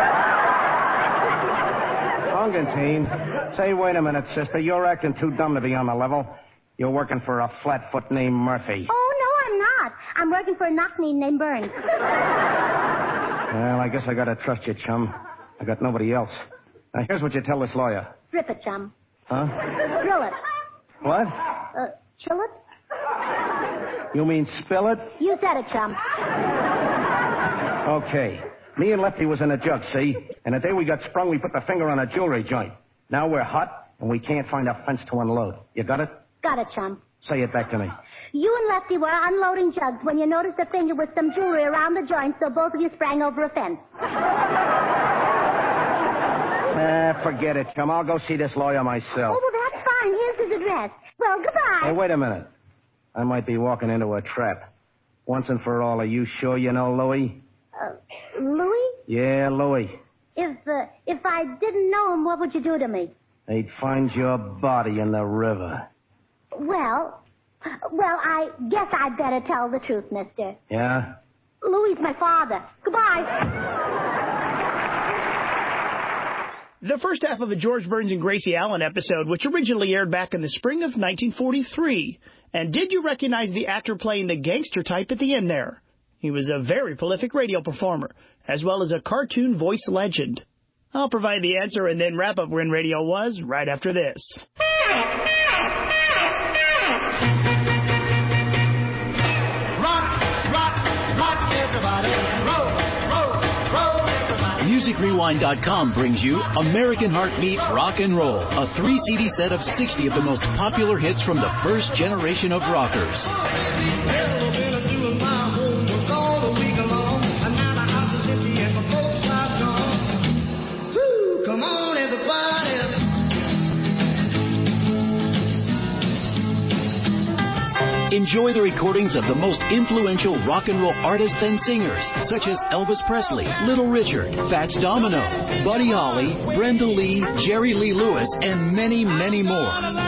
Ungantine? Say, wait a minute, sister. You're acting too dumb to be on the level. You're working for a flatfoot named Murphy. Oh, no, I'm not. I'm working for a knock-knee named Burns. Well, I guess I gotta trust you, chum. I got nobody else. Now, here's what you tell this lawyer. Strip it, chum. Huh? Drill it. What? Chill it? You mean spill it? You said it, chum. Okay. Me and Lefty was in a jug, see? And the day we got sprung, we put the finger on a jewelry joint. Now we're hot, and we can't find a fence to unload. You got it? Got it, chum. Say it back to me. You and Lefty were unloading jugs when you noticed a finger with some jewelry around the joint, so both of you sprang over a fence. Forget it, chum. I'll go see this lawyer myself. Oh, well, that's fine. Here's his address. Well, goodbye. Hey, wait a minute. I might be walking into a trap. Once and for all, are you sure you know Louis? Louis? Yeah, Louis. If I didn't know him, what would you do to me? They'd find your body in the river. Well, I guess I'd better tell the truth, mister. Yeah? Louis's my father. Goodbye. The first half of a George Burns and Gracie Allen episode, which originally aired back in the spring of 1943. And did you recognize the actor playing the gangster type at the end there? He was a very prolific radio performer, as well as a cartoon voice legend. I'll provide the answer and then wrap up when radio was right after this. MusicRewind.com brings you American Heartbeat Rock and Roll, a 3-CD set of 60 of the most popular hits from the first generation of rockers. Come on, everybody. Enjoy the recordings of the most influential rock and roll artists and singers, such as Elvis Presley, Little Richard, Fats Domino, Buddy Holly, Brenda Lee, Jerry Lee Lewis, and many, many more.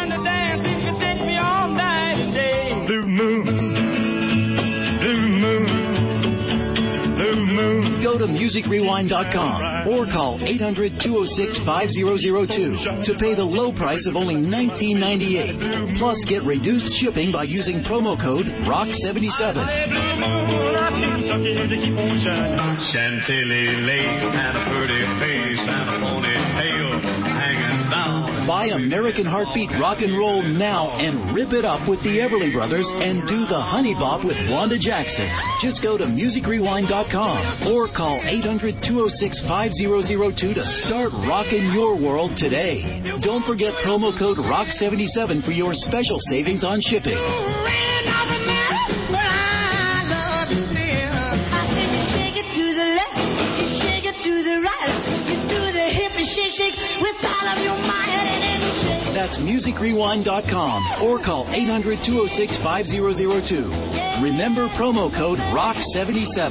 Blue moon, blue moon, blue moon. Go to musicrewind.com or call 800-206-5002 to pay the low price of only $19.98. Plus, get reduced shipping by using promo code ROCK77. Chantilly lace and a pretty face and a ponytail hanging down. Buy American Heartbeat Rock and Roll now and rip it up with the Everly Brothers and do the Honey Bop with Wanda Jackson. Just go to musicrewind.com or call 800-206-5002 to start rocking your world today. Don't forget promo code ROCK77 for your special savings on shipping. That's musicrewind.com or call 800-206-5002. Remember promo code ROCK77.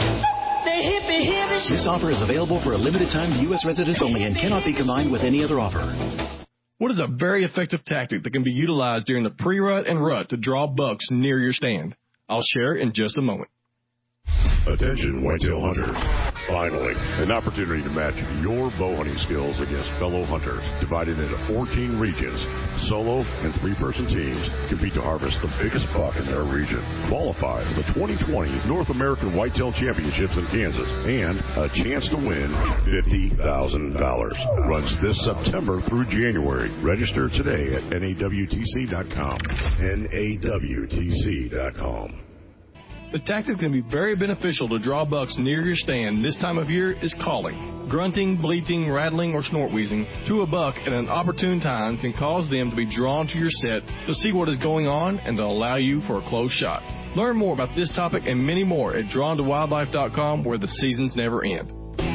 This offer is available for a limited time to U.S. residents only and cannot be combined with any other offer. What is a very effective tactic that can be utilized during the pre-rut and rut to draw bucks near your stand? I'll share in just a moment. Attention, whitetail hunters. Finally, an opportunity to match your bow hunting skills against fellow hunters. Divided into 14 regions, solo and three-person teams compete to harvest the biggest buck in their region. Qualify for the 2020 North American Whitetail Championships in Kansas and a chance to win $50,000. Runs this September through January. Register today at NAWTC.com. NAWTC.com. The tactic that can be very beneficial to draw bucks near your stand this time of year is calling. Grunting, bleating, rattling, or snort wheezing to a buck at an opportune time can cause them to be drawn to your set to see what is going on and to allow you for a close shot. Learn more about this topic and many more at drawntowildlife.com, where the seasons never end.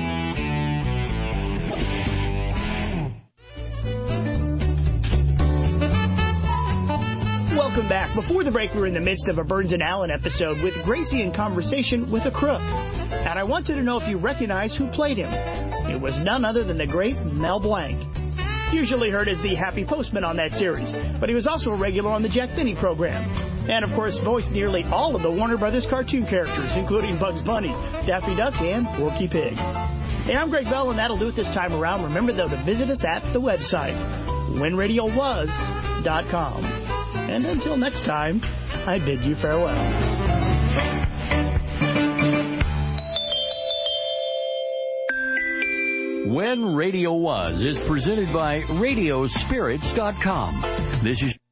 Welcome back. Before the break, we were in the midst of a Burns and Allen episode with Gracie in conversation with a crook. And I wanted to know if you recognize who played him. It was none other than the great Mel Blanc. Usually heard as the Happy Postman on that series, but he was also a regular on the Jack Benny program. And, of course, voiced nearly all of the Warner Brothers cartoon characters, including Bugs Bunny, Daffy Duck, and Porky Pig. Hey, I'm Greg Bell, and that'll do it this time around. Remember, though, to visit us at the website, whenradiowas.com. And until next time, I bid you farewell. When Radio Was is presented by Radiospirits.com. This is